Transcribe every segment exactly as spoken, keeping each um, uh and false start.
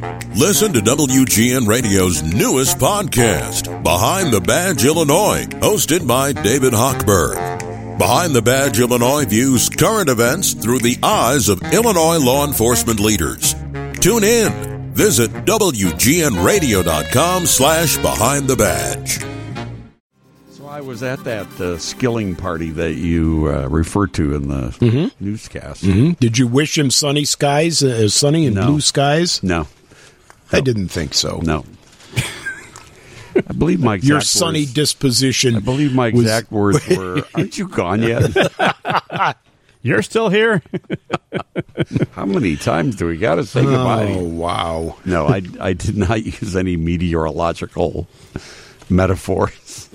Listen to W G N Radio's newest podcast, Behind the Badge Illinois, hosted by David Hochberg. Behind the Badge Illinois views current events through the eyes of Illinois law enforcement leaders. Tune in. Visit W G N radio dot com slash behind the badge. So I was at that uh, skilling party that you uh, referred to in the mm-hmm. newscast. Mm-hmm. Did you wish him sunny skies, uh, sunny and no. blue skies? No. I didn't think so. No. I believe my exact Your sunny words, disposition. I believe my was, exact words were, aren't you gone yet? You're still here? How many times do we got to say goodbye? Oh, wow. No, I, I did not use any meteorological metaphors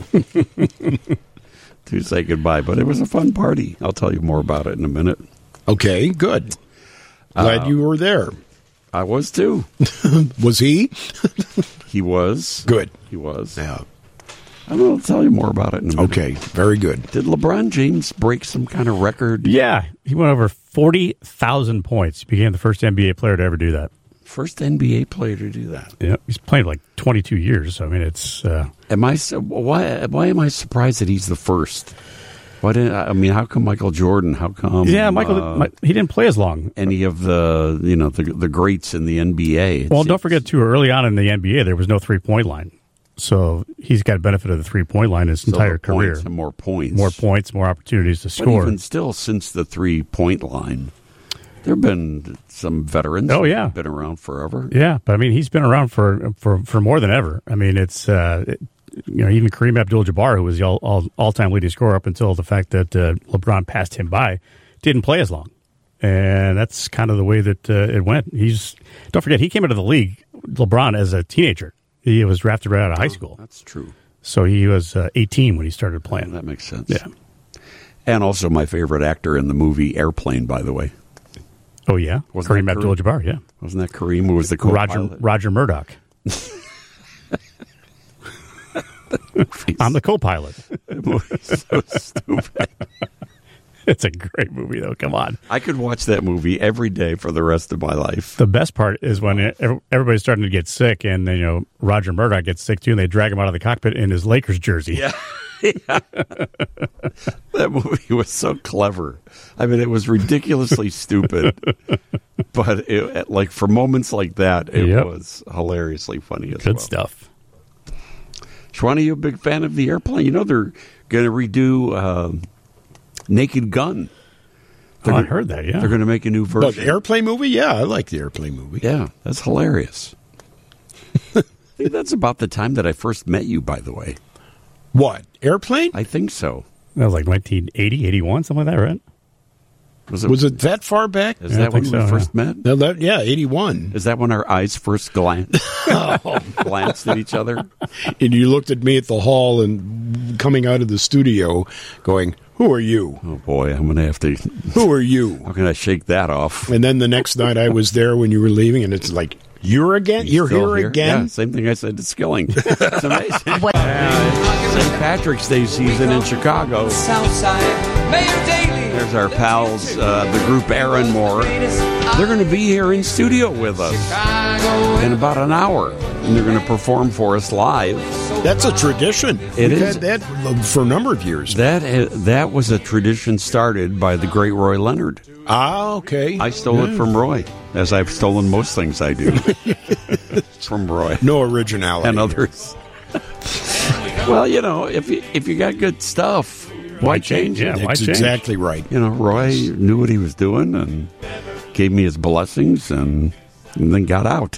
to say goodbye, but it was a fun party. I'll tell you more about it in a minute. Okay, good. Glad uh, you were there. I was too. Was he? He was. Good. He was. Yeah. I will tell you more about it in a minute. Okay, very good. Did LeBron James break some kind of record? Yeah, he went over forty thousand points. He became the first N B A player to ever do that. First N B A player to do that. Yeah, he's played like twenty-two years. So, I mean, it's... Uh, am I why why am I surprised that he's the first? Why didn't I mean? How come Michael Jordan? How come? Yeah, Michael. Uh, he didn't play as long. Any of the you know the the greats in the N B A. Well, don't forget too. Early on in the N B A, there was no three point line, so he's got benefit of the three point line his so entire career. And more points, more points, more opportunities to but score. Even still, since the three point line, there have been some veterans. Oh yeah, been around forever. Yeah, but I mean, he's been around for for, for more than ever. I mean, it's. Uh, it, You know, even Kareem Abdul-Jabbar, who was the all, all, all-time leading scorer up until the fact that uh, LeBron passed him by, didn't play as long. And that's kind of the way that uh, it went. He's Don't forget, he came into the league, LeBron, as a teenager. He was drafted right out of high school. Oh, that's true. So he was uh, eighteen when he started playing. That makes sense. Yeah. And also my favorite actor in the movie Airplane, by the way. Oh, yeah? Wasn't Kareem Abdul-Jabbar, yeah. Wasn't that Kareem who was the co-pilot? Roger, Roger Murdoch. I'm the co-pilot. The movie's so stupid. It's a great movie, though. Come on. I could watch that movie every day for the rest of my life. The best part is when everybody's starting to get sick, and you know Roger Murdoch gets sick too, and they drag him out of the cockpit in his Lakers jersey. Yeah, yeah. That movie was so clever. I mean, it was ridiculously stupid, but it, like for moments like that, it yep. was hilariously funny as Good well. stuff. Shwani, are you a big fan of the Airplane? You know they're going to redo uh, Naked Gun. Oh, I heard that, yeah. They're going to make a new version. But the Airplane movie? Yeah, I like the Airplane movie. Yeah, that's hilarious. I think that's about the time that I first met you, by the way. What? Airplane? I think so. That was like nineteen eighty, eighty-one, something like that, right? Was it, was it that far back? Is yeah, that when so, we first yeah. met? No, that, yeah, eighty-one. Is that when our eyes first glanced, oh. glanced at each other? And you looked at me at the hall and coming out of the studio going, who are you? Oh, boy, I'm going to have to... Who are you? How can I shake that off? And then the next night I was there when you were leaving, and it's like, you're again? You're here, here again? Yeah, same thing I said to Skilling. It's amazing. Yeah, Saint Patrick's Day season in Chicago. Southside, Mayor Daley. There's our pals, uh, the group Aaron Moore. They're going to be here in studio with us in about an hour, and they're going to perform for us live. That's a tradition. It We've is. had that for a number of years. That uh, that was a tradition started by the great Roy Leonard. Ah, okay. I stole yeah. it from Roy, as I've stolen most things I do from Roy. No originality. And others. Well, you know, if you, if you got good stuff, why change it? Yeah, why That's change? Exactly right. You know, Roy knew what he was doing and gave me his blessings and, and then got out.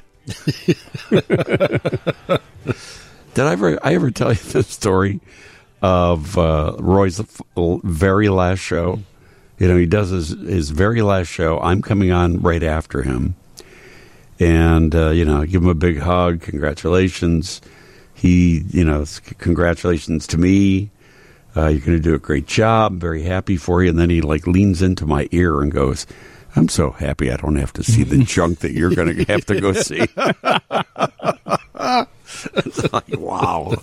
Did I ever, I ever tell you the story of uh, Roy's very last show? You know, he does his, his very last show. I'm coming on right after him. And, uh, you know, I give him a big hug. Congratulations. He, you know, congratulations to me. Uh, you're going to do a great job. I'm very happy for you. And then he, like, leans into my ear and goes, I'm so happy I don't have to see the junk that you're going to have to go see. It's like, wow.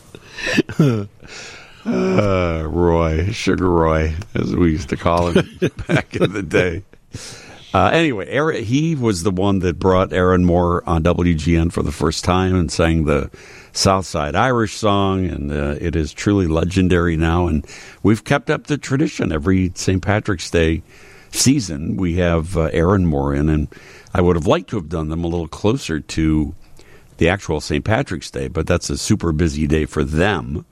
Uh, Roy, Sugar Roy, as we used to call him back in the day. Uh, anyway, Aaron, he was the one that brought Aaron Moore on W G N for the first time and sang the Southside Irish song, and uh, it is truly legendary now. And we've kept up the tradition. Every Saint Patrick's Day season, we have uh, Aaron Moore in, and I would have liked to have done them a little closer to the actual Saint Patrick's Day, but that's a super busy day for them.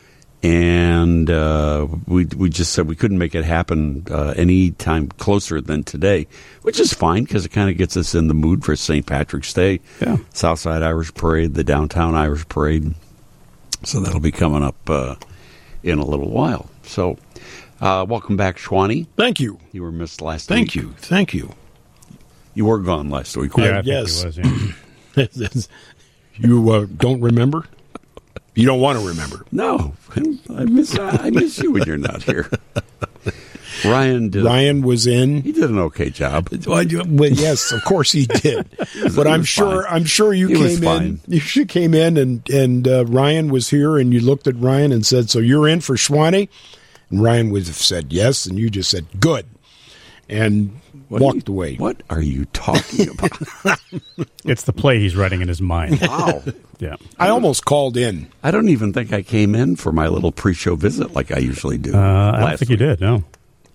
And uh, we we just said we couldn't make it happen uh, any time closer than today, which is fine because it kind of gets us in the mood for Saint Patrick's Day. Yeah. Southside Irish Parade, the Downtown Irish Parade. So that'll be coming up uh, in a little while. So uh, welcome back, Schwani. Thank you. You were missed last Thank week. you. Thank you. You were gone last week. Yeah, I right? think yes. it was, yeah. You uh, don't remember? You don't want to remember. No, I miss I miss you when you're not here. Ryan did. Ryan was in. He did an okay job. Well, yes, of course he did. But I'm sure fine. I'm sure you He was came fine. in. You should came in and and uh, Ryan was here, and you looked at Ryan and said, "So you're in for Schwani?" And Ryan would have said yes, and you just said good, and What are walked you- away. What are you talking about? It's the play he's writing in his mind. Wow. Yeah. I almost called in. I don't even think I came in for my little pre-show visit like I usually do. Uh, I don't last think you week. did, no.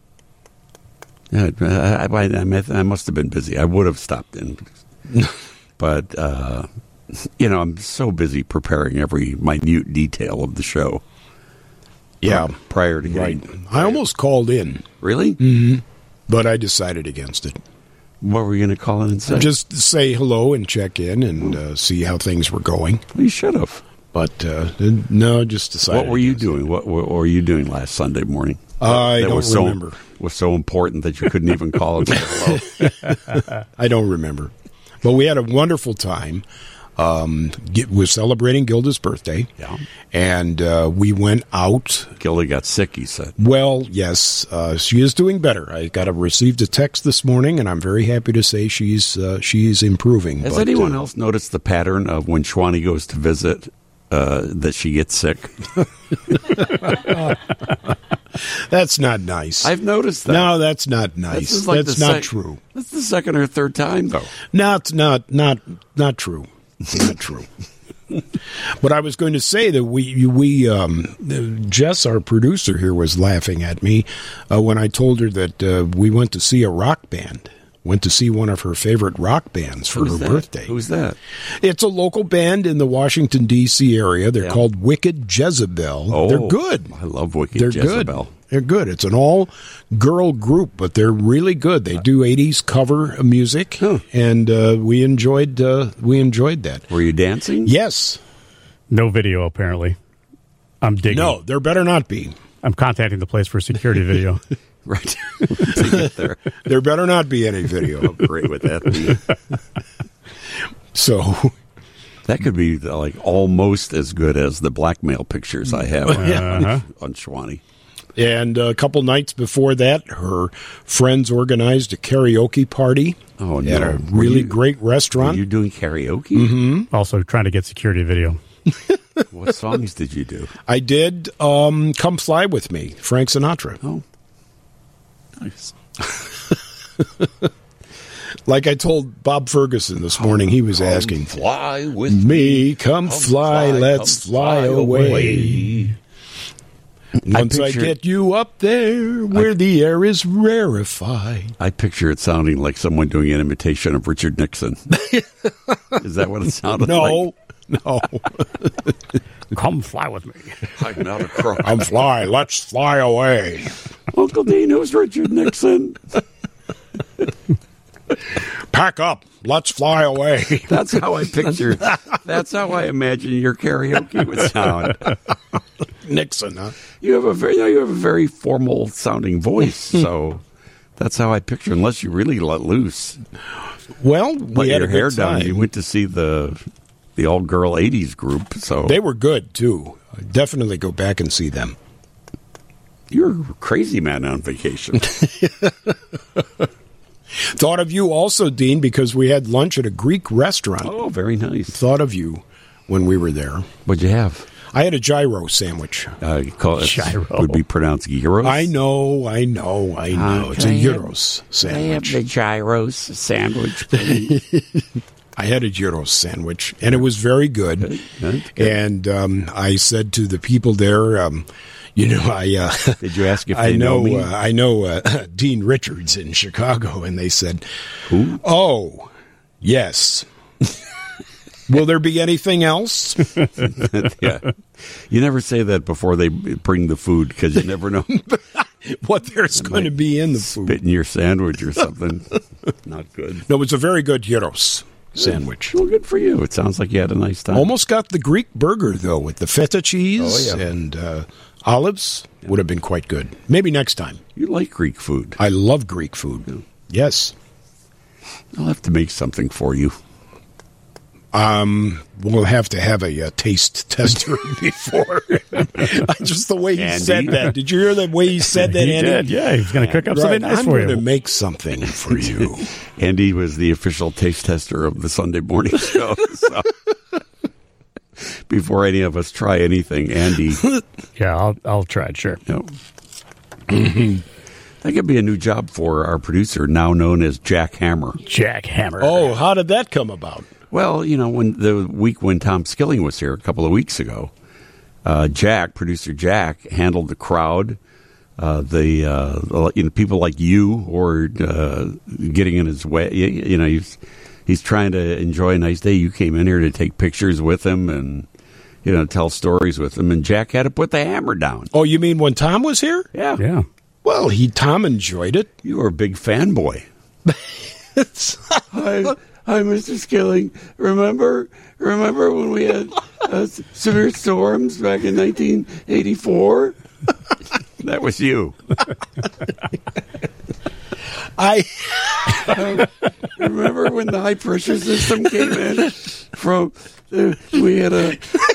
Yeah, I, I, I, must- I must have been busy. I would have stopped in. But, uh, you know, I'm so busy preparing every minute detail of the show. Yeah, pri- Prior to right. getting... I almost called in, Really? Mm-hmm. but I decided against it. What were you going to call in and say? Just say hello and check in and uh, see how things were going. Well, you should have. But uh, no, just decided. What were you against it. doing? What, what were you doing last Sunday morning? I that don't was so, remember. Was so important that you couldn't even call and say hello. I don't remember. But we had a wonderful time. Um, get, we're celebrating Gilda's birthday. Yeah. And uh, we went out. Gilda got sick, he said. Well, yes, uh, she is doing better. I got a, received a text this morning, and I'm very happy to say she's uh, she's improving. Has But, anyone uh, else noticed the pattern of when Schwani goes to visit uh, that she gets sick? That's not nice. I've noticed that. No, that's not This nice. is like That's the not sec- true. That's the second or third time, though. Not not not not true. Not true. But I was going to say that we we um, Jess, our producer here, was laughing at me uh, when I told her that uh, we went to see a rock band. Went to see one of her favorite rock bands for Who's her that? birthday. Who's that? It's a local band in the Washington, D C area. They're Yeah. called Wicked Jezebel. Oh, They're good. I love Wicked They're Jezebel. good. They're good. It's an all-girl group, but they're really good. They do eighties cover music, Huh. and uh, we enjoyed uh, we enjoyed that. Were you dancing? Yes. No video, apparently. I'm digging. No, there better not be. I'm contacting the place for security video. Right. To get there. There better not be any video. Great with that. Be. So, That could be like almost as good as the blackmail pictures I have on, Uh-huh. on Schwani. and a couple nights before that, her friends organized a karaoke party Oh, at no. a Were really you- great Were restaurant. you doing karaoke? Mm-hmm. Also trying to get security video. What songs did you do? I did um, Come Fly With Me, Frank Sinatra. Oh, nice. Like I told Bob Ferguson this morning, he was asking, Fly with me, come, Come fly, fly, let's come fly, fly away. away. Once I, picture- get you up there where the air is rarefied. I picture it sounding like someone doing an imitation of Richard Nixon. Is that what it sounded like? No, no. Come fly with me. I'm not a crook. I'm fly, let's fly away. Uncle Dean, who's Richard Nixon? Pack up, let's fly away. That's how I picture. That's how I imagine your karaoke would sound. Nixon, huh? You have a very, you have a very formal sounding voice, so that's how I picture. Unless you really let loose, Well, let we had your a hair good down. time. You went to see the the all girl eighties group, so They were good, too. Definitely go back and see them. you're a crazy man on vacation. Thought of you also, Dean, because we had lunch at a Greek restaurant. Oh, very nice. Thought of you when we were there. What'd you have? I had a gyro sandwich. Uh, you call it, Gyro. would be pronounced gyros. I know, I know, I know. Uh, it's can a I have- gyros Can I have sandwich. the gyros sandwich, please? I had a gyros sandwich, and it was very good. Good, good. And um, I said to the people there, um, you know, I uh, Did you ask if I they know, know, me? uh, I know uh, Dean Richards in Chicago, and they said, Who? "Oh, yes." Will there be anything else? Yeah. You never say that before they bring the food because you never know. What there's going to be in the food? Spit in your sandwich or something. Not good. No, it was a very good gyros sandwich. Well, good for you. It sounds like you had a nice time. Almost got the Greek burger though, with the feta cheese Oh, yeah. and uh, olives. Would have been quite good. Maybe next time. You like Greek food. I love Greek food. Yes. I'll have to make something for you. Um, we'll have to have a, uh taste tester before. Just the way he Andy? said that. Did you hear the way he said that, He Andy? did, yeah. He was going to cook up Right. something nice I'm for going to you. make something for you. Andy was the official taste tester of the Sunday morning show. So. Before any of us try anything, Andy, Yeah, I'll, I'll try it, sure. you know, that could be a new job for our producer, now known as Jack Hammer. Jack Hammer. Oh, how did that come about? Well, you know, when the week when Tom Skilling was here a couple of weeks ago, uh, Jack, producer Jack, handled the crowd, uh, the uh, you know, people like you or uh, getting in his way. You, you know, he's he's trying to enjoy a nice day. You came in here to take pictures with him and you know tell stories with him, and Jack had to put the hammer down. Oh, you mean when Tom was here? Yeah, Yeah. Well, he Tom enjoyed it. you were a big fanboy. Hi, hi, Mister Skilling. Remember, remember when we had uh, severe storms back in nineteen eighty-four? That was you. I Remember when the high pressure system came in from? Uh, we had a,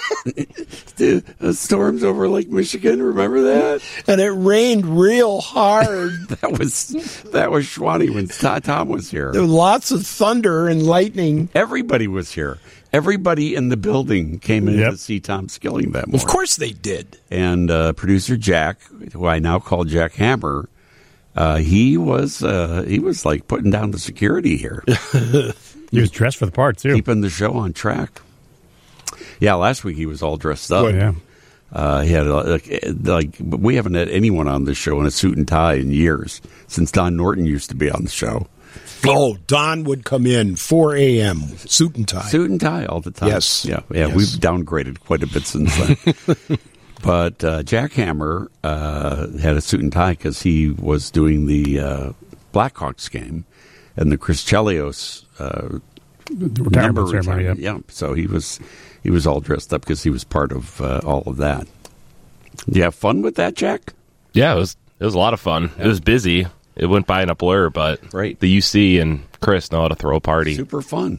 a storms over Lake Michigan. Remember that? and it rained real hard. That was that was Schwani when Tom Tom was here. There was lots of thunder and lightning. Everybody was here. Everybody in the building came in Yep. to see Tom Skilling that morning. Of course they did. And uh, producer Jack, who I now call Jack Hammer, uh, he was uh, he was like putting down the security here, He was dressed for the part, too. keeping the show on track. Yeah, last week he was all dressed up. Oh, yeah. Uh, he had a, like, like we haven't had anyone on this show in a suit and tie in years since Don Norton used to be on the show. Oh, Don would come in four a.m. suit and tie. Suit and tie all the time. Yes. Yeah, yeah. Yes. We've downgraded quite a bit since then. But uh, Jack Hammer uh, had a suit and tie because he was doing the uh, Blackhawks game and the Chris Chelios uh, The number retirement ceremony, yeah. retirement. Yeah, so he was he was all dressed up because he was part of uh, all of that. Did you have fun with that, Jack? Yeah, it was it was a lot of fun. It was busy. It went by in a blur, but Right. the U C and Chris know how to throw a party. Super fun.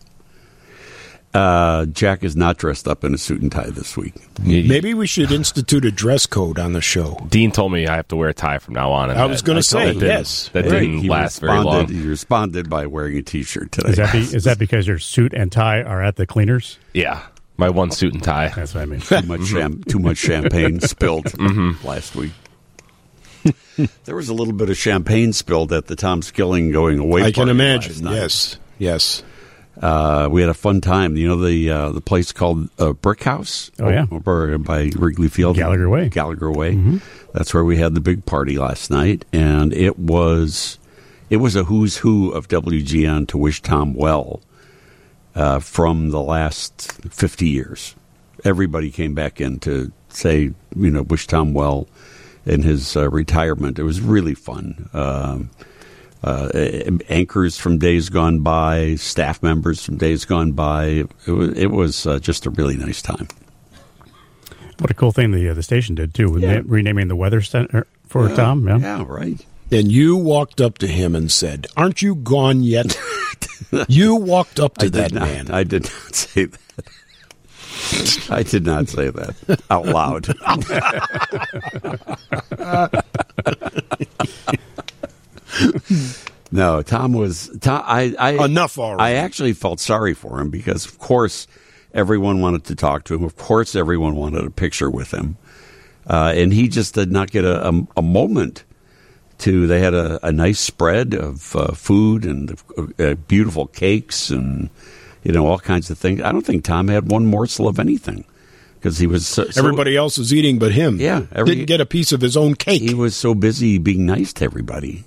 Uh, Jack is not dressed up in a suit and tie this week. You- Maybe we should institute a dress code on the show. Dean told me I have to wear a tie from now on. and I was that- gonna that say, didn't- yes. That Right. didn't He last very responded- long. He responded by wearing a T-shirt today. Is that, be, is that because your suit and tie are at the cleaners? Yeah, my one suit and tie. That's what I mean. too much cham- too much champagne spilled Mm-hmm. last week. There was a little bit of champagne spilled at the Tom Skilling going away. I can party imagine. last night. Yes, yes. Uh, we had a fun time. You know the uh, the place called uh, Brick House? Oh, yeah. Over by Wrigley Field. Gallagher Way. Gallagher Way. That's where we had the big party last night. And it was it was a who's who of W G N to wish Tom well uh, from the last fifty years. Everybody came back in to say, you know, wish Tom well in his uh, retirement. It was really fun. Um Uh, anchors from days gone by, staff members from days gone by. It was, it was uh, just a really nice time. What a cool thing the uh, the station did, too, with Yeah. na- renaming the weather center for Tom. Yeah. Yeah, right. And you walked up to him and said, "Aren't you gone yet?" You walked up to I that did not, man. I did not say that. I did not say that out loud. No, Tom was. Tom, I, I Enough already. I actually felt sorry for him because, of course, Everyone wanted to talk to him. Of course, everyone wanted a picture with him. Uh, and he just did not get a, a, a moment to. They had a, a nice spread of uh, food and uh, beautiful cakes and, you know, all kinds of things. I don't think Tom had one morsel of anything because he was so, everybody else was eating but him. Yeah. Every, didn't get a piece of his own cake. He was so busy being nice to everybody.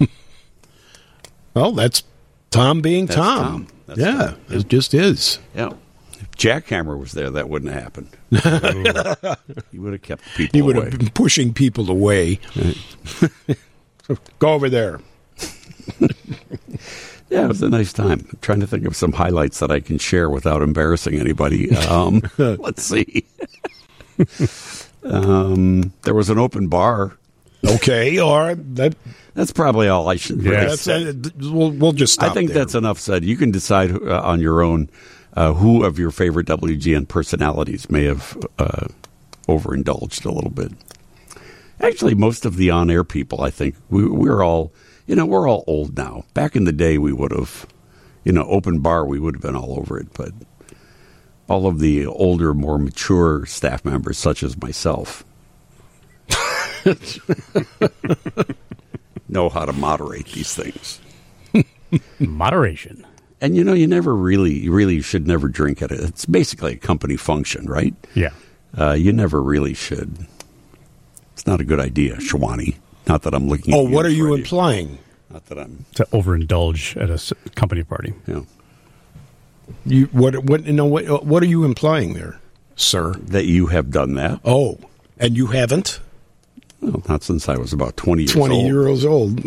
Well, that's Tom being That's Tom. Tom. That's yeah, Tom. Yeah. it just is. Yeah. If Jackhammer was there, that wouldn't have happened. He would have kept people He would away. have been pushing people away. Go over there. Yeah, it was a nice time. I'm trying to think of some highlights that I can share without embarrassing anybody. Um, let's see. um, there was an open bar. Okay, all right. That, That's probably all I should Yeah. really that's, say. uh, we'll, we'll just stop I think there. that's enough said. You can decide uh, on your own uh, who of your favorite W G N personalities may have uh, overindulged a little bit. Actually, most of the on-air people, I think, we, we're all, you know, we're all old now. Back in the day, we would have, you know, open bar, we would have been all over it. But all of the older, more mature staff members, such as myself, know how to moderate these things. Moderation. And, you know, you never really, you really should never drink at it. It's basically a company function, right? Yeah. Uh, you never really should. It's not a good idea, Shawani. Not that I'm looking at Oh, you what are you Freddie. implying? Not that I'm, To overindulge at a s- company party. you know, You what? What? You know what? What are you implying there, sir? that you have done that. Oh, and you haven't? Well, not since I was about twenty years Twenty old. years old.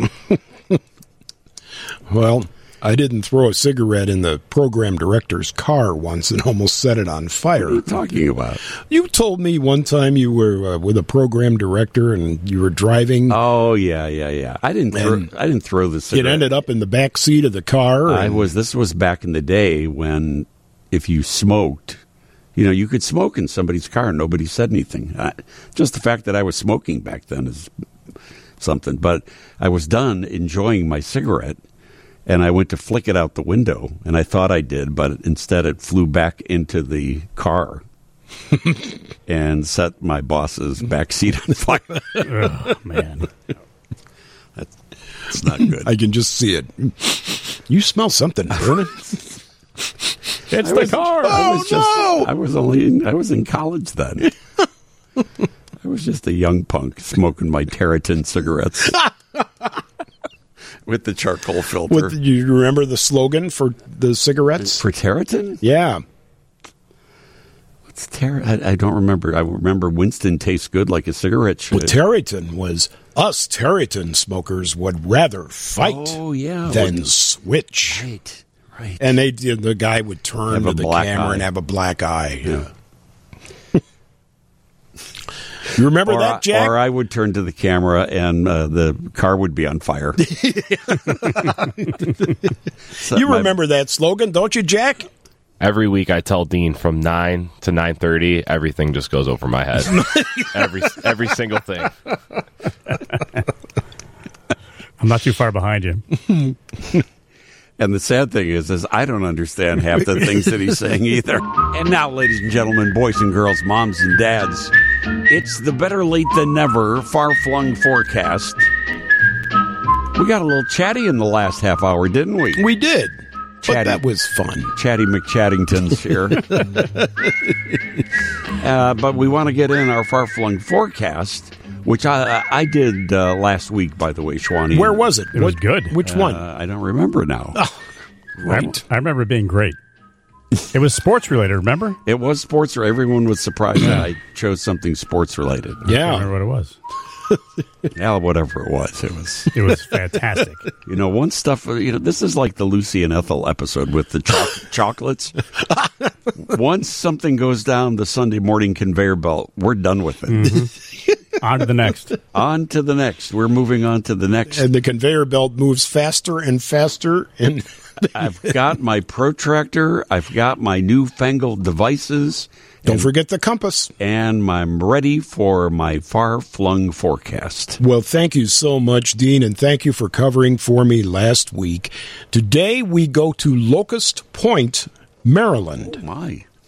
Well, I didn't throw a cigarette in the program director's car once and almost set it on What are fire. you talking about? You told me one time you were uh, with a program director and you were driving. Oh, yeah, yeah, yeah. I didn't throw, And I didn't throw the it cigarette. ended up in the back seat of the car. I and- was, this was back in the day when if you smoked, you know, you could smoke in somebody's car and nobody said anything. I, just the fact that I was smoking back then is something. But I was done enjoying my cigarette and I went to flick it out the window and I thought I did, but instead it flew back into the car and set my boss's back seat on fire. Oh, man. It's not good. I can just see it. You smell something burning. It's the car. I was Oh, just, no! I was only in, I was in college then. I was just a young punk smoking my Territon cigarettes with the charcoal filter. What, you remember the slogan for the cigarettes? For Territon? Yeah. What's Ter- I, I don't remember. I remember Winston tastes good like a cigarette should. Well, Territon was us Territon smokers would rather fight Oh, yeah. than Wouldn't- switch. Right, right. And they did. The guy would turn Have to a the black camera eye. and have a black eye. Yeah. You remember Or, that, I, Jack? or I would turn to the camera and uh, the car would be on fire. So you my- remember that slogan, don't you, Jack? Every week I tell Dean from nine to nine thirty, everything just goes over my head. every every single thing. I'm not too far behind you. And the sad thing is, is I don't understand half the things that he's saying either. And now, ladies and gentlemen, boys and girls, moms and dads, it's the better late than never far-flung forecast. We got a little chatty in the last half hour, didn't we? We did. But Chatty. that was fun. Chatty McChattington's here. uh, but we want to get in our far-flung forecast, which I I did uh, last week, by the way, Shwani. Where was it? It was What- good. Which one? Uh, I don't remember now. Right. I, I remember it being great. It was sports related, remember? It was sports. Everyone was surprised that I chose something sports related. I Yeah. remember what it was. Yeah, whatever it was, it was. It was fantastic. You know, once stuff. You know, this is like the Lucy and Ethel episode with the choc- chocolates. Once something goes down the Sunday morning conveyor belt, we're done with it. Mm-hmm. On to the next. On to the next. We're moving on to the next. And the conveyor belt moves faster and faster. And I've got my protractor. I've got my newfangled devices. don't forget the compass. And I'm ready for my far-flung forecast. Well, thank you so much, Dean, and thank you for covering for me last week. Today we go to Locust Point, Maryland. My.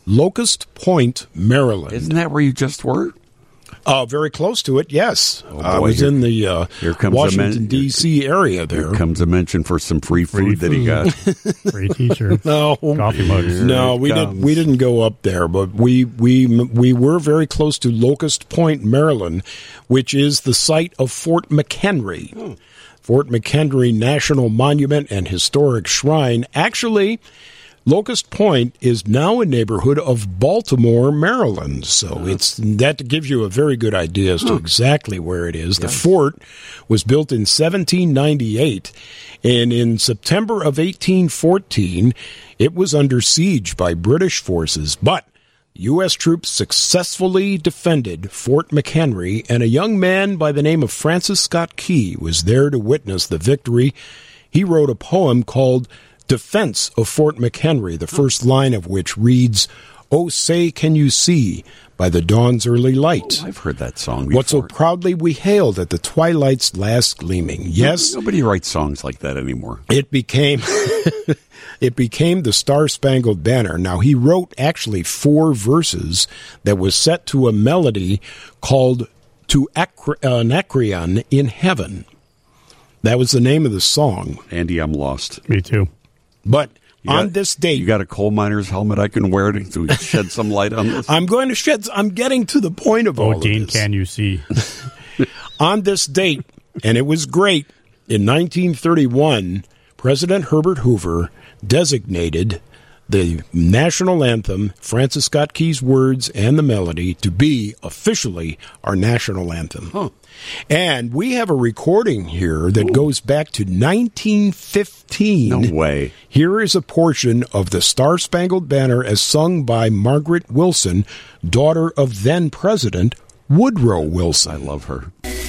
Locust Point, Maryland. Isn't that where you just were? Uh, very close to it, yes. Oh, I boy, was here- in the uh, here comes a Washington, men- D C area there. Here comes a mention for some free Free food that he got. Free T-shirts, No, coffee mugs. no, it we comes. didn't. We didn't go up there, but we we we were very close to Locust Point, Maryland, which is the site of Fort McHenry. Hmm. Fort McHenry National Monument and Historic Shrine. Actually, Locust Point is now a neighborhood of Baltimore, Maryland. So it's that gives you a very good idea as to exactly where it is. The fort was built in seventeen ninety-eight, and in September of eighteen fourteen, it was under siege by British forces, but U S troops successfully defended Fort McHenry, and a young man by the name of Francis Scott Key was there to witness the victory. He wrote a poem called Defense of Fort McHenry, the first line of which reads, "Oh, say, can you see by the dawn's early light I've heard that song before. what so proudly we hailed at the twilight's last gleaming?" Yes, Nobody writes songs like that anymore. it became it became the Star-Spangled Banner. Now, he wrote actually four verses that was set to a melody called To Acre- uh, Anacreon in Heaven. That was the name of the song. Andy, I'm lost. Me too. But You on got- this date, You got a coal miner's helmet I can wear to, to shed some light on this? I'm going to shed. I'm getting to the point of all Oh, Dean, of this. can you see? On this date, and it was great, in nineteen thirty-one, President Herbert Hoover designated the national anthem, Francis Scott Key's words and the melody, to be officially our national anthem. Huh. And we have a recording here that goes back to nineteen fifteen. No way. Here is a portion of the Star-Spangled Banner as sung by Margaret Wilson, daughter of then-President Woodrow Wilson. I love her.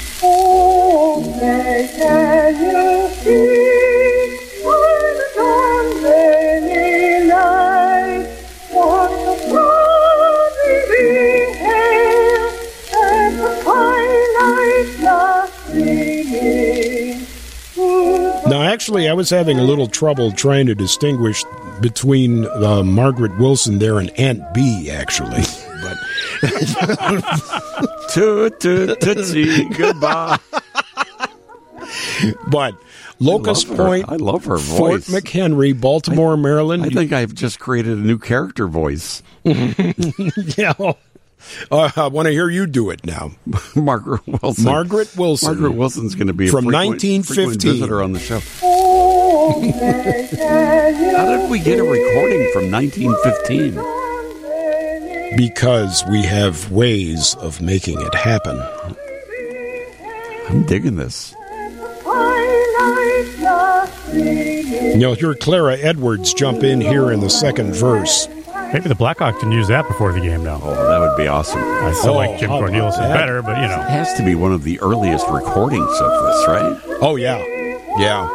Oh, say can you see by the dawn's early light what the proudly we hailed at the twilight's last gleaming? Now, actually, I was having a little trouble trying to distinguish between uh, Margaret Wilson there and Aunt B, actually. But Toot, toot, tootsie, goodbye. but Locust I love her. Point, I love her Fort voice. McHenry, Baltimore, Maryland. I think I've just created a new character voice. yeah. Uh, I want to hear you do it now. Margaret Wilson. Margaret Wilson. Margaret Wilson's going to be a From frequent, nineteen fifteen. frequent visitor on the show. Oh, say can you How did we get a recording from nineteen fifteen? Because we have ways of making it happen. I'm digging this. twilight's last gleaming? You'll hear Clara Edwards jump in here in the second verse. Maybe the Blackhawks can use that before the game now. Oh, that would be awesome. I still Oh, like Jim how about Cornelius that? better, but you It know. has to be one of the earliest recordings of this, right? Oh, yeah. Yeah.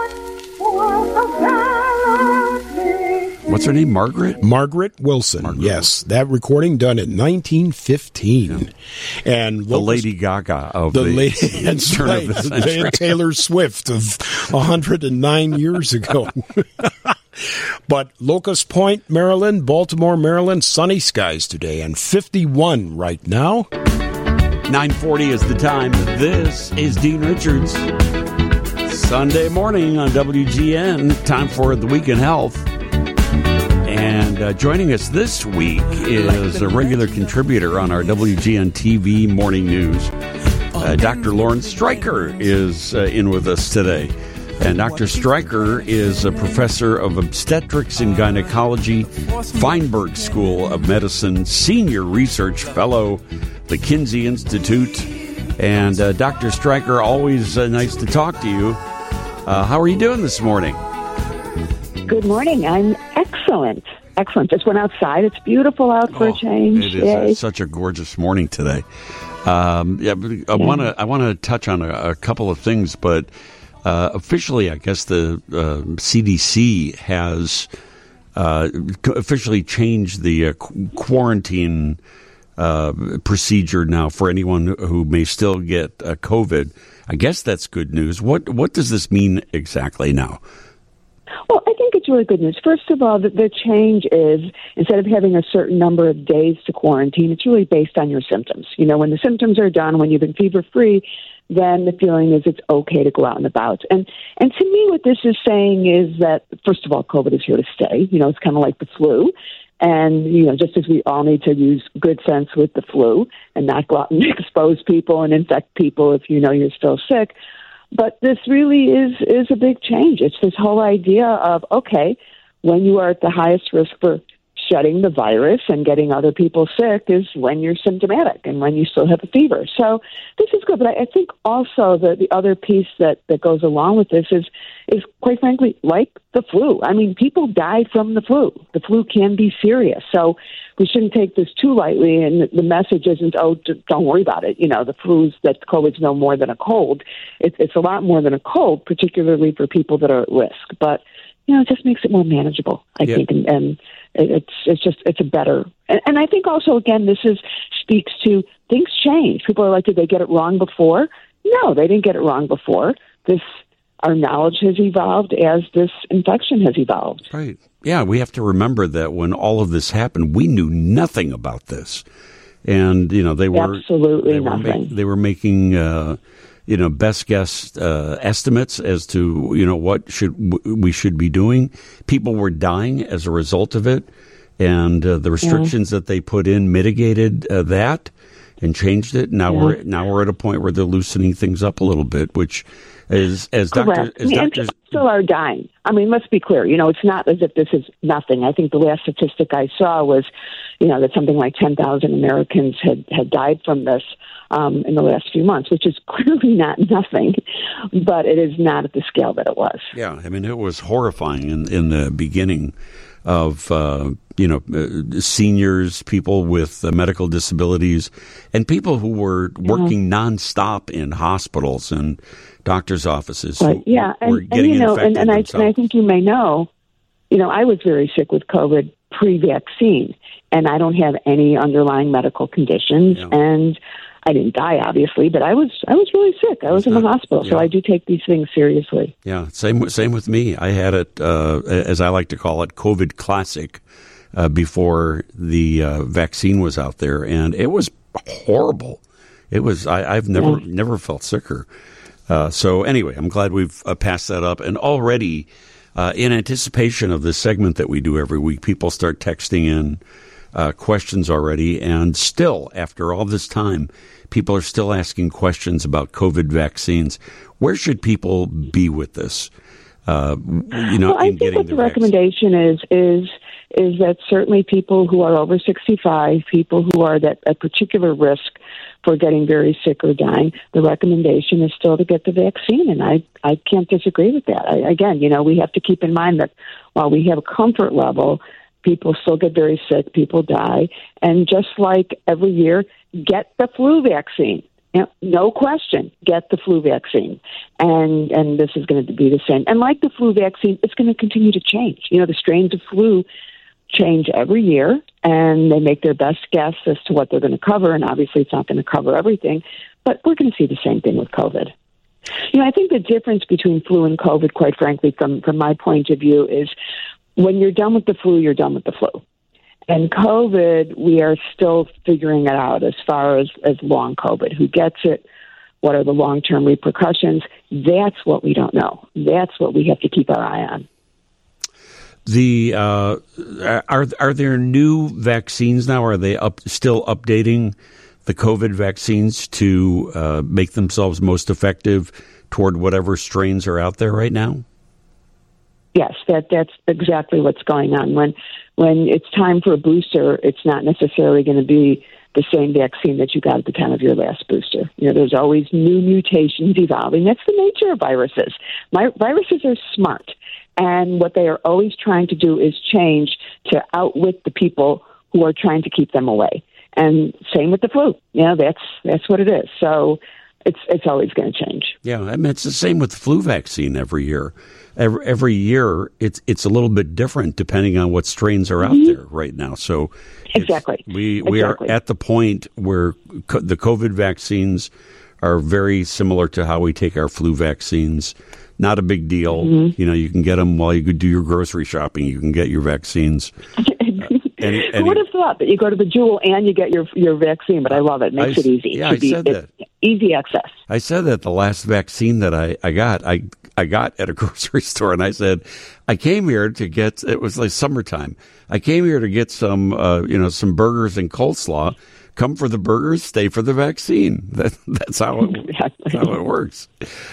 What's her name? Margaret? Margaret Wilson. Margaret yes, that recording done in nineteen fifteen. And The Locust- Lady Gaga of the the, lady that's turn right, of the century. Taylor Swift of one hundred nine years ago. But Locust Point, Maryland, Baltimore, Maryland, sunny skies today and fifty-one right now. nine forty is the time. This is Dean Richards. Sunday morning on W G N. Time for the Week in Health. And uh, joining us this week is a regular contributor on our W G N T V morning news. Uh, Doctor Lauren Stryker is uh, in with us today. And Doctor Stryker is a professor of obstetrics and gynecology, Feinberg School of Medicine, senior research fellow, the Kinsey Institute. And uh, Doctor Stryker, always uh, nice to talk to you. Uh, how are you doing this morning? Good morning. I'm excellent. Excellent. Just went outside. It's beautiful out for a change. It is Yay. uh, such a gorgeous morning today. Um, yeah, but I want to I want to touch on a, a couple of things, but uh, officially, I guess the uh, C D C has uh, officially changed the uh, qu- quarantine uh, procedure now for anyone who may still get uh, COVID. I guess that's good news. What what does this mean exactly now? Well, I think it's really good news. First of all, the, the change is instead of having a certain number of days to quarantine, it's really based on your symptoms. You know, when the symptoms are done, when you've been fever-free, then the feeling is it's okay to go out and about. And and to me, what this is saying is that, first of all, COVID is here to stay. You know, it's kind of like the flu. And, you know, just as we all need to use good sense with the flu and not go out and expose people and infect people if you know you're still sick. But this really is, is a big change. It's this whole idea of, okay, when you are at the highest risk for shedding the virus and getting other people sick is when you're symptomatic and when you still have a fever. So this is good. But I, I think also the, the other piece that, that goes along with this is, is quite frankly, like the flu. I mean, people die from the flu. The flu can be serious. So we shouldn't take this too lightly. And the message isn't, oh, don't worry about it. You know, the flu's that COVID's no more than a cold. It, it's a lot more than a cold, particularly for people that are at risk. But, you know, it just makes it more manageable, I yeah. think. And, and it's it's just, it's a better. And, and I think also, again, this is speaks to things change. People are like, did they get it wrong before? No, they didn't get it wrong before. This, our knowledge has evolved as this infection has evolved. Right. Yeah, we have to remember that when all of this happened, we knew nothing about this. And, you know, they were absolutely they were nothing. Ma- they were making, uh, you know, best guess uh, estimates as to, you know, what should w- we should be doing. People were dying as a result of it. And uh, the restrictions yeah. that they put in mitigated uh, that and changed it. Now yeah. we're now we're at a point where they're loosening things up a little bit, which is as doctors as I mean, doctors and still are dying. I mean, let's be clear. You know, it's not as if this is nothing. I think the last statistic I saw was, you know, that something like ten thousand Americans had had died from this um, in the last few months, which is clearly not nothing, but it is not at the scale that it was. Yeah, I mean, it was horrifying in in the beginning of, uh, you know, uh, seniors, people with uh, medical disabilities, and people who were working mm-hmm. nonstop in hospitals and doctors' offices. But, who, yeah, who were and, getting and, you know, infected and, and, I, and I think you may know, you know, I was very sick with COVID pre-vaccine, and I don't have any underlying medical conditions, yeah. and I didn't die, obviously, but I was I was really sick. I was in the hospital, yeah. so I do take these things seriously. Yeah, same same with me. I had it, uh, as I like to call it, COVID classic, uh, before the uh, vaccine was out there, and it was horrible. It was I, I've never yeah. never felt sicker. Uh, so anyway, I'm glad we've uh, passed that up, and already uh, in anticipation of this segment that we do every week, people start texting in Uh, questions already, and still, after all this time, people are still asking questions about COVID vaccines. Where should people be with this? Uh, you know, well, I in think getting what the, the recommendation is is is that certainly people who are over sixty-five, people who are at a particular risk for getting very sick or dying, the recommendation is still to get the vaccine, and I I can't disagree with that. I, again, you know, we have to keep in mind that while we have a comfort level, people still get very sick, people die, and just like every year, get the flu vaccine. You know, no question, get the flu vaccine. And and this is going to be the same. And like the flu vaccine, it's going to continue to change. You know, the strains of flu change every year, and they make their best guess as to what they're going to cover, and obviously it's not going to cover everything, but we're going to see the same thing with COVID. You know, I think the difference between flu and COVID, quite frankly, from, from my point of view, is when you're done with the flu, you're done with the flu. And COVID, we are still figuring it out as far as, as long COVID. Who gets it? What are the long-term repercussions? That's what we don't know. That's what we have to keep our eye on. The uh, are are there new vaccines now? Are they up, still updating the COVID vaccines to uh, make themselves most effective toward whatever strains are out there right now? Yes, that that's exactly what's going on. When when it's time for a booster, it's not necessarily going to be the same vaccine that you got at the time of your last booster. You know, there's always new mutations evolving. That's the nature of viruses. My, viruses are smart, and what they are always trying to do is change to outwit the people who are trying to keep them away. And same with the flu. You know, that's that's what it is. So it's it's always going to change. Yeah, I mean, it's the same with the flu vaccine every year. Every, every year, it's it's a little bit different depending on what strains are out mm-hmm. there right now. So exactly, we we exactly. are at the point where co- the COVID vaccines are very similar to how we take our flu vaccines. not a big deal. Mm-hmm. You know, you can get them while you do your grocery shopping. You can get your vaccines. Uh, any, Who any, would have thought that you go to the Jewel and you get your your vaccine? But I love it. Makes I, it easy. Yeah, it I be, said that. Easy access. I said that the last vaccine that I, I got, I, I got at a grocery store, and I said, I came here to get, it was like summertime. I came here to get some, uh, you know, some burgers and coleslaw. Come for the burgers, stay for the vaccine. That, that's how it, Exactly. that's how it works.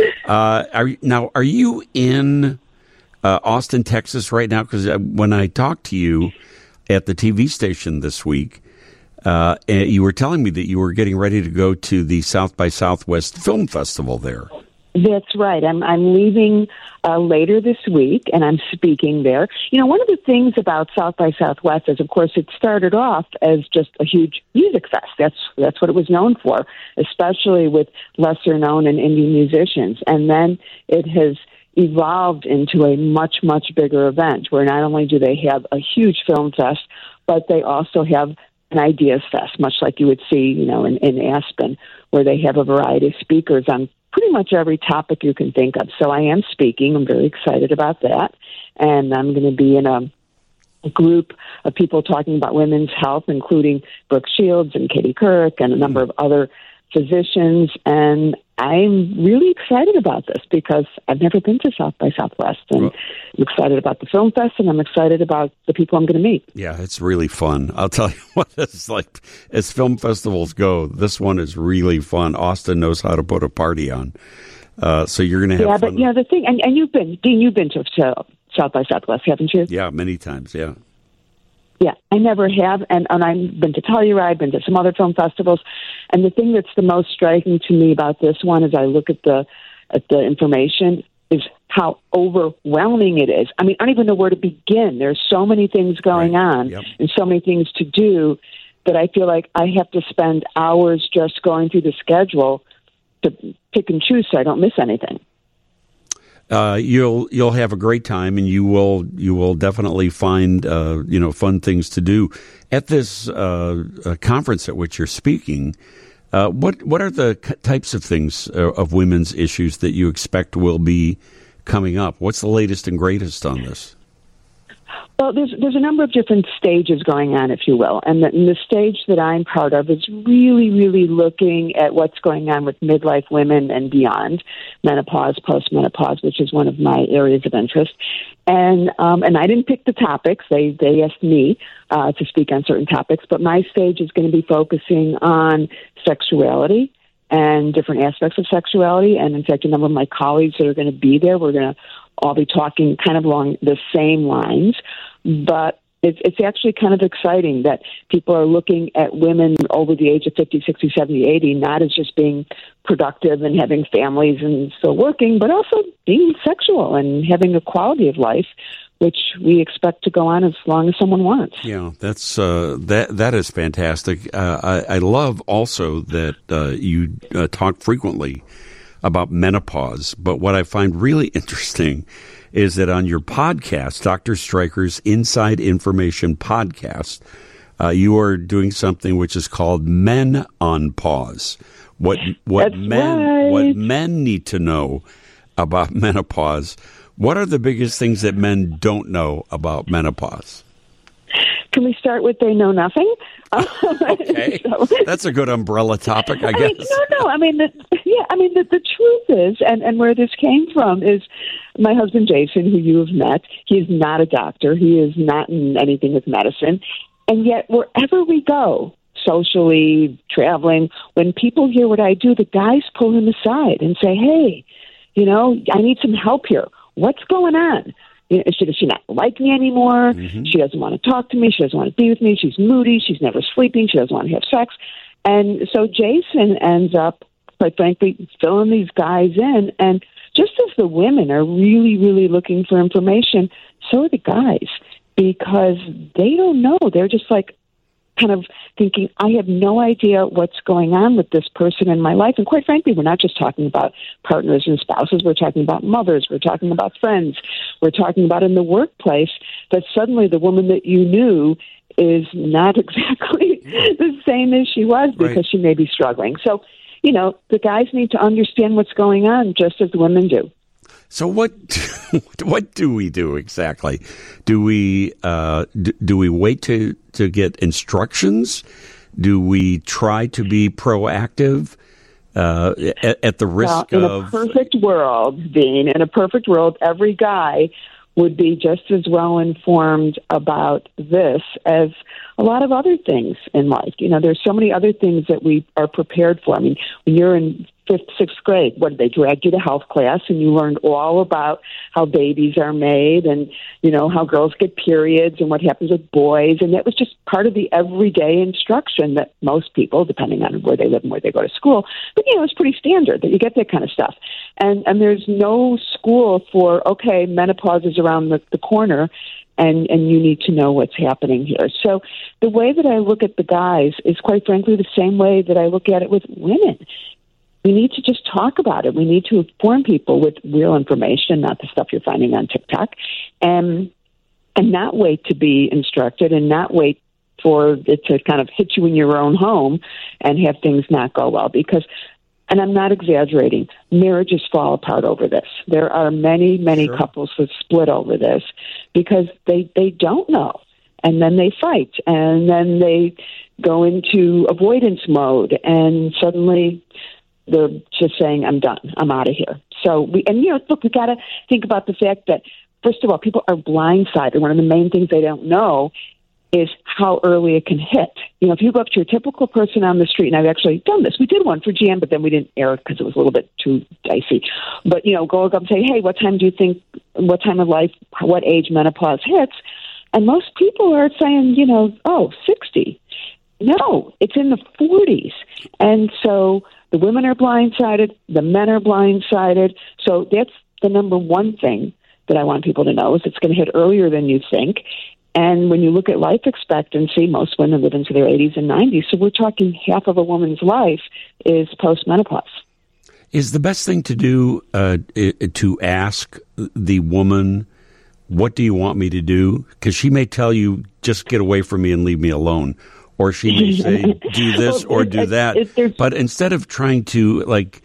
Uh, are, now, are you in uh, Austin, Texas right now? Because when I talked to you at the T V station this week, uh, you were telling me that you were getting ready to go to the South by Southwest Film Festival there. That's right. I'm I'm leaving uh, later this week, and I'm speaking there. You know, one of the things about South by Southwest is, of course, it started off as just a huge music fest. That's that's what it was known for, especially with lesser known and indie musicians. And then it has evolved into a much much bigger event, where not only do they have a huge film fest, but they also have an ideas fest, much like you would see, you know, in, in Aspen, where they have a variety of speakers on pretty much every topic you can think of. So I am speaking. I'm very excited about that. And I'm going to be in a, a group of people talking about women's health, including Brooke Shields and Katie Couric and a number of other physicians. And I'm really excited about this because I've never been to South by Southwest. And Well, I'm excited about the film fest, and I'm excited about the people I'm going to meet. Yeah, it's really fun. I'll tell you what, it's like, as film festivals go, this one is really fun. Austin knows how to put a party on. Uh, so you're going to have Yeah, fun. but, you know, the thing, and, and you've been, Dean, you've been to, to South by Southwest, haven't you? Yeah, many times, yeah. Yeah, I never have, and, and I've been to Telluride, been to some other film festivals, and the thing that's the most striking to me about this one, as I look at the at the information, is how overwhelming it is. I mean, I don't even know where to begin. There's so many things going Right. on Yep. and so many things to do that I feel like I have to spend hours just going through the schedule to pick and choose so I don't miss anything. Uh, you'll you'll have a great time, and you will you will definitely find uh, you know fun things to do at this uh, uh, conference at which you're speaking. Uh, what what are the c- types of things uh, of women's issues that you expect will be coming up? What's the latest and greatest on this? Well, there's there's a number of different stages going on, if you will, and the, and the stage that I'm part of is really, really looking at what's going on with midlife women and beyond, menopause, postmenopause, which is one of my areas of interest. And um, and I didn't pick the topics; they they asked me uh, to speak on certain topics. But my stage is going to be focusing on sexuality and different aspects of sexuality. And in fact, a number of my colleagues that are going to be there, we're going to all be talking kind of along the same lines. But it's, it's actually kind of exciting that people are looking at women over the age of fifty, sixty, seventy, eighty, not as just being productive and having families and still working, but also being sexual and having a quality of life, which we expect to go on as long as someone wants. Yeah, that's uh, that that is fantastic. Uh, I, I love also that uh, you uh, talk frequently about menopause, but what I find really interesting is that on your podcast, Doctor Stryker's Inside Information Podcast, uh, you are doing something which is called Men on Pause. What what That's men right. what men need to know about menopause. What are the biggest things that men don't know about menopause? Can we start with they know nothing? Okay, So- that's a good umbrella topic, I I guess. mean, no, no. I mean, the, yeah. I mean, the, the truth is, and, and where this came from is, my husband Jason, who you have met, he is not a doctor. He is not in anything with medicine, and yet wherever we go, socially, traveling, when people hear what I do, the guys pull him aside and say, "Hey, you know, I need some help here. What's going on? You know, she, does she not like me anymore? Mm-hmm. She doesn't want to talk to me. She doesn't want to be with me. She's moody. She's never sleeping. She doesn't want to have sex." And so Jason ends up, quite frankly, filling these guys in. And just as the women are really, really looking for information, so are the guys, because they don't know. They're just like, kind of thinking, I have no idea what's going on with this person in my life. And quite frankly, we're not just talking about partners and spouses. We're talking about mothers. We're talking about friends. We're talking about in the workplace that suddenly the woman that you knew is not exactly the same as she was because Right. she may be struggling. So, you know, the guys need to understand what's going on just as the women do. So what what do we do exactly? Do we uh, do, do we wait to, to get instructions? Do we try to be proactive uh, at, at the risk well, in of... a perfect world, Dean, in a perfect world, every guy would be just as well informed about this as a lot of other things in life. You know, there's so many other things that we are prepared for. I mean, when you're in fifth, sixth grade, what did they drag you to health class, and you learned all about how babies are made and, you know, how girls get periods and what happens with boys. And that was just part of the everyday instruction that most people, depending on where they live and where they go to school, but, you know, it's pretty standard that you get that kind of stuff. And, and there's no school for, okay, menopause is around the, the corner, and, and you need to know what's happening here. So the way that I look at the guys is, quite frankly, the same way that I look at it with women. We need to just talk about it. We need to inform people with real information, not the stuff you're finding on TikTok, and and not wait to be instructed and not wait for it to kind of hit you in your own home and have things not go well. Because, and I'm not exaggerating, marriages fall apart over this. There are many, many Sure. couples that split over this because they, they don't know. And then they fight, and then they go into avoidance mode, and suddenly they're just saying, I'm done. I'm out of here. So, we, and, you know, look, we got to think about the fact that, first of all, people are blindsided. One of the main things they don't know is how early it can hit. You know, if you go up to your typical person on the street, and I've actually done this. We did one for G M, but then we didn't air it because it was a little bit too dicey. But, you know, go up and say, hey, what time do you think, what time of life, what age menopause hits? And most people are saying, you know, oh, sixty. No, it's in the forties. And so the women are blindsided, the men are blindsided. So that's the number one thing that I want people to know is it's going to hit earlier than you think. And when you look at life expectancy, most women live into their eighties and nineties. So we're talking half of a woman's life is postmenopause. Is the best thing to do uh, to ask the woman, what do you want me to do? Because she may tell you, just get away from me and leave me alone. Or she may say, do this or do that. But instead of trying to, like,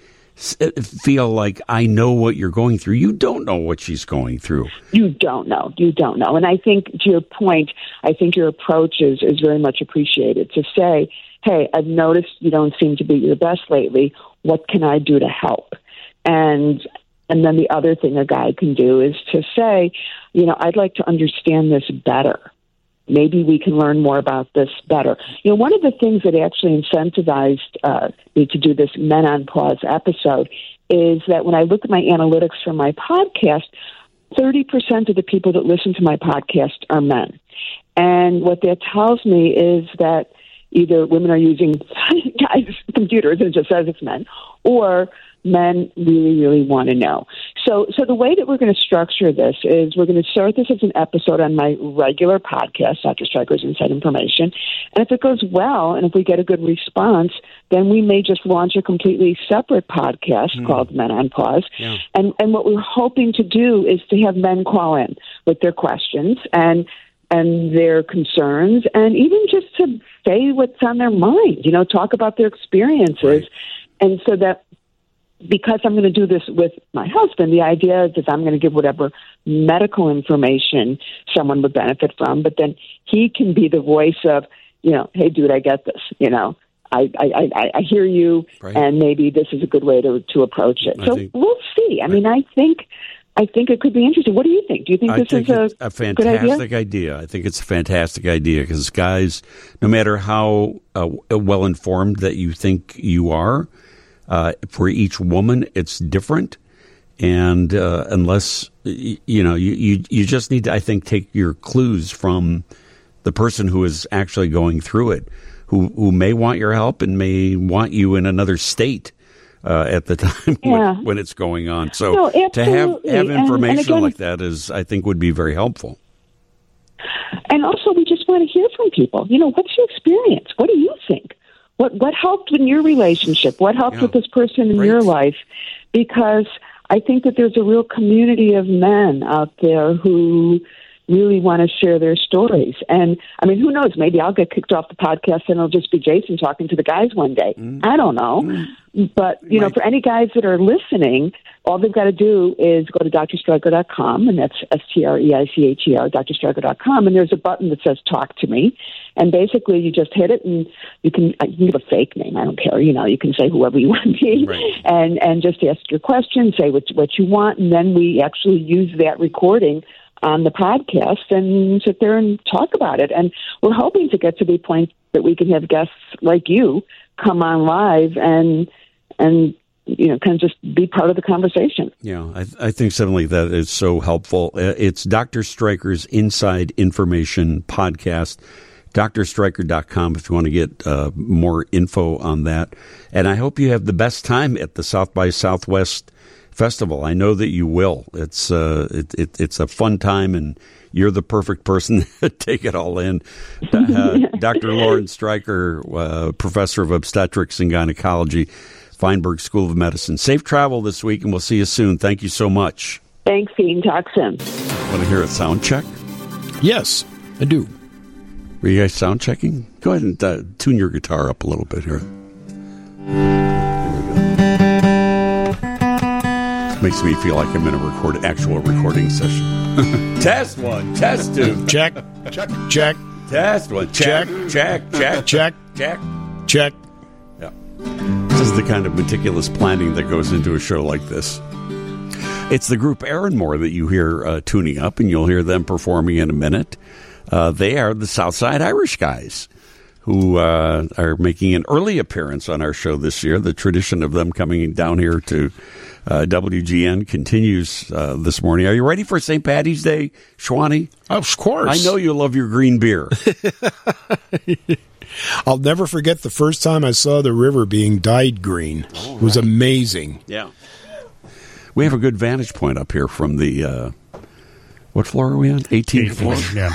feel like I know what you're going through, you don't know what she's going through. You don't know. You don't know. And I think, to your point, I think your approach is, is very much appreciated. To say, hey, I've noticed you don't seem to be your best lately. What can I do to help? And and then the other thing a guy can do is to say, you know, I'd like to understand this better. Maybe we can learn more about this better. You know, one of the things that actually incentivized uh, me to do this Men on Pause episode is that when I look at my analytics for my podcast, thirty percent of the people that listen to my podcast are men. And what that tells me is that either women are using guys' computers, and it just says it's men, or men really, really want to know. So so the way that we're going to structure this is we're going to start this as an episode on my regular podcast, Doctor Stryker's Inside Information. And if it goes well, and if we get a good response, then we may just launch a completely separate podcast mm. called Men on Pause. Yeah. And, and what we're hoping to do is to have men call in with their questions and and their concerns, and even just to say what's on their mind, you know, talk about their experiences. Right. And so that, because I'm going to do this with my husband, the idea is that I'm going to give whatever medical information someone would benefit from, but then he can be the voice of, you know, hey, dude, I get this, you know, I, I, I, I hear you, right. And maybe this is a good way to, to approach it. I so think, we'll see. I right. mean, I think... I think it could be interesting. What do you think? Do you think I this think is a, it's a fantastic good idea? idea? I think it's a fantastic idea because guys, no matter how uh, well informed that you think you are, uh, for each woman it's different, and uh, unless you know, you, you you just need to, I think, take your clues from the person who is actually going through it, who who may want your help and may want you in another state. Uh, at the time yeah. when, when it's going on. So no, to have, have information and, and again, like that is, I think, would be very helpful. And also, we just want to hear from people. You know, what's your experience? What do you think? What what helped in your relationship? What helped yeah. with this person in right. your life? Because I think that there's a real community of men out there who really want to share their stories. And, I mean, who knows? Maybe I'll get kicked off the podcast and it'll just be Jason talking to the guys one day. Mm. I don't know. Mm. But, you know, for any guys that are listening, all they've got to do is go to d r streicher dot com, and that's S T R E I C H E R, d r streicher dot com, and there's a button that says Talk to Me. And basically, you just hit it, and you can, you can give a fake name. I don't care. You know, you can say whoever you want to be, right. and, and just ask your question, say what, what you want, and then we actually use that recording on the podcast and sit there and talk about it. And we're hoping to get to the point that we can have guests like you come on live and and you know kind of just be part of the conversation. Yeah, I, I think certainly that is so helpful. It's Doctor Streicher's Inside Information Podcast. d r streicher dot com if you want to get uh, more info on that. And I hope you have the best time at the South by Southwest Festival. I know that you will. It's uh, it, it, it's a fun time, and you're the perfect person to take it all in. Uh, Doctor Lauren Streicher, uh, professor of obstetrics and gynecology, Feinberg School of Medicine. Safe travel this week, and we'll see you soon. Thank you so much. Thanks, Dean. Talk soon. Want to hear a sound check? Yes, I do. Were you guys sound checking? Go ahead and uh, tune your guitar up a little bit here. Makes me feel like I'm in a record, actual recording session. Test one, test two. Check, check, check. Test one, check, check, check, check, check, check. Yeah. This is the kind of meticulous planning that goes into a show like this. It's the group Aaron Moore that you hear uh, tuning up, and you'll hear them performing in a minute. Uh, they are the Southside Irish Guys, who uh, are making an early appearance on our show this year. The tradition of them coming down here to uh, W G N continues uh, this morning. Are you ready for Saint Paddy's Day, Schwani? Of course. I know you love your green beer. I'll never forget the first time I saw the river being dyed green. All it was right. Amazing. Yeah. We have a good vantage point up here from the, uh, what floor are we on? eighteenth floor. Yeah.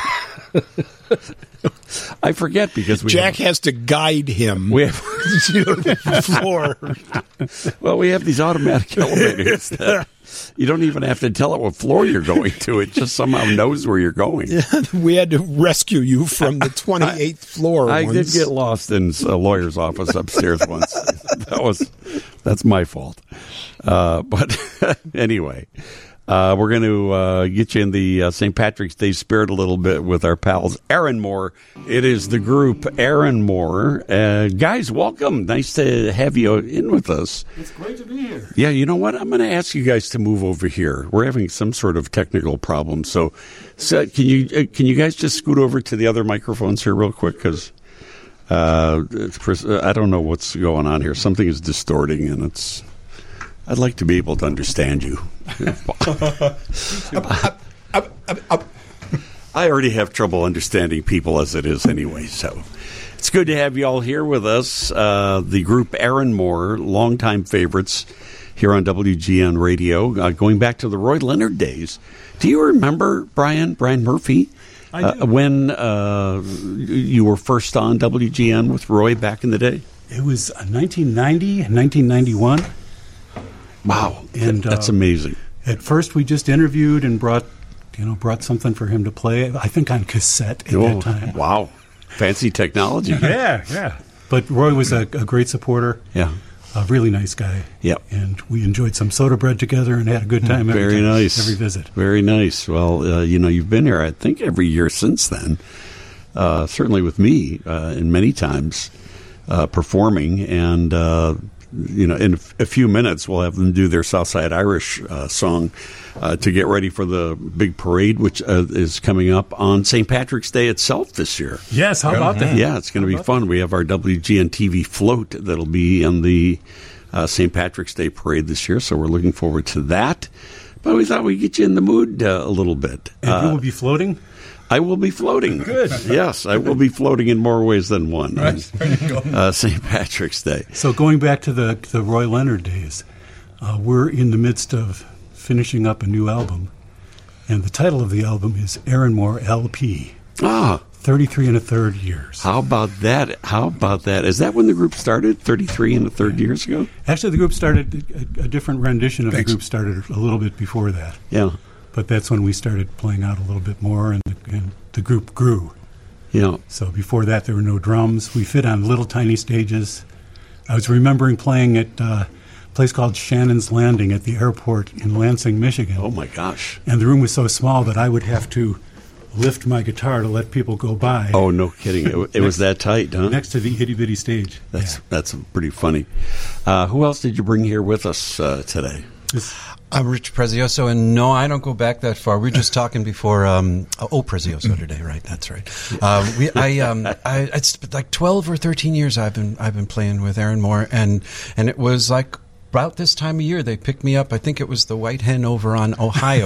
I forget because we Jack have, has to guide him we have, to the floor. Well, we have these automatic elevators that you don't even have to tell it what floor you're going to. It just somehow knows where you're going. Yeah, we had to rescue you from the twenty-eighth floor. I once. did get lost in a lawyer's office upstairs once. That was that's my fault. Uh, but anyway. Uh, we're going to uh, get you in the uh, Saint Patrick's Day spirit a little bit with our pals, Aaron Moore. It is the group Aaron Moore. Uh, guys, welcome. Nice to have you in with us. It's great to be here. Yeah, you know what? I'm going to ask you guys to move over here. We're having some sort of technical problem. So, so can you uh, can you guys just scoot over to the other microphones here real quick? Because uh, I don't know what's going on here. Something is distorting, and it's... I'd like to be able to understand you. I already have trouble understanding people as it is anyway, so it's good to have you all here with us. Uh, the group Aaron Moore, longtime favorites here on W G N Radio, uh, going back to the Roy Leonard days. Do you remember, Brian, Brian Murphy, I do. Uh, when uh, you were first on W G N with Roy back in the day? It was nineteen ninety and nineteen ninety-one. Wow, and that's uh, amazing. At first, we just interviewed and brought, you know, brought something for him to play. I think on cassette at oh, that time. Wow, fancy technology. yeah, yeah. But Roy was a, a great supporter. Yeah, a really nice guy. Yep. And we enjoyed some soda bread together and had a good time. Every Very time, nice. Every visit. Very nice. Well, uh, you know, you've been here, I think, every year since then. Uh, certainly with me, uh, and many times uh, performing and. Uh, You know, in a few minutes, we'll have them do their Southside Irish uh, song uh, to get ready for the big parade, which uh, is coming up on Saint Patrick's Day itself this year. Yes, how about that? Yeah, it's going to be fun. We have our W G N T V float that'll be in the uh, Saint Patrick's Day parade this year, so we're looking forward to that. But we thought we'd get you in the mood uh, a little bit. And uh, you will be floating? I will be floating. Good. Yes, I will be floating in more ways than one on uh, Saint Patrick's Day. So going back to the the Roy Leonard days, uh, we're in the midst of finishing up a new album, and the title of the album is Aaron Moore L P. Ah, thirty-three and a third years. How about that? How about that? Is that when the group started? thirty-three and a third yeah. years ago? Actually, the group started, a, a different rendition of Thanks. the group started a little bit before that. Yeah. but that's when we started playing out a little bit more, and the, and the group grew. Yeah. So before that, there were no drums. We fit on little tiny stages. I was remembering playing at uh, a place called Shannon's Landing at the airport in Lansing, Michigan. Oh, my gosh. And the room was so small that I would have to lift my guitar to let people go by. Oh, no kidding. It, it was that tight, huh? Next to the itty-bitty stage. That's Yeah. that's pretty funny. Uh, who else did you bring here with us uh, today? This- I'm Rich Prezioso, and no, I don't go back that far. We were just talking before. Um, oh, Prezioso today, right? That's right. Um, we, I, um, I, it's like twelve or thirteen years I've been I've been playing with Aaron Moore, and and it was like about this time of year they picked me up. I think it was the White Hen over on Ohio.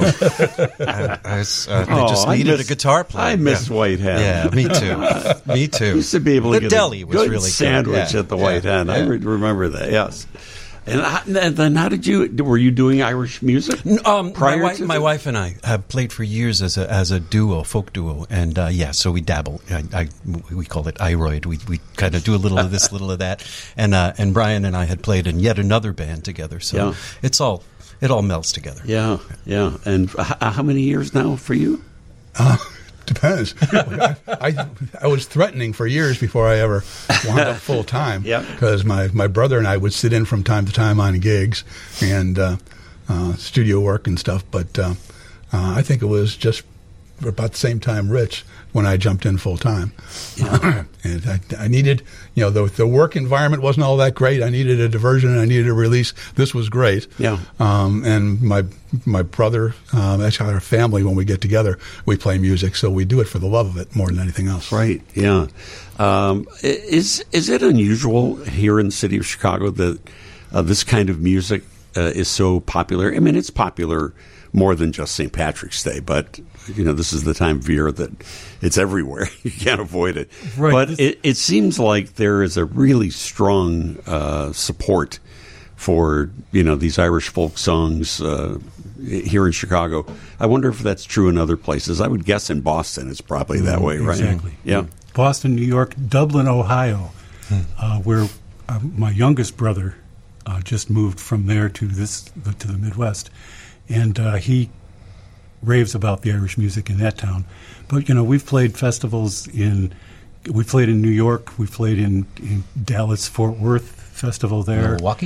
I, I was, uh, they Oh, just I needed miss- a guitar player. I miss yeah. White Hen. Yeah, me too. Me too. Used to be able to the get deli a was good really sandwich good. Yeah. at the Yeah. White Hen. I Yeah. re- remember that. Yes. And, how, and then, how did you? Were you doing Irish music Um, my, prior wife, to my the- wife and I have played for years as a as a duo, folk duo, and uh, yeah, so we dabble. I, I we call it Iroid. We we kind of do a little of this, little of that, and uh, and Brian and I had played in yet another band together. So Yeah. it's all it all melts together. Yeah, yeah. And h- how many years now for you? Uh, depends. I, I I was threatening for years before I ever wound up full time. Yeah. Because my, my brother and I would sit in from time to time on gigs and uh, uh, studio work and stuff. But uh, uh, I think it was just about the same time, Rich, when I jumped in full time. Yeah. And I, I needed, you know, the the work environment wasn't all that great. I needed a diversion and I needed a release. This was great. Yeah. Um, and my my brother, um, actually our family, when we get together, we play music. So we do it for the love of it more than anything else. Right. Yeah. Um, i- is is it unusual here in the city of Chicago that uh, this kind of music uh, is so popular? I mean, it's popular more than just Saint Patrick's Day, but you know, this is the time of year that it's everywhere. You can't avoid it. Right. But This- it, it seems like there is a really strong uh, support for you know these Irish folk songs uh, here in Chicago. I wonder if that's true in other places. I would guess in Boston it's probably that way, right? Exactly. Yeah. Boston, New York, Dublin, Ohio, uh, where uh, my youngest brother uh, just moved from there to this to the Midwest, and uh, he raves about the Irish music in that town. But you know, we've played festivals in we played in New York, we played in, in Dallas Fort Worth festival there. Milwaukee.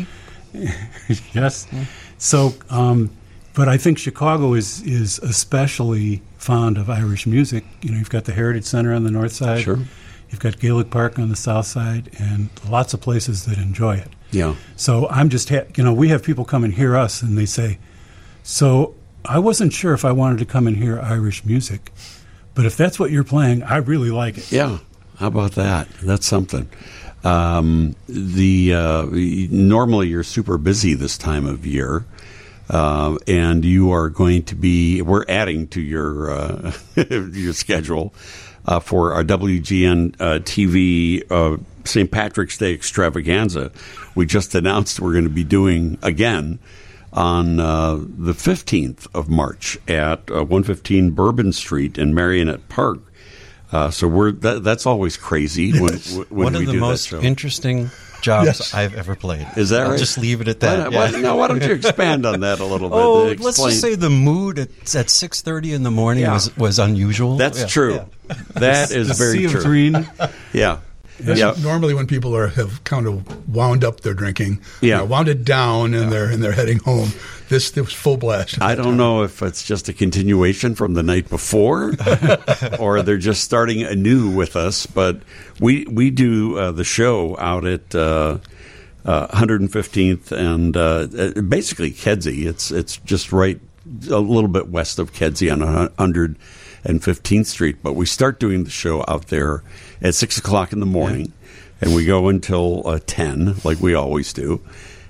Yes. So, um, but I think Chicago is is especially fond of Irish music. You know, you've got the Heritage Center on the north side. Sure. You've got Gaelic Park on the south side, and lots of places that enjoy it. Yeah. So I'm just, ha- you know, we have people come and hear us, and they say, so I wasn't sure if I wanted to come and hear Irish music, but if that's what you're playing, I really like it. Yeah. How about that? That's something. Um, the uh, normally you're super busy this time of year, uh, and you are going to be. We're adding to your uh, your schedule uh, for our W G N uh, T V uh, Saint Patrick's Day extravaganza. We just announced we're going to be doing again on uh, the fifteenth of March at uh, one fifteen Bourbon Street in Marionette Park. Uh, so we're that, that's always crazy when, when One we of the do most that show. interesting jobs Yes. I've ever played. Is that I'll right? just leave it at that. Why, yeah. why, no, why don't you expand on that a little bit? Oh, Explain. let's just say the mood at, at six thirty in the morning Yeah. was, was unusual. That's Yeah, true. yeah. That is The very sea of true. green. Yeah. This Yeah. is normally when people are have kind of wound up their drinking, Yeah. you know, wound it down, and they're and they're heading home. This, this was full blast. I don't know if it's just a continuation from the night before, or they're just starting anew with us. But we we do uh, the show out at uh, uh, one hundred fifteenth and uh, basically Kedzie. It's it's just right a little bit west of Kedzie on one hundred fifteenth Street. But we start doing the show out there at six o'clock in the morning, and we go until uh, ten, like we always do.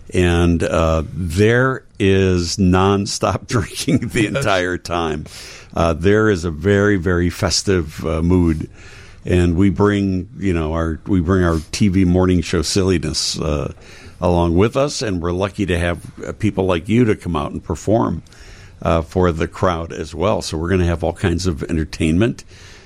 And uh, there is nonstop drinking the entire time. Uh, there is a very, very festive uh, mood, and we bring, you know, our we bring our T V morning show silliness uh, along with us, and we're lucky to have uh, people like you to come out and perform uh, for the crowd as well. So we're going to have all kinds of entertainment.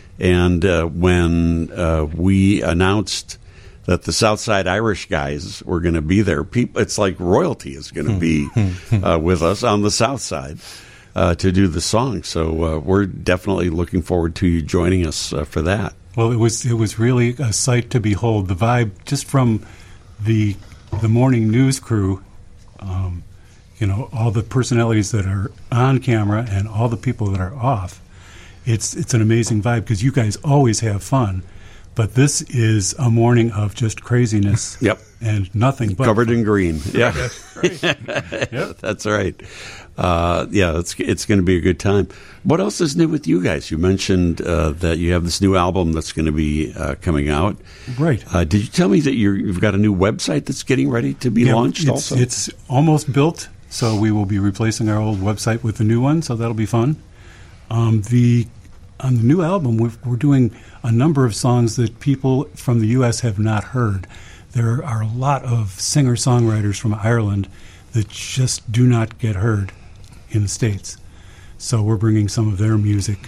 And uh, when uh, we announced that the Southside Irish guys were going to be there, people, it's like royalty is going to be uh, with us on the South Side. uh, to do the song. So uh, we're definitely looking forward to you joining us uh, for that. Well, it was it was really a sight to behold. The vibe just from the the morning news crew, um, you know, all the personalities that are on camera and all the people that are off. It's it's an amazing vibe because you guys always have fun, but this is a morning of just craziness. Yep. And nothing but covered fun. in green. Yeah, That's right. Yep. That's right. Uh, yeah, it's it's going to be a good time. What else is new with you guys? You mentioned uh, that you have this new album that's going to be uh, coming out. Right. Uh, did you tell me that you're, you've got a new website that's getting ready to be Yeah, launched? It's, also, it's almost built, so we will be replacing our old website with a new one. So that'll be fun. Um, the on the new album, we're, we're doing a number of songs that people from the U S have not heard. There are a lot of singer-songwriters from Ireland that just do not get heard in the States. So we're bringing some of their music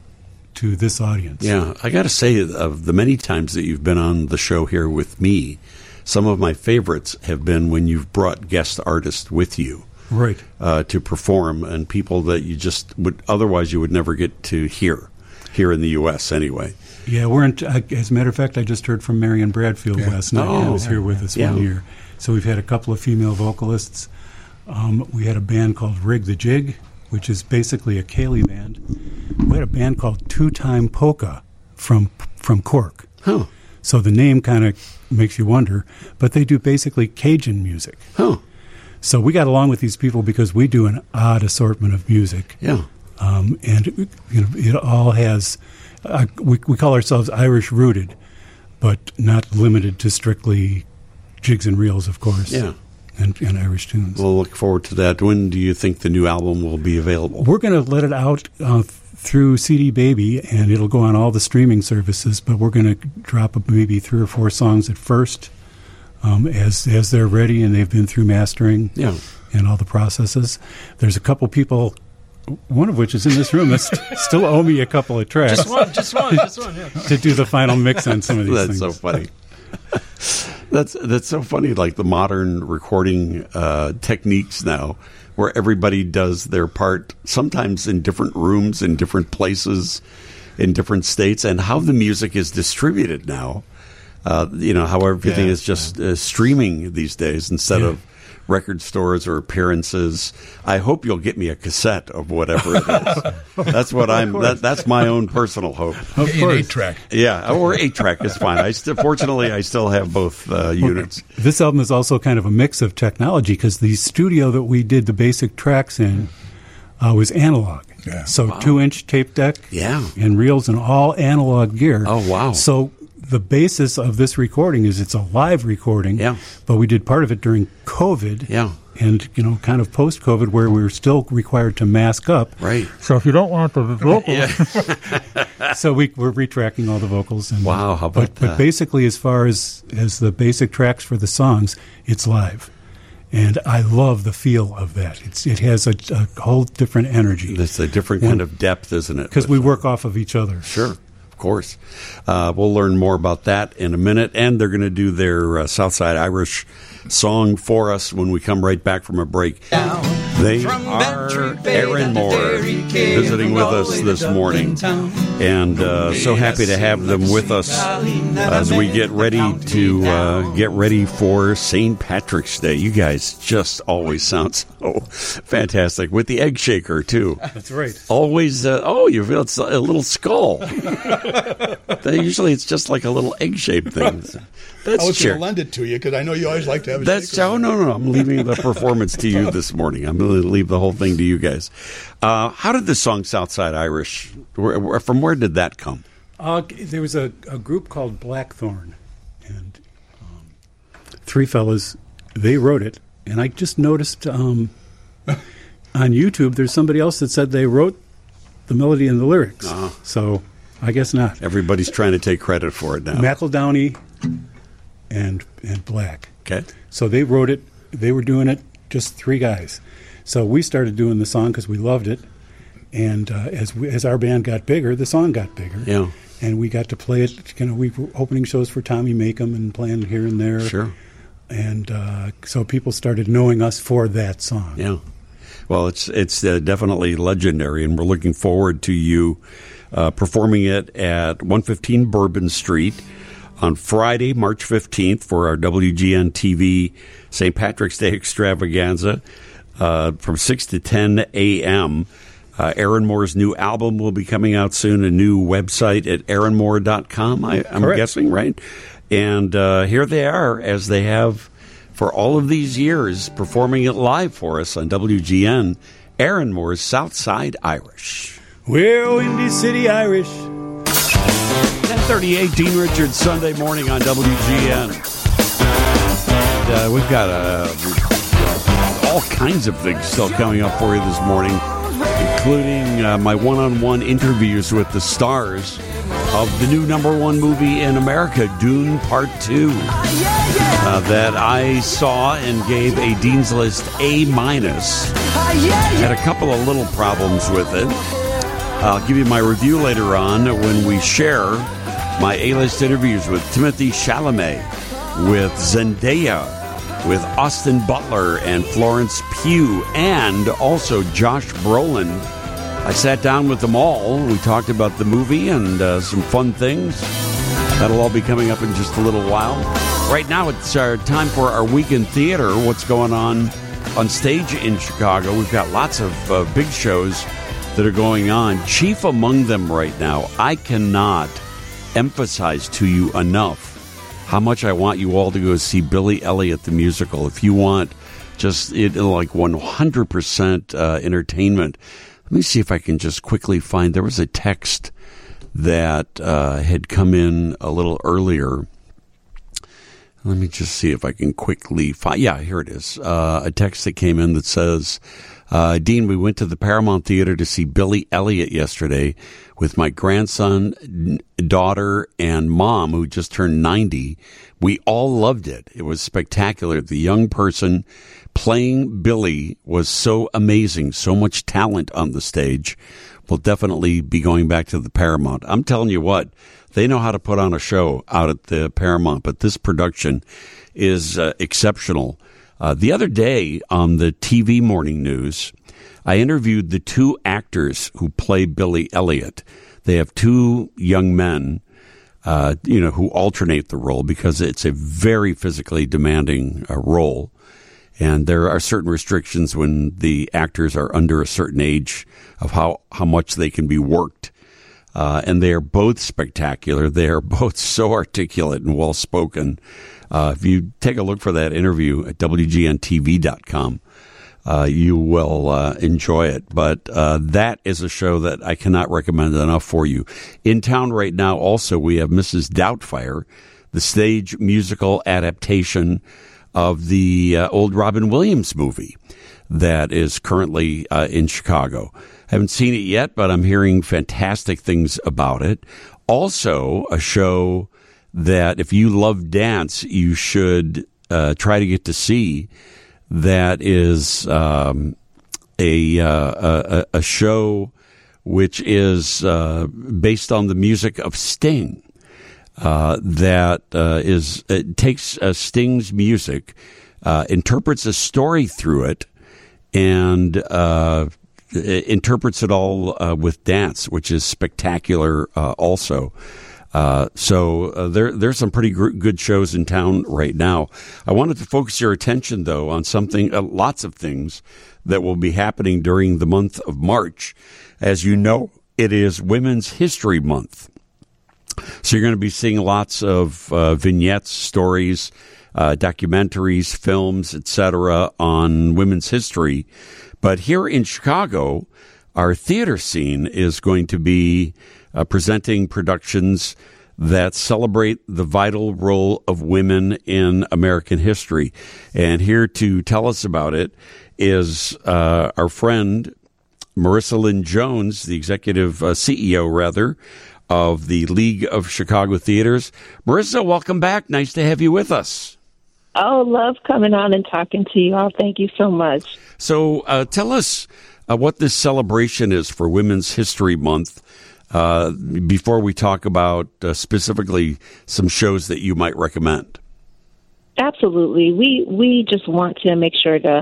to this audience. Yeah, I got to say, of the many times that you've been on the show here with me, some of my favorites have been when you've brought guest artists with you. Right. Uh, to perform, and people that you just would otherwise you would never get to hear here in the U S anyway. Yeah, we're in, I, as a matter of fact, I just heard from Marion Bradfield Yeah. last night, Oh, who was here with us yeah. one year. So we've had a couple of female vocalists. Um, we had a band called Rig the Jig, which is basically a Cayley band. We had a band called Two Time Polka from from Cork. Huh. So the name kind of makes you wonder, but they do basically Cajun music. Huh. So we got along with these people because we do an odd assortment of music. Yeah. Um, and you know, it all has, uh, we, we call ourselves Irish rooted, but not limited to strictly jigs and reels, of course. Yeah. And, and Irish tunes. We'll look forward to that. When do you think the new album will be available? We're going to let it out uh, through C D Baby, and it'll go on all the streaming services, but we're going to drop maybe three or four songs at first um, as as they're ready and they've been through mastering Yeah. and all the processes. There's a couple people, one of which is in this room, that st- still owe me a couple of tracks. Just one, just one, just one. Yeah. To do the final mix on some of these That's things. so funny. That's that's so funny. Like the modern recording uh, techniques now, where everybody does their part, sometimes in different rooms, in different places, in different states, and how the music is distributed now. Uh, you know, how everything Yeah. is just uh, streaming these days instead Yeah. of record stores or appearances. I hope you'll get me a cassette of whatever it is. That's what I'm. That, that's my own personal hope. Of An course. eight track. Yeah, or eight track is fine. I still, fortunately, I still have both uh, units. This album is also kind of a mix of technology because the studio that we did the basic tracks in uh, was analog. Yeah. So two-inch tape deck Yeah. and reels and all analog gear. Oh, wow. So the basis of this recording is it's a live recording. Yeah. But we did part of it during COVID. Yeah. And, you know, kind of post-COVID where we were still required to mask up. Right. So if you don't want the vocals, so we, we're retracking all the vocals. And, Wow, how about but, that? But basically, as far as, as the basic tracks for the songs, it's live. And I love the feel of that. It's It has a, a whole different energy. It's a different kind of depth, isn't it? Because we work off of each other. Sure, of course. Uh, we'll learn more about that in a minute. And they're going to do their uh, Southside Irish song for us when we come right back from a break. They are Aaron Moore visiting with us this morning. And uh, so happy to have them with us as we get ready to uh, get ready for Saint Patrick's Day. You guys just always sound so fantastic. With the egg shaker, too. That's right. Always, uh, oh, you feel it's a little skull. They, usually it's just like a little egg-shaped thing. That's I was sure. going to lend it to you because I know you always like to have a That's shaker. oh no no no. I'm leaving the performance to you this morning. I'm going to leave the whole thing to you guys. Uh, how did the song Southside Irish? Where, where, from where did that come? Uh, there was a, a group called Blackthorn, and um, three fellas, they wrote it. And I just noticed um, on YouTube there's somebody else that said they wrote the melody and the lyrics. Uh-huh. So I guess not. Everybody's trying to take credit for it now. McEldowney and and Black. Okay. So they wrote it. They were doing it, just three guys. So we started doing the song because we loved it. And uh, as we, as our band got bigger, the song got bigger. Yeah. And we got to play it. You know, we were opening shows for Tommy Makem and playing here and there. Sure. And uh, so people started knowing us for that song. Yeah. Well, it's it's uh, definitely legendary, and we're looking forward to you uh, performing it at one fifteen Bourbon Street on Friday, March fifteenth, for our W G N T V Saint Patrick's Day extravaganza uh, from six to ten a.m. Uh, Aaron Moore's new album will be coming out soon, a new website at aaron moore dot com, I, I'm Correct. guessing, right? And uh, here they are, as they have for all of these years, performing it live for us on W G N, Aaron Moore's Southside Irish. We're Windy City Irish. ten thirty-eight, Dean Richards, Sunday morning on W G N. And, uh, we've got uh, all kinds of things still coming up for you this morning, including uh, my one-on-one interviews with the stars of the new number one movie in America, Dune Part two, uh, that I saw and gave a Dean's List A minus. Had a couple of little problems with it. I'll give you my review later on when we share my A-list interviews with Timothée Chalamet, with Zendaya, with Austin Butler and Florence Pugh, and also Josh Brolin. I sat down with them all. We talked about the movie and uh, some fun things. That'll all be coming up in just a little while. Right now, it's our time for our weekend theater. What's going on on stage in Chicago? We've got lots of uh, big shows that are going on. Chief among them right now, I cannot emphasize to you enough how much I want you all to go see Billy Elliot the musical. If you want just it, like one hundred percent uh, entertainment. Let me see if I can just quickly find, there was a text that uh, had come in a little earlier. Let me just see if I can quickly find, yeah, here it is. Uh, a text that came in that says, uh, Dean, we went to the Paramount Theater to see Billy Elliot yesterday with my grandson, daughter, and mom, who just turned ninety. We all loved it. It was spectacular. The young person playing Billy was so amazing, so much talent on the stage. We'll definitely be going back to the Paramount. I'm telling you what, they know how to put on a show out at the Paramount, but this production is uh, exceptional. Uh, the other day on the T V Morning News, I interviewed the two actors who play Billy Elliot. They have two young men, uh, you know, who alternate the role because it's a very physically demanding uh, role. And there are certain restrictions when the actors are under a certain age of how, how much they can be worked. Uh, and they are both spectacular. They are both so articulate and well-spoken. Uh, if you take a look for that interview at W G N T V dot com, uh, you will uh, enjoy it. But uh, that is a show that I cannot recommend enough for you. In town right now also, we have Missus Doubtfire, the stage musical adaptation of the uh, old Robin Williams movie that is currently uh, in Chicago. Haven't seen it yet, but I'm hearing fantastic things about it. Also, a show that if you love dance, you should uh, try to get to see. That is um, a, uh, a a show which is uh, based on the music of Sting. Uh, that uh, is it takes uh, Sting's music, uh, interprets a story through it, and uh, interprets it all uh, with dance, which is spectacular. Uh, also, uh, so uh, there there's some pretty gr- good shows in town right now. I wanted to focus your attention, though, on something, uh, lots of things that will be happening during the month of March. As you know, it is Women's History Month. So you're going to be seeing lots of uh, vignettes, stories, uh, documentaries, films, et cetera on women's history. But here in Chicago, our theater scene is going to be uh, presenting productions that celebrate the vital role of women in American history. And here to tell us about it is uh, our friend Marissa Lynn Jones, the executive uh, C E O, rather, of the League of Chicago Theaters. Marissa, welcome back. Nice to have you with us. Oh, love coming on and talking to you all. Thank you so much. So uh, tell us uh, what this celebration is for Women's History Month uh, before we talk about uh, specifically some shows that you might recommend. Absolutely. We we just want to make sure to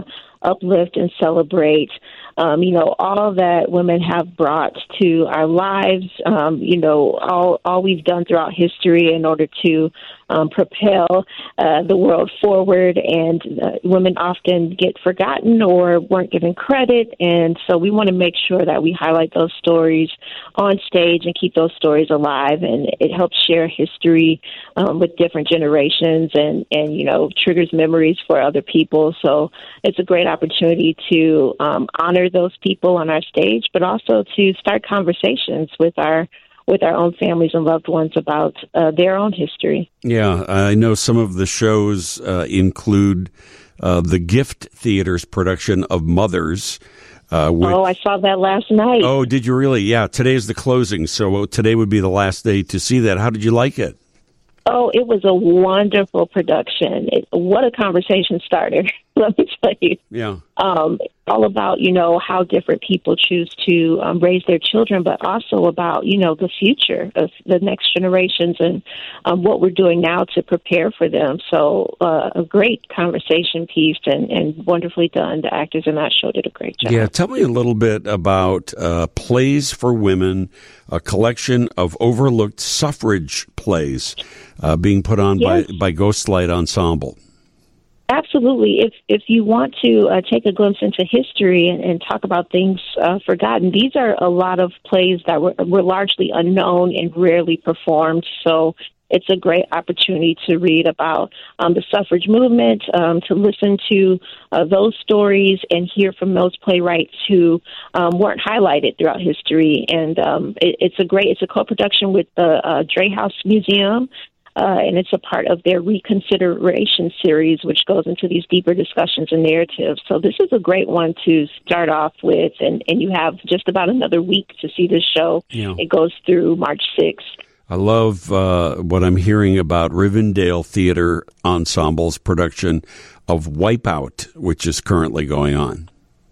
uplift and celebrate, um, you know, all that women have brought to our lives, um, you know, all, all we've done throughout history in order to um, propel uh, the world forward. And uh, women often get forgotten or weren't given credit. And so we want to make sure that we highlight those stories on stage and keep those stories alive. And it helps share history um, with different generations and, and, you know, triggers memories for other people. So it's a great opportunity to um, honor those people on our stage, but also to start conversations with our with our own families and loved ones about uh, their own history. Yeah, I know some of the shows uh, include uh, the Gift Theater's production of Mothers. Uh, which, oh, I saw that last night. Oh, did you really? Yeah, today's the closing, so today would be the last day to see that. How did you like it? Oh, it was a wonderful production. It, what a conversation starter, let me tell you. Yeah. Um, all about, you know, how different people choose to um, raise their children, but also about, you know, the future of the next generations and um, what we're doing now to prepare for them. So uh, a great conversation piece and, and wonderfully done. The actors in that show did a great job. Yeah, tell me a little bit about uh, Plays for Women, a collection of overlooked suffrage plays uh, being put on yes. by, by Ghostlight Ensemble. Absolutely. If if you want to uh, take a glimpse into history and, and talk about things uh, forgotten, these are a lot of plays that were, were largely unknown and rarely performed. So it's a great opportunity to read about um, the suffrage movement, um, to listen to uh, those stories and hear from those playwrights who um, weren't highlighted throughout history. And um, it, it's a great, it's a co-production with the uh, Dreyhouse Museum. Uh, and it's a part of their Reconsideration series, which goes into these deeper discussions and narratives. So this is a great one to start off with, and, and you have just about another week to see this show. Yeah. It goes through March sixth. I love uh, what I'm hearing about Rivendell Theater Ensemble's production of Wipeout, which is currently going on.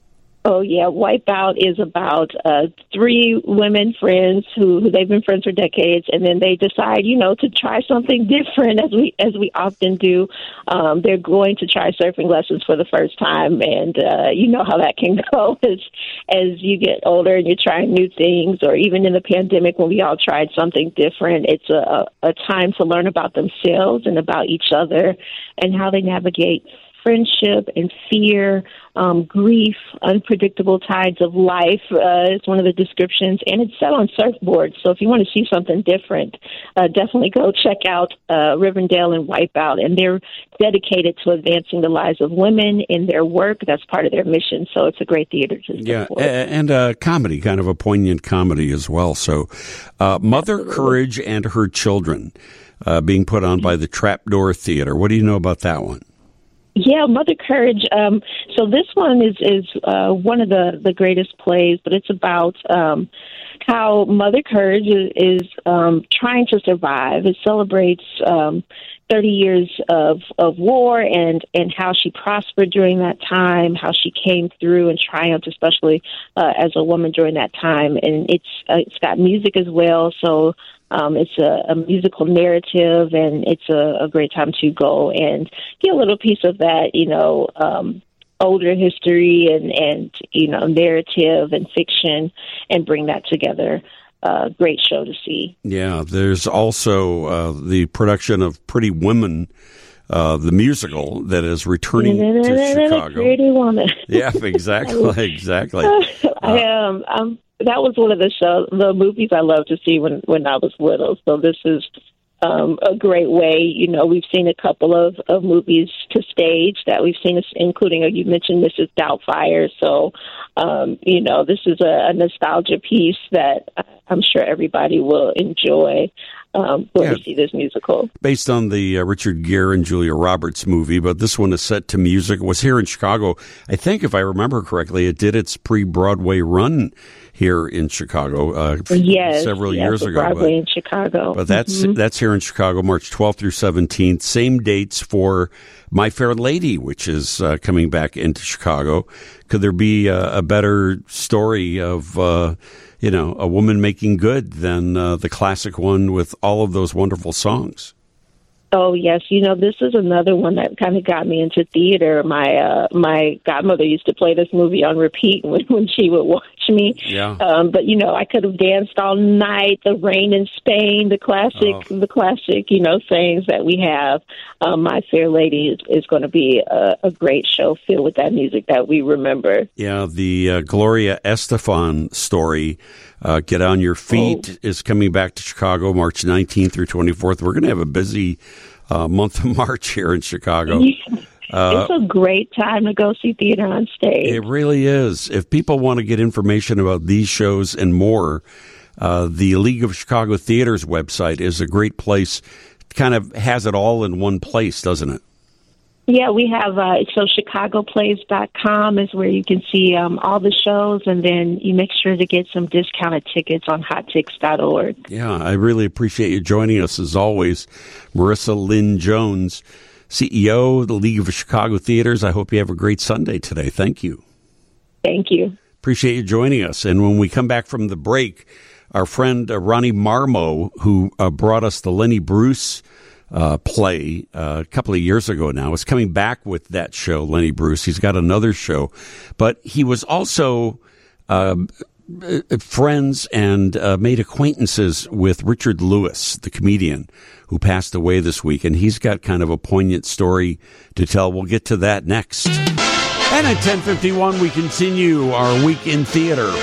Oh, yeah. Wipeout is about uh, three women friends who, who they've been friends for decades, and then they decide, you know, to try something different, as we as we often do. Um, they're going to try surfing lessons for the first time, and uh, you know how that can go as, as you get older and you're trying new things, or even in the pandemic when we all tried something different. It's a, a time to learn about themselves and about each other and how they navigate friendship and fear, um, grief, unpredictable tides of life uh, is one of the descriptions, and it's set on surfboards. So if you want to see something different, uh, definitely go check out uh, Rivendell and Wipeout, and they're dedicated to advancing the lives of women in their work. That's part of their mission, so it's a great theater to support. Yeah, and a comedy, kind of a poignant comedy as well. So uh, Mother Absolutely. Courage and Her Children uh, being put on by the Trapdoor Theater. What do you know about that one? Yeah, Mother Courage. Um, so this one is is uh, one of the, the greatest plays, but it's about um, how Mother Courage is, is um, trying to survive. It celebrates um, thirty years of, of war and, and how she prospered during that time, how she came through and triumphed, especially uh, as a woman during that time. And it's uh, it's got music as well, so Um, it's a, a musical narrative, and it's a, a great time to go and get a little piece of that, you know, um, older history and, and, you know, narrative and fiction and bring that together. Uh, great show to see. Yeah, there's also uh, the production of Pretty Woman, uh, the musical that is returning to Chicago. Pretty Woman. Yeah, exactly, exactly. I am. Uh, um, that was one of the shows, the movies I loved to see when, when I was little. So this is um, a great way. You know, we've seen a couple of, of movies to stage that we've seen, including, you mentioned Missus Doubtfire. So, um, you know, this is a, a nostalgia piece that I'm sure everybody will enjoy um, when yeah. we see this musical. Based on the uh, Richard Gere and Julia Roberts movie, but this one is set to music. It was here in Chicago. I think, if I remember correctly, it did its pre-Broadway run here in Chicago uh, yes, several yes, years ago. Broadway but, in Chicago. But that's mm-hmm. that's here in Chicago, March twelfth through seventeenth. Same dates for My Fair Lady, which is uh, coming back into Chicago. Could there be a, a better story of, uh, you know, a woman making good than uh, the classic one with all of those wonderful songs? Oh yes, you know, this is another one that kind of got me into theater. My uh, my godmother used to play this movie on repeat when, when she would watch me. Yeah. Um, but you know, I could have danced all night. The Rain in Spain, the classic, Oh. the classic, you know, sayings that we have. Um, My Fair Lady is, is going to be a, a great show filled with that music that we remember. Yeah, the uh, Gloria Estefan story, uh, Get On Your Feet, Oh. is coming back to Chicago March nineteenth through twenty-fourth. We're going to have a busy uh, month of March here in Chicago. Uh, It's a great time to go see theater on stage. It really is. If people want to get information about these shows and more, uh, the League of Chicago Theaters website is a great place. It kind of has it all in one place, doesn't it? Yeah, we have, uh, so chicago plays dot com is where you can see um, all the shows, and then you make sure to get some discounted tickets on hot tix dot org. Yeah, I really appreciate you joining us as always. Marissa Lynn Jones, C E O of the League of Chicago Theaters. I hope you have a great Sunday today. Thank you. Thank you. Appreciate you joining us. And when we come back from the break, our friend uh, Ronnie Marmo, who uh, brought us the Lenny Bruce uh, play uh, a couple of years ago now, is coming back with that show, Lenny Bruce. He's got another show. But he was also uh, friends and uh, made acquaintances with Richard Lewis, the comedian, who passed away this week. And he's got kind of a poignant story to tell. We'll get to that next. And at ten fifty-one, we continue our week in theater.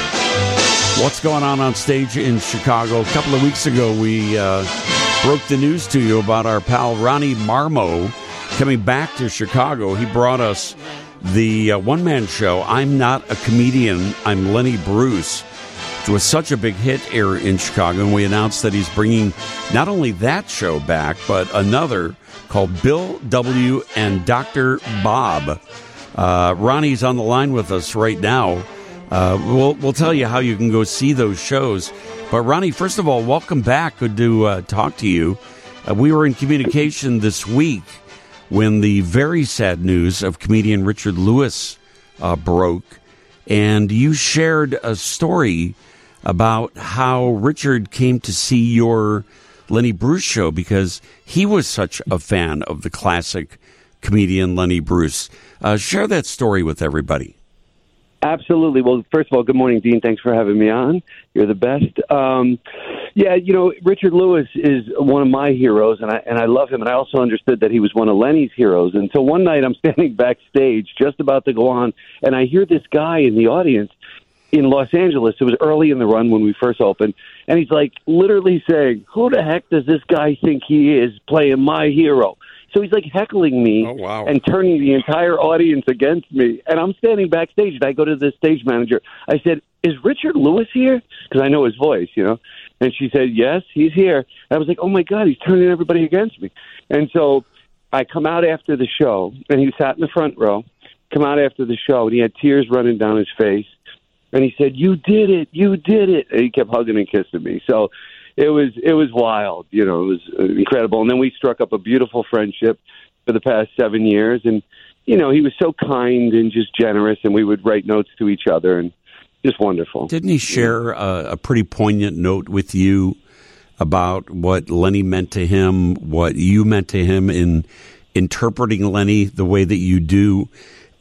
What's going on on stage in Chicago? A couple of weeks ago, we uh, broke the news to you about our pal Ronnie Marmo coming back to Chicago. He brought us the uh, one-man show, I'm Not a Comedian, I'm Lenny Bruce. It was such a big hit here in Chicago, and we announced that he's bringing not only that show back, but another called Bill W. and Doctor Bob. Uh, Ronnie's on the line with us right now. Uh, we'll we'll tell you how you can go see those shows. But Ronnie, first of all, welcome back. Good to uh, talk to you. Uh, we were in communication this week when the very sad news of comedian Richard Lewis uh, broke, and you shared a story about how Richard came to see your Lenny Bruce show because he was such a fan of the classic comedian Lenny Bruce. Uh, share that story with everybody. Absolutely. Well, first of all, good morning, Dean. Thanks for having me on. You're the best. Um, yeah, you know, Richard Lewis is one of my heroes, and I and I love him. And I also understood that he was one of Lenny's heroes. And so one night I'm standing backstage, just about to go on, and I hear this guy in the audience in Los Angeles. It was early in the run when we first opened, and he's like literally saying, "Who the heck does this guy think he is playing my hero?" So he's like heckling me oh, wow. and turning the entire audience against me. And I'm standing backstage, and I go to the stage manager. I said, "Is Richard Lewis here?" Because I know his voice, you know. And she said, "Yes, he's here." And I was like, "Oh, my God, he's turning everybody against me." And so I come out after the show, and he sat in the front row, come out after the show, and he had tears running down his face. And he said, "You did it, you did it." And he kept hugging and kissing me. So It was it was wild, you know, it was incredible. And then we struck up a beautiful friendship for the past seven years. And, you know, he was so kind and just generous, and we would write notes to each other, and just wonderful. Didn't he share a, a pretty poignant note with you about what Lenny meant to him, what you meant to him in interpreting Lenny the way that you do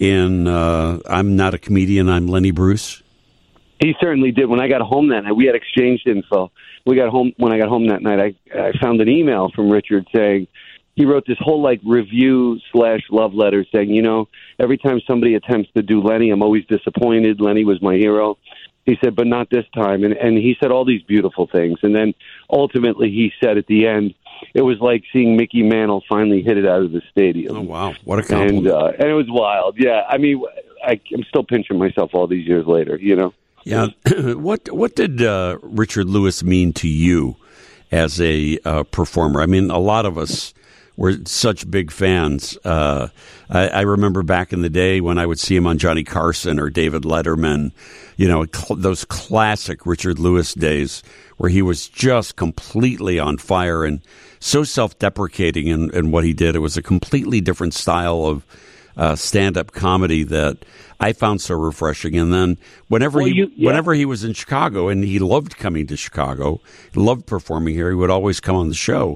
in uh, I'm Not a Comedian, I'm Lenny Bruce? He certainly did. When I got home that night, we had exchanged info. We got home when I got home that night. I, I found an email from Richard saying he wrote this whole like review slash love letter saying, you know, every time somebody attempts to do Lenny, I'm always disappointed. Lenny was my hero. He said, but not this time. And and he said all these beautiful things. And then ultimately he said at the end, it was like seeing Mickey Mantle finally hit it out of the stadium. Oh, wow. What a compliment. And, uh, and it was wild. Yeah. I mean, I, I'm still pinching myself all these years later, you know. Yeah. what what did uh, Richard Lewis mean to you as a uh, performer? I mean, a lot of us were such big fans. Uh, I, I remember back in the day when I would see him on Johnny Carson or David Letterman, you know, cl- those classic Richard Lewis days where he was just completely on fire and so self-deprecating in, in what he did. It was a completely different style of uh, stand-up comedy that I found so refreshing. And then whenever well, he you, yeah. whenever he was in Chicago, and he loved coming to Chicago, he loved performing here, he would always come on the show.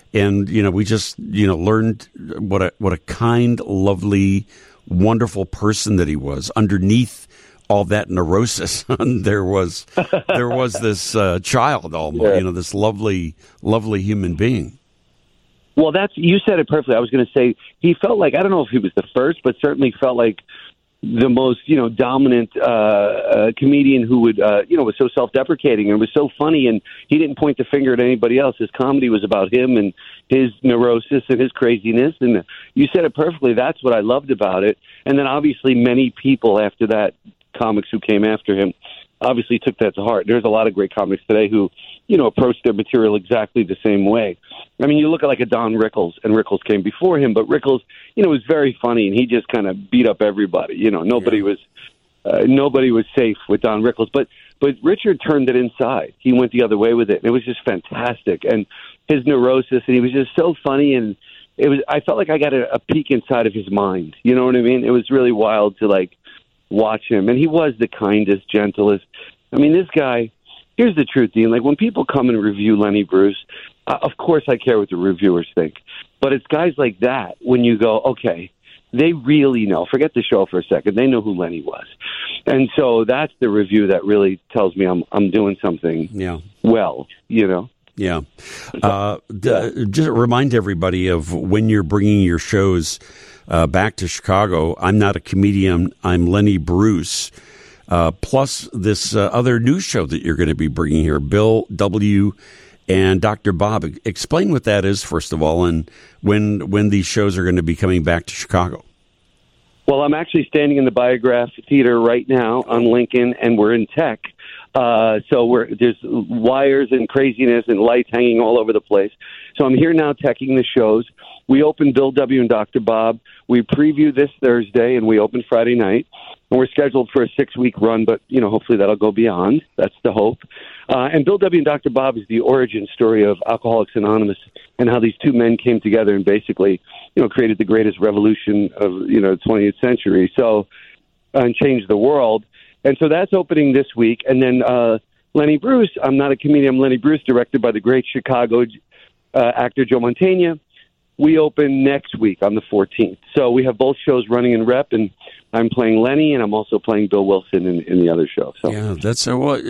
and you know, we just you know learned what a what a kind, lovely, wonderful person that he was. Underneath all that neurosis, there was there was this uh, child, almost, Yeah. you know, this lovely, lovely human being. Well, that's you said it perfectly. I was going to say he felt like I don't know if he was the first, but certainly felt like the most you know dominant uh, uh, comedian who would uh, you know was so self-deprecating and was so funny, and he didn't point the finger at anybody else. His comedy was about him and his neurosis and his craziness. And you said it perfectly. That's what I loved about it. And then obviously many people after that, comics who came after him, obviously took that to heart. There's a lot of great comics today who, you know, approach their material exactly the same way. I mean, you look at like a Don Rickles, and Rickles came before him, but Rickles, you know, was very funny, and he just kind of beat up everybody. You know, nobody was uh, nobody was safe with Don Rickles. But but Richard turned it inside. He went the other way with it, and it was just fantastic. And his neurosis, and he was just so funny, and it was. I felt like I got a, a peek inside of his mind. You know what I mean? It was really wild to like watch him, and he was the kindest, gentlest. I mean, this guy. Here's the truth, Dean. Like when people come and review Lenny Bruce, uh, of course I care what the reviewers think, but it's guys like that when you go, okay, they really know. Forget the show for a second. They know who Lenny was, and so that's the review that really tells me I'm I'm doing something yeah. well. You know. Yeah. Uh, d- just remind everybody of when you're bringing your shows uh, back to Chicago. I'm not a comedian. I'm Lenny Bruce. Uh, plus this uh, other news show that you're going to be bringing here, Bill W. and Doctor Bob. Explain what that is, first of all, and when when these shows are going to be coming back to Chicago. Well, I'm actually standing in the Biograph Theater right now on Lincoln, and we're in tech. Uh, so we're, there's wires and craziness and lights hanging all over the place. So I'm here now teching the shows. We open Bill W. and Doctor Bob. We preview this Thursday, and we open Friday night. And we're scheduled for a six-week run, but, you know, hopefully that'll go beyond. That's the hope. Uh, and Bill W. and Doctor Bob is the origin story of Alcoholics Anonymous and how these two men came together and basically, you know, created the greatest revolution of, you know, the twentieth century. So, uh, and changed the world. And so that's opening this week. And then uh, Lenny Bruce, I'm not a comedian, I'm Lenny Bruce, directed by the great Chicago uh, actor Joe Mantegna. We open next week on the fourteenth. So we have both shows running in rep, and I'm playing Lenny, and I'm also playing Bill Wilson in, in the other show. So. Yeah, that's uh, what.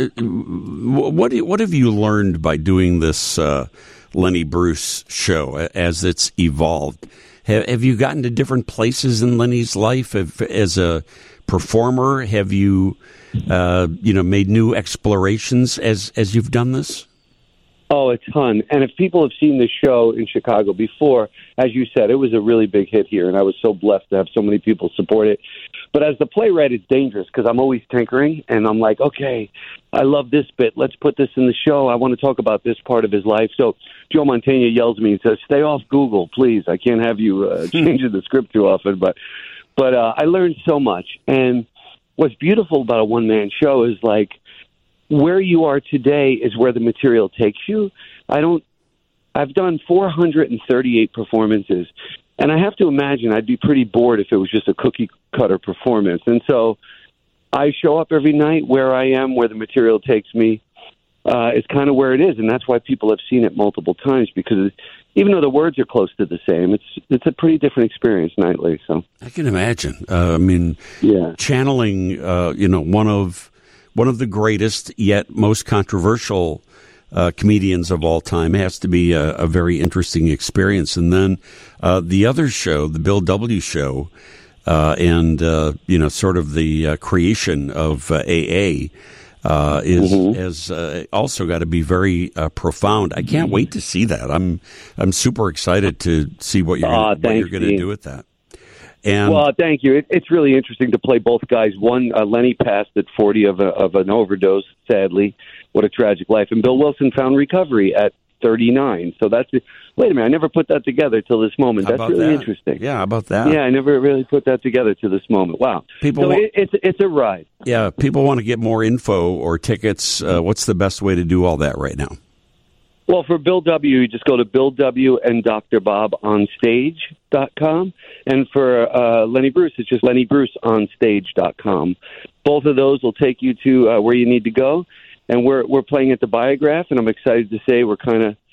What what have you learned by doing this uh, Lenny Bruce show as it's evolved? Have, have you gotten to different places in Lenny's life have, as a performer? Have you, uh, you know, made new explorations as as you've done this? Oh, a ton. And if people have seen the show in Chicago before, as you said, it was a really big hit here, and I was so blessed to have so many people support it. But as the playwright, it's dangerous because I'm always tinkering, and I'm like, okay, I love this bit. Let's put this in the show. I want to talk about this part of his life. So Joe Mantegna yells at me and says, stay off Google, please. I can't have you uh, changing the script too often. But, but uh, I learned so much. And what's beautiful about a one-man show is, like, where you are today is where the material takes you. I don't, I've done four hundred thirty-eight performances, and I have to imagine I'd be pretty bored if it was just a cookie cutter performance. And so I show up every night where I am, where the material takes me. Uh, it's kind of where it is, and that's why people have seen it multiple times, because even though the words are close to the same, it's it's a pretty different experience nightly. So I can imagine. Uh, I mean, yeah. channeling, uh, you know, one of one of the greatest yet most controversial uh, comedians of all time has to be a, a very interesting experience. And then uh, the other show, the Bill W. show, uh, and uh, you know, sort of the uh, creation of uh, A A. Uh, is mm-hmm. has uh, also got to be very uh, profound. I can't wait to see that. I'm I'm super excited to see what you're uh, gonna, what you're going to do with that. And well, thank you. It, it's really interesting to play both guys. One, uh, Lenny passed at forty of, a, of an overdose. Sadly, what a tragic life. And Bill Wilson found recovery at thirty-nine. So that's wait a minute. I never put that together till this moment. How That's about really that? interesting. Yeah, how about that? Yeah, I never really put that together till this moment. Wow. People so wa- it, it's it's a ride. Yeah, people want to get more info or tickets. Uh, what's the best way to do all that right now? Well, for Bill W., you just go to Bill W. and Doctor Bob on stage dot com. And for uh, Lenny Bruce, it's just Lenny Bruce on stage dot com. Both of those will take you to uh, where you need to go. And we're we're playing at the Biograph, and I'm excited to say we're kind of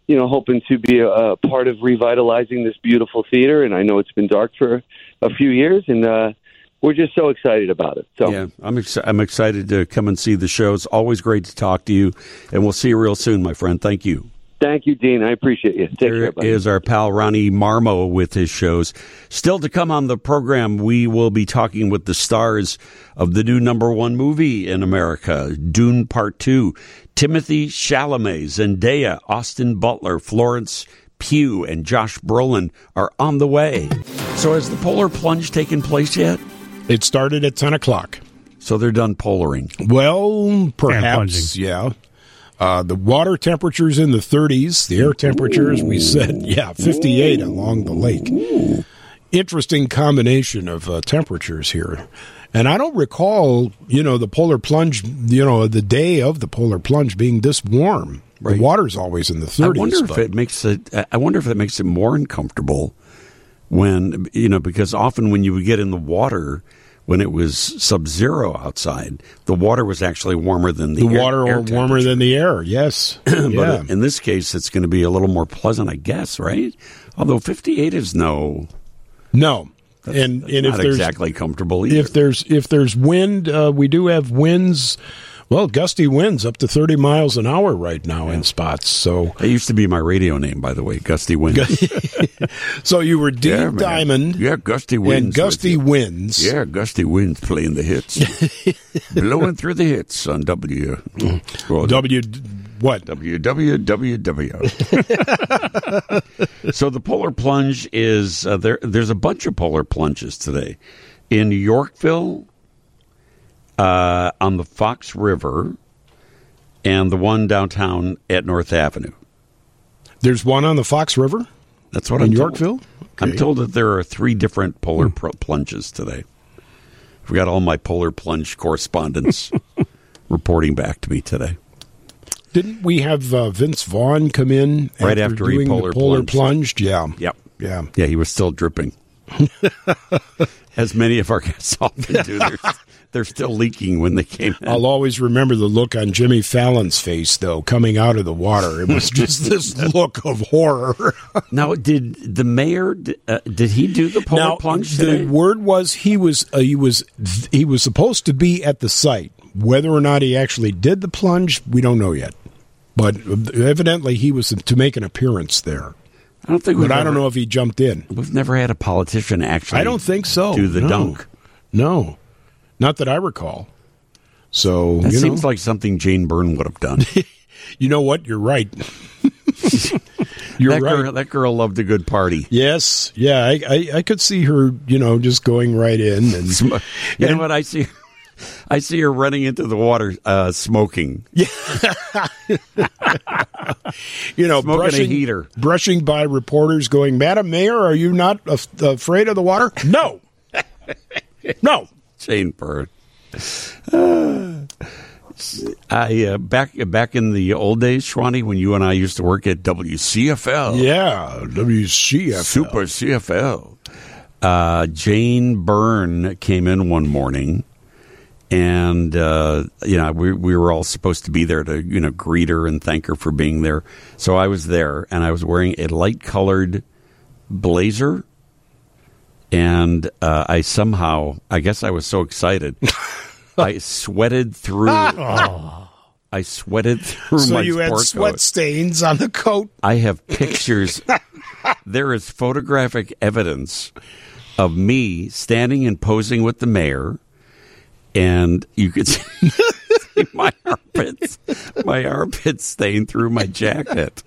you know, hoping to be a, a part of revitalizing this beautiful theater. And I know it's been dark for a few years, and uh, we're just so excited about it. So yeah, I'm ex- I'm excited to come and see the show. It's always great to talk to you, and we'll see you real soon, my friend. Thank you. Thank you, Dean. I appreciate you. Take There care, buddy. is our pal Ronnie Marmo with his shows. Still to come on the program, we will be talking with the stars of the new number one movie in America, Dune Part Two. Timothy Chalamet, Zendaya, Austin Butler, Florence Pugh, and Josh Brolin are on the way. So has the polar plunge taken place yet? It started at ten o'clock. So they're done polaring. Well, perhaps, yeah. Uh, the water temperature's in the thirties. The air temperature, as we said, yeah, fifty-eight along the lake. Interesting combination of uh, temperatures here. And I don't recall, you know, the polar plunge, you know, the day of the polar plunge being this warm. Right. The water's always in the thirties. I wonder if but- it makes it. I wonder if it makes it more uncomfortable when, you know, because often when you would get in the water, when it was sub-zero outside, the water was actually warmer than the, The air, water air or warmer than the air, yes. but yeah. in this case, it's going to be a little more pleasant, I guess, right? Although fifty-eight is no, no, that's, and that's and if not there's exactly comfortable either. if there's if there's wind, uh, we do have winds. Well, gusty winds up to thirty miles an hour right now in spots. So that used to be my radio name, by the way, Gusty Wind. so you were Dean Yeah, man. Diamond, Yeah, Gusty Winds. and Gusty with you. Winds. Yeah, Gusty Winds playing the hits. Blowing through the hits on W. Well, W. What? W W W W. So the polar plunge is uh, there. There's a bunch of polar plunges today in Yorkville, uh, on the Fox River, and the one downtown at North Avenue. There's one on the Fox River. That's what in I'm Yorkville. told. I'm told that there are three different polar pr- plunges today. I've got all my polar plunge correspondents reporting back to me today. Didn't we have uh, Vince Vaughn come in Right after he doing polar the polar plunged. plunged? Yeah. Yep. Yeah. Yeah, he was still dripping. As many of our guests often do. They're, they're still leaking when they came in. I'll always remember the look on Jimmy Fallon's face, though, coming out of the water. It was just this look of horror. Now, did the mayor, uh, did he do the polar now, plunge the today? word was he was uh, he was he was supposed to be at the site. Whether or not he actually did the plunge, we don't know yet. But evidently, he was to make an appearance there. I don't think. But we've I don't ever- know if he jumped in. We've never had a politician actually. I don't think so. Do the No. dunk. No, not that I recall. So That you seems know, like something Jane Byrne would have done. you know what? You're right. You're that right. Girl, that girl loved a good party. Yes, yeah, I, I, I could see her, you know, just going right in and Sm- You know what I see? I see her running into the water, uh, smoking. you know, Smoking a brushing, heater. brushing by reporters, going, "Madam Mayor, are you not af- afraid of the water?" No, no. Jane Byrne. Uh, I uh, back back in the old days, Schwani, when you and I used to work at W C F L. Yeah, W C F L. Super C F L. Uh, Jane Byrne came in one morning, and uh, you know we we were all supposed to be there to you know greet her and thank her for being there. So I was there, and I was wearing a light colored blazer, and uh, I somehow, I guess I was so excited, I sweated through. I sweated through So my you had sport sweat coat. stains on the coat. I have pictures. There is photographic evidence of me standing and posing with the mayor, and you could see my armpits, my armpits stained through my jacket.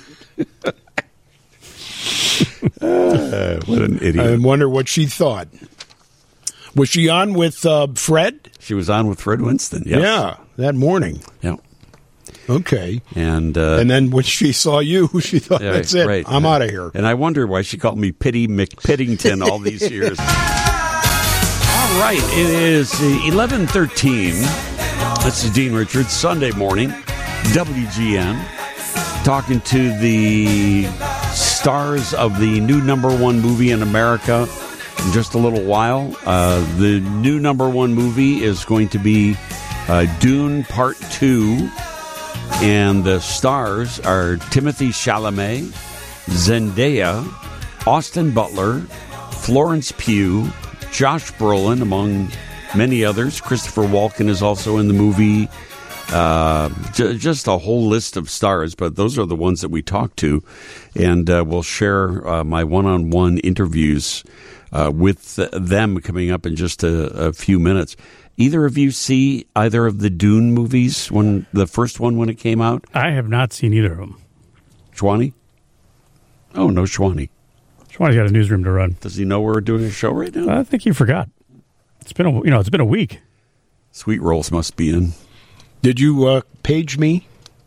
Uh, what an I idiot! wonder what she thought. Was she on with uh, Fred? She was on with Fred Winston. Yes. Yeah, that morning. Yeah. Okay. And uh, And then when she saw you, she thought, yeah, "That's it. right. I'm out of here." And I wonder why she called me Pitty McPittington all these years. All right, it is eleven thirteen. This is Dean Richards, Sunday morning, W G N, talking to the stars of the new number one movie in America in just a little while. Uh, the new number one movie is going to be uh, Dune Part two. And the stars are Timothy Chalamet, Zendaya, Austin Butler, Florence Pugh, Josh Brolin, among many others. Christopher Walken is also in the movie. Uh, j- just a whole list of stars, but those are the ones that we talked to. And uh, we'll share uh, my one-on-one interviews uh, with them coming up in just a, a few minutes. Either of you see either of the Dune movies, when the first one when it came out? I have not seen either of them. Schwani? Oh, no Schwani. Schwani's got a newsroom to run. Does he know we're doing a show right now? I think you forgot. It's been a you know it's been a week. Sweet Rolls must be in. Did you uh, page me?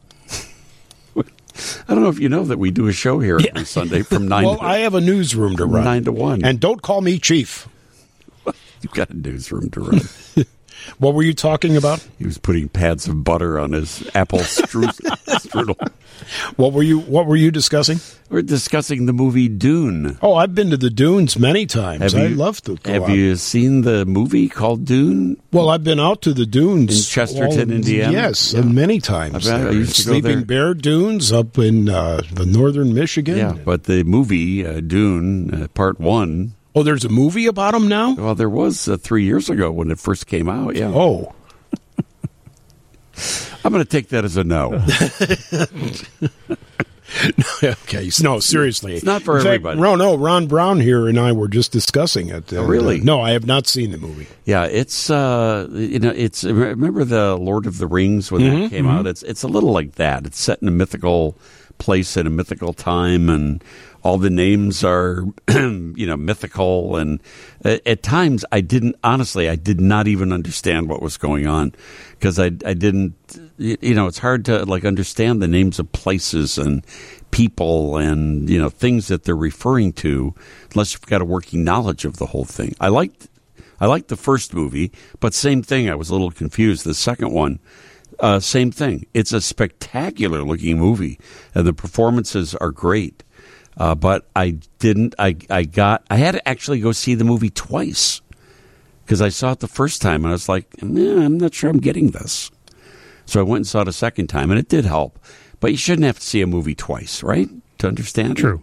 I don't know if you know that we do a show here every yeah. Sunday from nine. Well, to, I have a newsroom to run. Nine to one, and don't call me chief. You've got a newsroom to run. What were you talking about? He was putting pads of butter on his apple strudel. What were you What were you discussing? We're discussing the movie Dune. Oh, I've been to the Dunes many times. Have I you, love to go Have out. you seen the movie called Dune? Well, I've been out to the Dunes in Chesterton, all, Indiana. Yes, yeah. many times. I, I used to Sleeping go Bear Dunes up in uh, the northern Michigan. Yeah, but the movie uh, Dune uh, Part One. Oh, there's a movie about them now? Well, there was uh, three years ago when it first came out, yeah. Oh. I'm going to take that as a no. Okay, no, seriously. It's not for In everybody. Fact, no, no, Ron Brown here and I were just discussing it. Oh, really? Uh, no, I have not seen the movie. Yeah, it's, uh, you know, it's, remember the Lord of the Rings when mm-hmm, that came mm-hmm. out? It's, it's a little like that. It's set in a mythical place at a mythical time, and all the names are, you know, mythical. And at, at times, I didn't, honestly, I did not even understand what was going on because I, I didn't, you know, it's hard to like understand the names of places and people and, you know, things that they're referring to unless you've got a working knowledge of the whole thing. I liked, I liked the first movie, but same thing. I was a little confused. The second one, uh, same thing. It's a spectacular looking movie and the performances are great. Uh, but I didn't, I, I got, I had to actually go see the movie twice because I saw it the first time and I was like, nah, I'm not sure I'm getting this. So I went and saw it a second time and it did help. But you shouldn't have to see a movie twice, right? To understand True.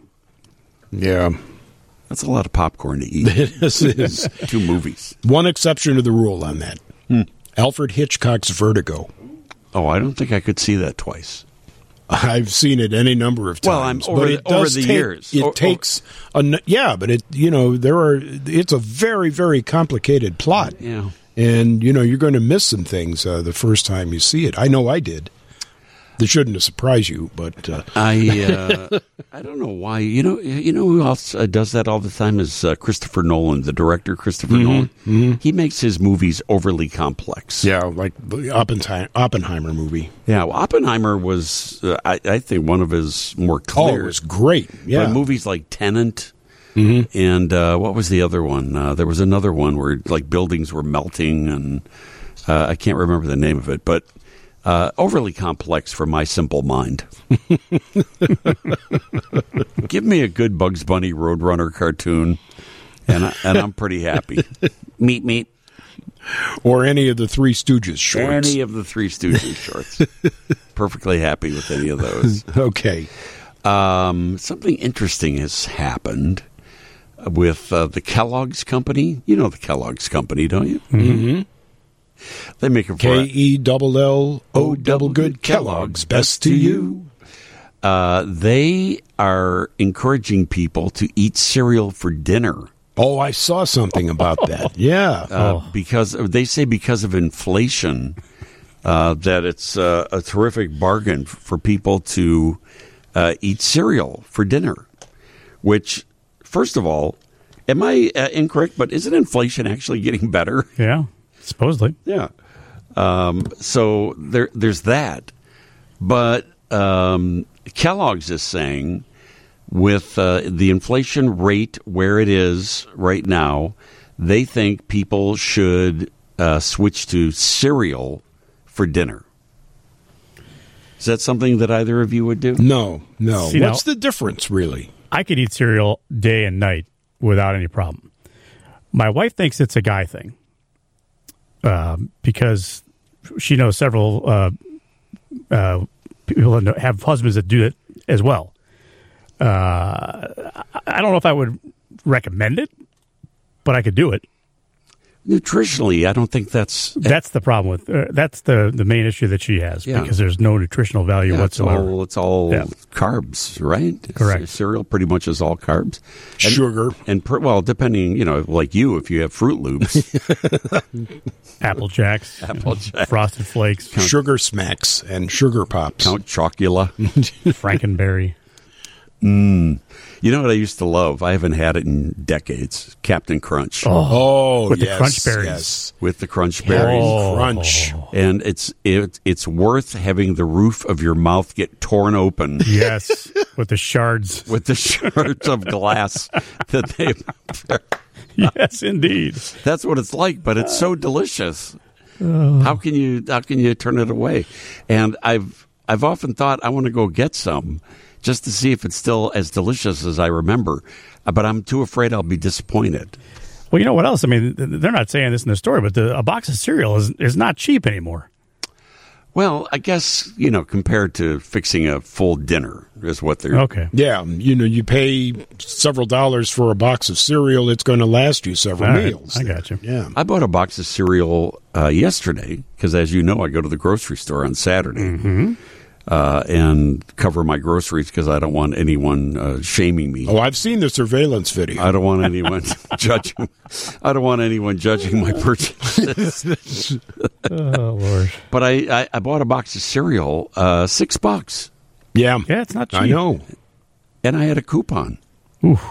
it. Yeah. That's a lot of popcorn to eat. This is two movies. One exception to the rule on that. Hmm. Alfred Hitchcock's Vertigo. Oh, I don't think I could see that twice. I've seen it any number of times. Well, I'm over, but it the, over does the take, years. It or, takes a yeah, but it you know there are it's a very very complicated plot. Yeah, and you know you're going to miss some things uh, the first time you see it. I know I did. That shouldn't have surprised you, but uh. I uh, I don't know why. You know, you know who else uh, does that all the time is uh, Christopher Nolan, the director Christopher mm-hmm, Nolan. Mm-hmm. He makes his movies overly complex. Yeah, like the Oppenheimer, Oppenheimer movie. Yeah, well, Oppenheimer was, uh, I, I think, one of his more clear. Oh, it was great. Yeah, but movies like Tenet. Mm-hmm. And uh, what was the other one? Uh, there was another one where like buildings were melting, and uh, I can't remember the name of it, but. Uh, overly complex for my simple mind. Give me a good Bugs Bunny Roadrunner cartoon, and I, and I'm pretty happy. Meet meet, or any of the Three Stooges shorts. Any of the Three Stooges shorts. Perfectly happy with any of those. Okay. Um, something interesting has happened with uh, the Kellogg's Company. You know the Kellogg's Company, don't you? Mm-hmm. They make it K E double L O double good Kellogg's. Best to you. Uh, they are encouraging people to eat cereal for dinner. Oh, I saw something about that. Yeah, uh, oh. because they say because of inflation, uh, that it's uh, a terrific bargain for people to uh, eat cereal for dinner. Which, first of all, am I uh, incorrect? But isn't inflation actually getting better? Yeah. Supposedly. Yeah. Um, so there, there's that. But um, Kellogg's is saying with uh, the inflation rate where it is right now, they think people should uh, switch to cereal for dinner. Is that something that either of you would do? No, no. See, What's now, the difference, really? I could eat cereal day and night without any problem. My wife thinks it's a guy thing. Uh, because she knows several uh, uh, people that know, have husbands that do it as well. Uh, I don't know if I would recommend it, but I could do it. Nutritionally, I don't think that's that's the problem with uh, that's the the main issue that she has Yeah. because there's no nutritional value yeah, it's whatsoever. all, it's all Yeah. carbs, right? Correct. C- cereal pretty much is all carbs, and, Sugar. and per, well, depending, you know, like you, if you have Fruit Loops, Apple Jacks, Apple Jack, Frosted Flakes, Sugar Smacks and Sugar Pops. Count Chocula. Frankenberry. Mm. You know what I used to love? I haven't had it in decades. Captain Crunch. Oh, with the yes, Crunch Berries. yes. With the Crunch Berries. Oh. Crunch. And it's it, it's worth having the roof of your mouth get torn open Yes, with the shards. with the shards of glass that they. Yes, indeed. That's what it's like, but it's so delicious. How can you how can you turn it away? And I've I've often thought I want to go get some just to see if it's still as delicious as I remember, Uh, but I'm too afraid I'll be disappointed. Well, you know what else? I mean, th- they're not saying this in the story, but the, a box of cereal is is not cheap anymore. Well, I guess, you know, compared to fixing a full dinner is what they're Okay. Yeah, you know, you pay several dollars for a box of cereal. It's going to last you several All right, meals. I got you. Yeah. I bought a box of cereal uh, yesterday because, as you know, I go to the grocery store on Saturday Mm-hmm. uh, and cover my groceries because I don't want anyone uh, shaming me. Oh, I've seen the surveillance video. I don't want anyone judging. I don't want anyone judging my purchases. Oh, Lord. But I, I, I bought a box of cereal, uh, six bucks, Yeah. Yeah, it's not cheap. I know. and I had a coupon. Oof.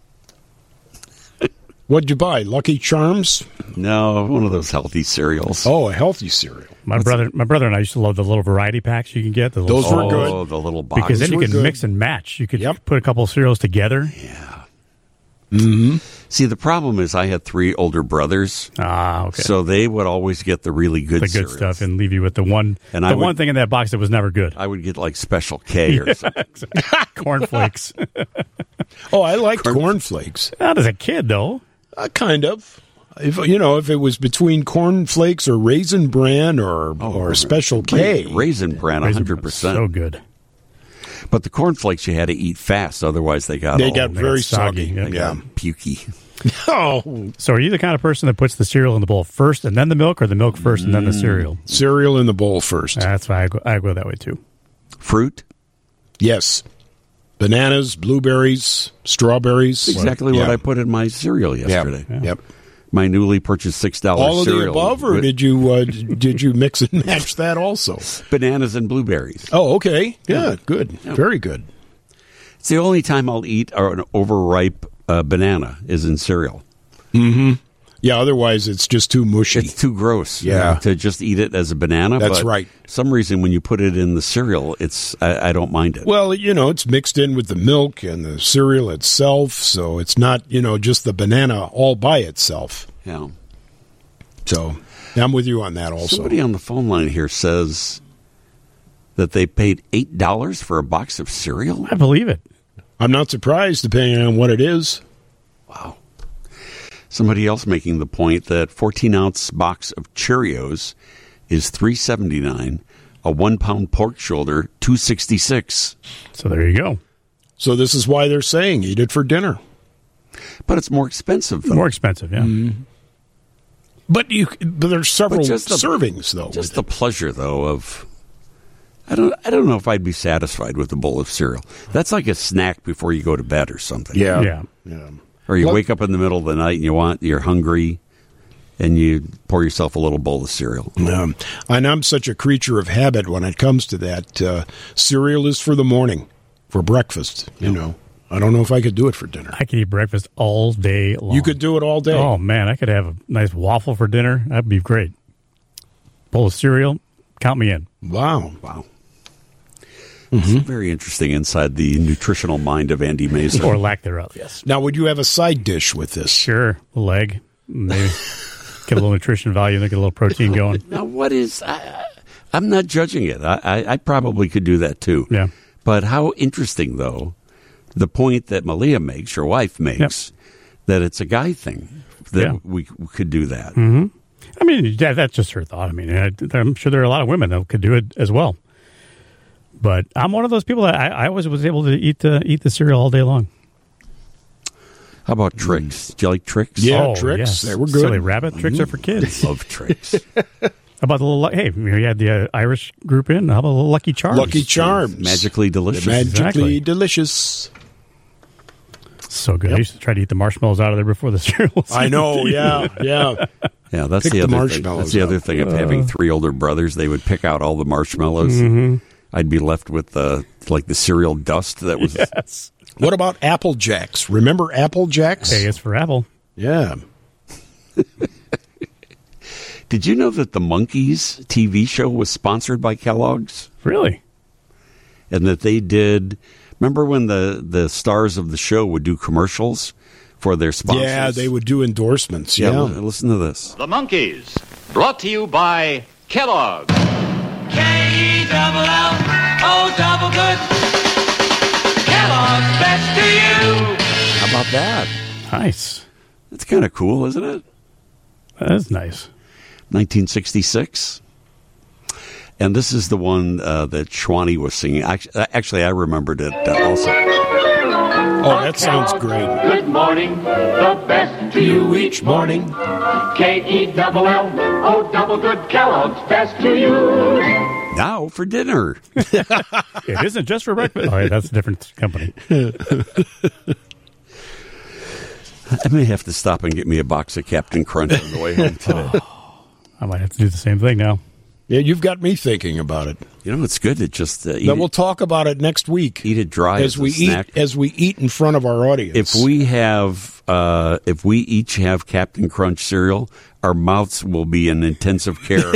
What'd you buy? Lucky Charms? No, one of those healthy cereals. Oh, a healthy cereal. My brother, my brother and I used to love the little variety packs you can get. The little Those were oh, good. the little box. because then you were can good. mix and match. You could Yep. put a couple of cereals together. See, the problem is I had three older brothers, Ah, okay. so they would always get the really good the good cereals. stuff and leave you with the one, And the I would- one thing in that box that was never good. I would get like Special K or something. Cornflakes. Oh, I liked cornflakes. Not as a kid, though. Uh, kind of. If you know, if it was between cornflakes or Raisin Bran or or Special K. Ra- Raisin Bran, one Raisin hundred Bran, percent. so good. But the cornflakes you had to eat fast, otherwise they got They all, got they very got soggy, soggy. yeah. they Yeah. got pukey. Oh, So are you the kind of person that puts the cereal in the bowl first and then the milk, or the milk first and then the cereal? cereal in the bowl first. That's why I go, I go that way, too. Fruit, Yes. Bananas, blueberries, strawberries. exactly what Yeah. I put in my cereal yesterday. Yep. Yep. My newly purchased six dollars All of the cereal. above, or with did you uh, did you mix and match that also? bananas and blueberries. Oh, okay. Yeah, good. Very good. It's the only time I'll eat an overripe uh, banana is in cereal. Yeah, otherwise it's just too mushy. It's too gross. Yeah. to just eat it as a banana. That's but right. Some reason when you put it in the cereal, it's I, I don't mind it. Well, you know, it's mixed in with the milk and the cereal itself, so it's not, you know, just the banana all by itself. Yeah. So I'm with you on that also. Somebody on the phone line here says that they paid eight dollars for a box of cereal. I believe it. I'm not surprised, depending on what it is. Wow. Somebody else making the point that fourteen ounce box of Cheerios is three seventy nine. A one pound pork shoulder two sixty six. So there you go. So this is why they're saying eat it for dinner. But it's more expensive though. More expensive, yeah. Mm-hmm. But you, but there's several But just the- servings though. Just the pleasure though of I don't I don't know if I'd be satisfied with a bowl of cereal. That's like a snack before you go to bed or something. yeah, Yeah. yeah. Or you Well- wake up in the middle of the night and you want you're hungry and you pour yourself a little bowl of cereal. Um, and I'm such a creature of habit when it comes to that. Uh, cereal is for the morning, for breakfast. You know, I don't know if I could do it for dinner. I could eat breakfast all day long. You could do it all day. Oh, man, I could have a nice waffle for dinner. That'd be great. Bowl of cereal, count me in. Wow. Wow. It's very interesting inside the nutritional mind of Andy Mason. Or lack thereof, yes. Now, would you have a side dish with this? Sure, a leg, maybe. Get a little nutrition value, get a little protein going. Now, what is? I, I'm not judging it. I, I, I probably could do that too. Yeah. But how interesting, though, the point that Malia makes, your wife makes, that it's a guy thing that Yeah. we, we could do that. Mm-hmm. I mean, that, that's just her thought. I mean, I, I'm sure there are a lot of women that could do it as well. But I'm one of those people that I, I always was able to eat the eat the cereal all day long. How about Trix? Do you like Trix? Yeah, Oh, Trix. yes. They were good. Silly Rabbit. Tricks are for kids. Love Trix. How about the little, hey, you had the uh, Irish group in. How about the little Lucky Charms? Lucky Charms. Magically delicious. Magically Exactly. delicious. So good. I used to try to eat the marshmallows out of there before the cereal was I know, yeah, yeah. Yeah, that's Pick the the other thing. marshmallows That's the other up. thing of having three older brothers. They would pick out all the marshmallows. Mhm. I'd be left with the like the cereal dust that was. Yes. What about Apple Jacks? Remember Apple Jacks? Hey, it's for Apple. Yeah. Did you know that the Monkees T V show was sponsored by Kellogg's? Really? And that they did. Remember when the the stars of the show would do commercials for their sponsors? Yeah, they would do endorsements. Yeah, Yeah. li- listen to this. The Monkees, brought to you by Kellogg. K E double L O double good. Kellogg's best to you. How about that? Nice. That's kind of cool, isn't it? That is nice. nineteen sixty-six. And this is the one uh, that Schwani was singing. Actually, actually I remembered it uh, also. Oh, that sounds great. Good morning, the best to you each morning. K E double L O double good. Kellogg's best to you. Now for dinner. It isn't just for breakfast. Oh, yeah, that's a different company. I may have to stop and get me a box of Captain Crunch on the way home today. I might have to do the same thing now. Yeah, you've got me thinking about it. You know, it's good to just uh, eat, But it, we'll talk about it next week eat it dry as as, we a snack. eat as we eat in front of our audience. If we have, uh, if we each have Captain Crunch cereal, our mouths will be in intensive care.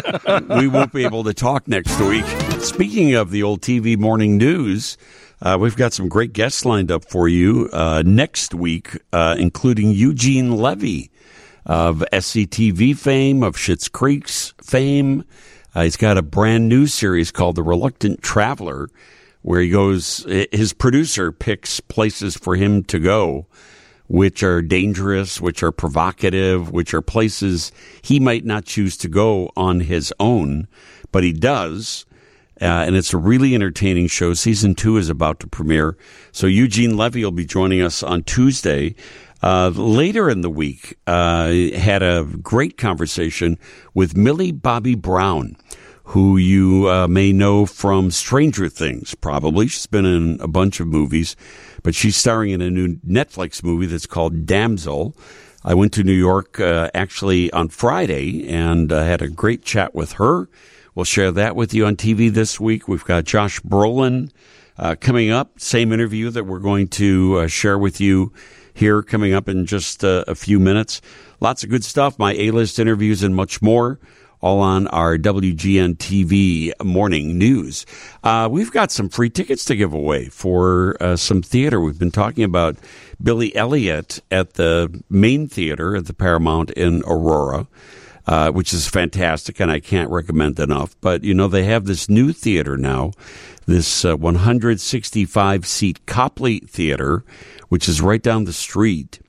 We won't be able to talk next week. Speaking of the old T V morning news, uh, we've got some great guests lined up for you uh, next week, uh, including Eugene Levy of S C T V fame, of Schitt's Creek's fame. Uh, he's got a brand new series called The Reluctant Traveler, where he goes, his producer picks places for him to go, which are dangerous, which are provocative, which are places he might not choose to go on his own, but he does. Uh, and it's a really entertaining show. Season two is about to premiere. So Eugene Levy will be joining us on Tuesday. Uh, later in the week, uh, had a great conversation with Millie Bobby Brown, who you uh, may know from Stranger Things, probably. She's been in a bunch of movies, but she's starring in a new Netflix movie that's called Damsel. I went to New York uh, actually on Friday and uh, had a great chat with her. We'll share that with you on T V this week. We've got Josh Brolin uh, coming up, same interview that we're going to uh, share with you here coming up in just uh, a few minutes. Lots of good stuff, my A-list interviews and much more, all on our W G N T V morning news. Uh, we've got some free tickets to give away for uh, some theater. We've been talking about Billy Elliot at the main theater at the Paramount in Aurora, uh, which is fantastic, and I can't recommend enough. But, you know, they have this new theater now, this uh, one hundred sixty-five seat Copley Theater, which is right down the street.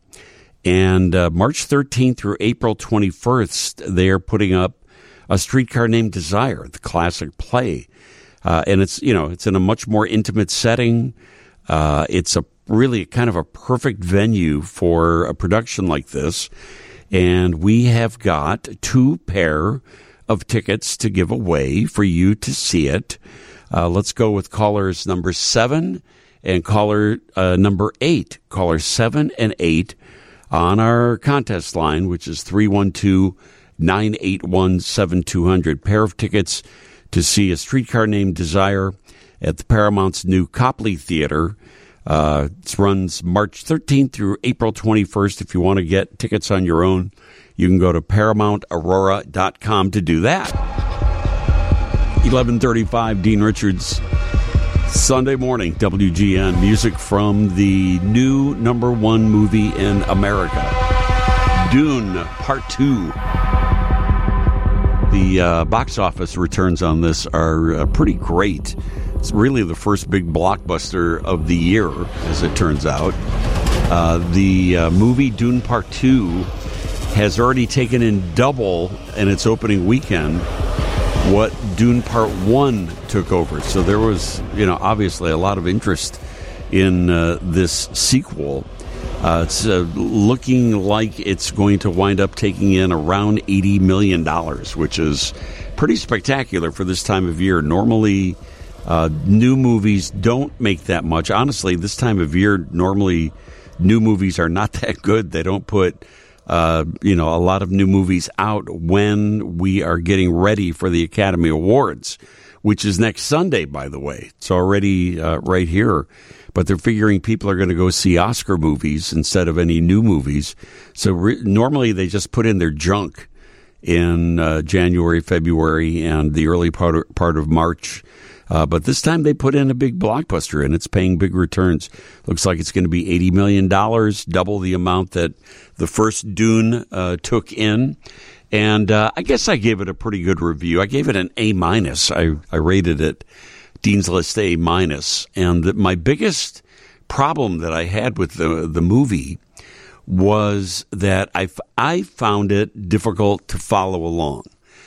And uh, March thirteenth through April twenty-first, they are putting up A Streetcar Named Desire, the classic play. Uh, and it's, you know, it's in a much more intimate setting. Uh, it's a really kind of a perfect venue for a production like this. And we have got two pair of tickets to give away for you to see it. Uh, let's go with callers number seven and caller uh, number eight. Caller seven and eight on our contest line, which is three one two, nine eight one, seven two zero zero. Pair of tickets to see A Streetcar Named Desire at the Paramount's new Copley Theater. Uh, it runs March thirteenth through April twenty-first. If you want to get tickets on your own, you can go to paramount aurora dot com to do that. eleven thirty-five, Dean Richards, Sunday morning, W G N. Music from the new number one movie in America, Dune Part two. The uh, box office returns on this are uh, pretty great. It's really the first big blockbuster of the year, as it turns out. Uh, the uh, movie Dune Part two has already taken in double in its opening weekend what Dune Part One took over. So there was, you know, obviously a lot of interest in uh, this sequel. Uh, it's uh, looking like it's going to wind up taking in around eighty million dollars, which is pretty spectacular for this time of year. Normally, uh, new movies don't make that much. Honestly, this time of year, normally new movies are not that good. They don't put, uh, you know, a lot of new movies out when we are getting ready for the Academy Awards, which is next Sunday, by the way. It's already uh, right here. But they're figuring people are going to go see Oscar movies instead of any new movies. So re- normally they just put in their junk in uh, January, February, and the early part of, part of March. Uh, but this time they put in a big blockbuster, and it's paying big returns. Looks like it's going to be eighty million dollars, double the amount that the first Dune uh, took in. And uh, I guess I gave it a pretty good review. I gave it an A minus. I, I rated it Dean's List A minus. And the, my biggest problem that I had with the the movie was that I, I found it difficult to follow along.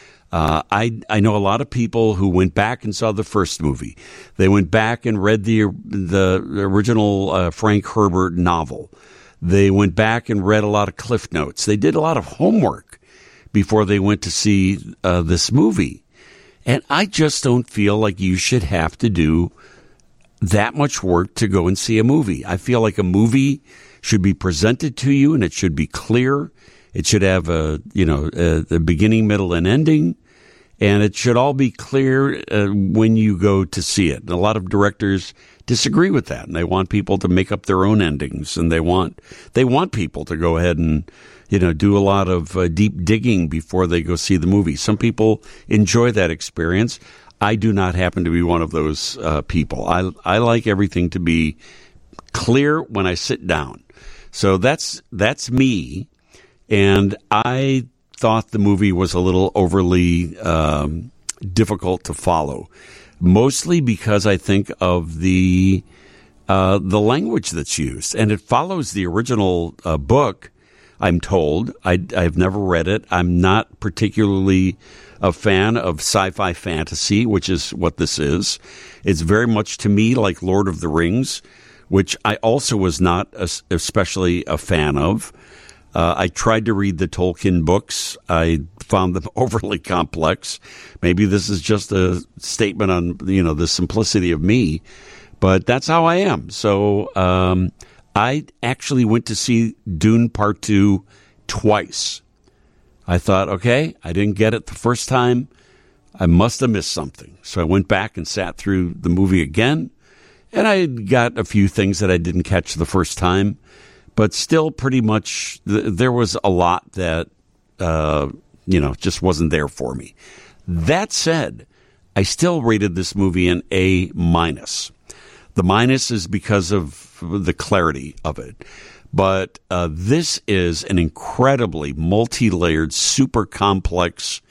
Uh, I I know a lot of people who went back and saw the first movie. They went back and read the the original uh, Frank Herbert novel. They went back and read a lot of Cliff Notes. They did a lot of homework before they went to see uh, this movie. And I just don't feel like you should have to do that much work to go and see a movie. I feel like a movie should be presented to you, and it should be clear. It should have a, you know, a, a beginning, middle, and ending, and it should all be clear uh, when you go to see it. And a lot of directors disagree with that, and they want people to make up their own endings, and they want they want people to go ahead and, you know, do a lot of uh, deep digging before they go see the movie. Some people enjoy that experience. I do not happen to be one of those uh, people. I I like everything to be clear when I sit down. So that's that's me, and I thought the movie was a little overly um, difficult to follow, mostly because I think of the uh, the language that's used, and it follows the original uh, book. I'm told. I, I've never read it. I'm not particularly a fan of sci-fi fantasy, which is what this is. It's very much to me like Lord of the Rings, which I also was not especially a fan of. Uh, I tried to read the Tolkien books. I found them overly complex. Maybe this is just a statement on, you know, the simplicity of me, but that's how I am. So um, I actually went to see Dune Part Two twice. I thought, okay, I didn't get it the first time. I must have missed something. So I went back and sat through the movie again. And I got a few things that I didn't catch the first time, but still pretty much th- there was a lot that, uh, you know, just wasn't there for me. That said, I still rated this movie an A minus. The minus is because of the clarity of it. But uh, this is an incredibly multi-layered, super complex,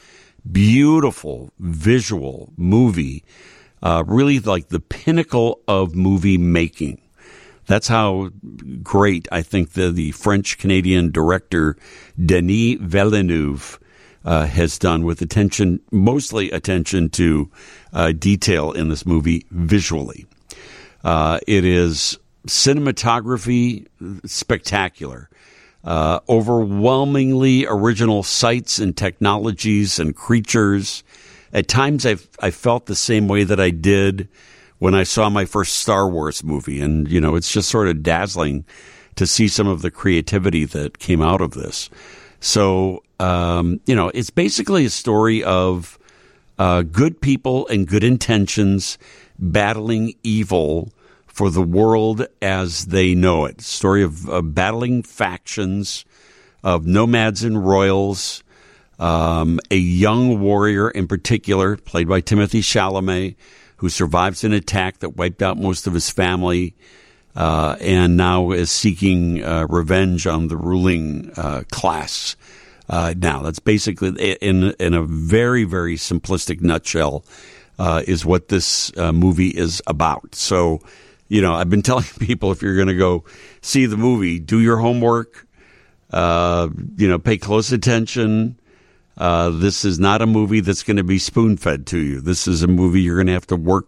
beautiful visual movie. Uh, really like the pinnacle of movie making. That's how great I think the, the French-Canadian director Denis Villeneuve uh, has done with attention, mostly attention to uh, detail in this movie visually. Uh, it is cinematography spectacular. Uh, overwhelmingly original sights and technologies and creatures. At times, I've, I felt the same way that I did when I saw my first Star Wars movie. And, you know, it's just sort of dazzling to see some of the creativity that came out of this. So, um, you know, it's basically a story of uh, good people and good intentions battling evil for the world as they know it. Story of uh, battling factions, of nomads and royals. Um, a young warrior in particular, played by Timothée Chalamet, who survives an attack that wiped out most of his family, uh, and now is seeking uh, revenge on the ruling uh, class. Uh, now, that's basically, in in a very, very simplistic nutshell, uh, is what this uh, movie is about. So, you know, I've been telling people, if you're going to go see the movie, do your homework, uh, you know, pay close attention. Uh, this is not a movie that's going to be spoon-fed to you. This is a movie you're going to have to work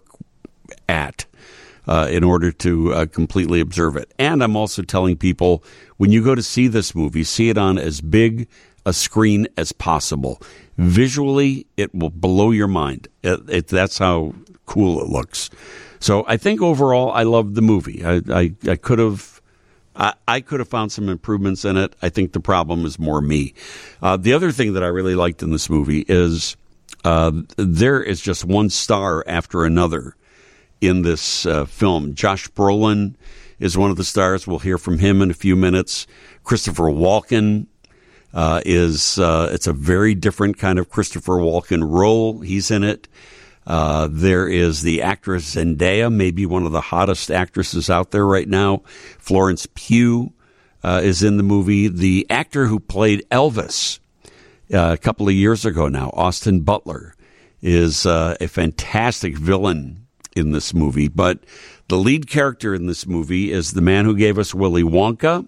at uh, in order to uh, completely observe it. And I'm also telling people, when you go to see this movie, see it on as big a screen as possible. Visually, it will blow your mind. It, it, that's how cool it looks. So I think overall, I loved the movie. I, I, I could have... I, I could have found some improvements in it. I think the problem is more me. Uh, the other thing that I really liked in this movie is uh, there is just one star after another in this uh, film. Josh Brolin is one of the stars. We'll hear from him in a few minutes. Christopher Walken uh, is, uh, it's a very different kind of Christopher Walken role. He's in it. Uh, there is the actress Zendaya, maybe one of the hottest actresses out there right now. Florence Pugh uh, is in the movie. The actor who played Elvis uh, a couple of years ago now, Austin Butler, is uh, a fantastic villain in this movie. But the lead character in this movie is the man who gave us Willy Wonka,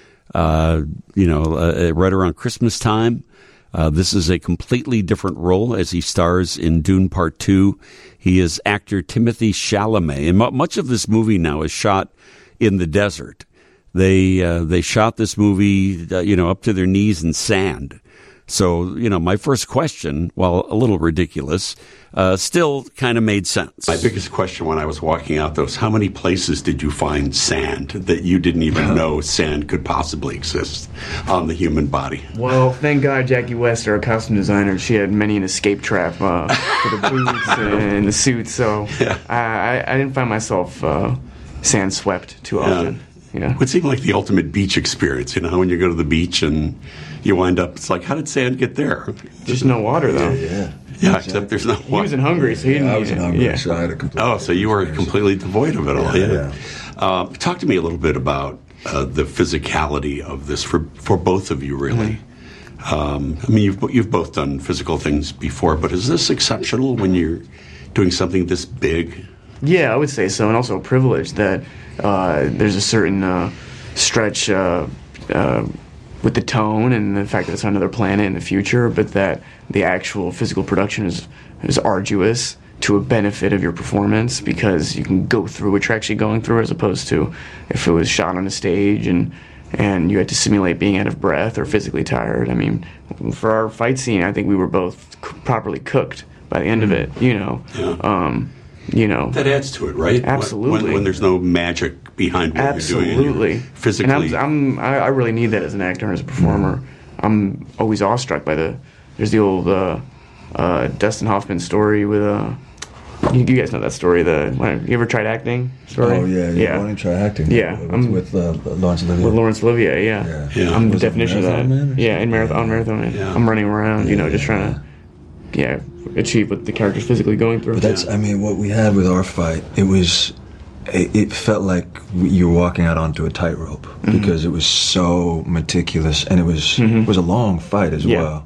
uh, you know, uh, right around Christmas time. Uh, this is a completely different role as he stars in Dune Part two. He is actor Timothy Chalamet. And m- much of this movie now is shot in the desert. They uh, they shot this movie, uh, you know, up to their knees in sand. So, you know, my first question, while a little ridiculous, uh, still kind of made sense. My biggest question when I was walking out, though, is how many places did you find sand that you didn't even know sand could possibly exist on the human body? Well, thank God Jackie West, our costume designer, she had many an escape trap uh, for the boots and the suits, so yeah. I, I didn't find myself uh, sand swept too often. Yeah. Yeah. It would seem like the ultimate beach experience, you know, when you go to the beach and you wind up, it's like, how did sand get there? Just no water, though. Yeah, yeah. Yeah, except there's no water. He wasn't hungry, so he didn't yeah, I wasn't hungry, yeah. so I had a complete... Oh, so you were completely devoid of it all, yeah. yeah. yeah. Uh, talk to me a little bit about uh, the physicality of this for, for both of you, really. Mm-hmm. Um, I mean, you've, you've both done physical things before, but is this exceptional when you're doing something this big? Yeah, I would say so, and also a privilege that uh, there's a certain uh, stretch uh, uh, with the tone and the fact that it's on another planet in the future, but that the actual physical production is, is arduous to a benefit of your performance because you can go through what you're actually going through as opposed to if it was shot on a stage and and you had to simulate being out of breath or physically tired. I mean, for our fight scene, I think we were both c- properly cooked by the end of it, you know. Yeah. Um, you know. That adds to it, right? Absolutely. When, when there's no magic behind what Absolutely. you're doing. Absolutely. Physically. And I'm, I'm, I, I really need that as an actor and as a performer. Mm-hmm. I'm always awestruck by the, there's the old uh, uh, Dustin Hoffman story with, uh, you, you guys know that story, the, you ever tried acting story? Oh, yeah, yeah. Why don't you try acting? Yeah. With, I'm, with uh, Laurence Olivier. With Laurence Olivier, yeah. Yeah. yeah. I'm Was the definition of that. Man yeah, in Marathon, on Marathon Man. Yeah. I'm running around, you know, just trying to, yeah, achieve what the character's physically going through. But that's, I mean, what we had with our fight, it was, it, it felt like you were walking out onto a tightrope mm-hmm. because it was so meticulous, and it was mm-hmm. it was a long fight as yeah. well.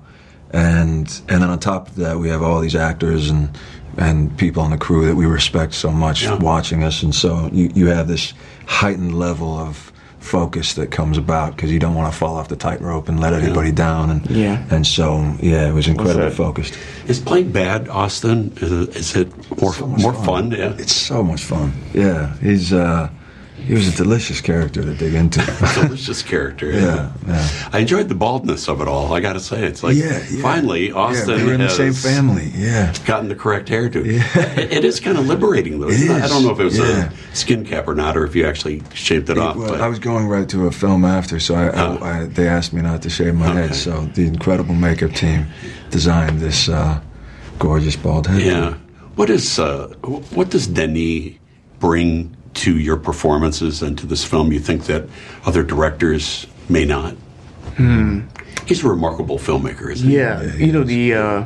And and then on top of that, we have all these actors and and people on the crew that we respect so much yeah. watching us, and so you you have this heightened level of focus that comes about because you don't want to fall off the tightrope and let anybody yeah. down, and yeah. and so yeah, it was incredibly focused. Is playing bad, Austin? Is it, is it more so more fun? fun? Yeah, it's so much fun. Yeah, he's uh, he was a delicious character to dig into. delicious character. Yeah. yeah, yeah. I enjoyed the baldness of it all. I got to say, it's like yeah, yeah. finally Austin yeah, we're in the has same family. Yeah, gotten the correct hairdo. Yeah. It, it is kind of liberating, though. It is. I don't know if it was yeah. a skin cap or not, or if you actually shaved it, it off. Well, but. I was going right to a film after, so I, oh. I, I, they asked me not to shave my okay. head. So the incredible makeup team designed this uh, gorgeous bald head. Yeah. What is uh, what does Denis bring to your performances and to this film you think that other directors may not? Hmm. He's a remarkable filmmaker, isn't yeah. he? Yeah, you know, the, uh,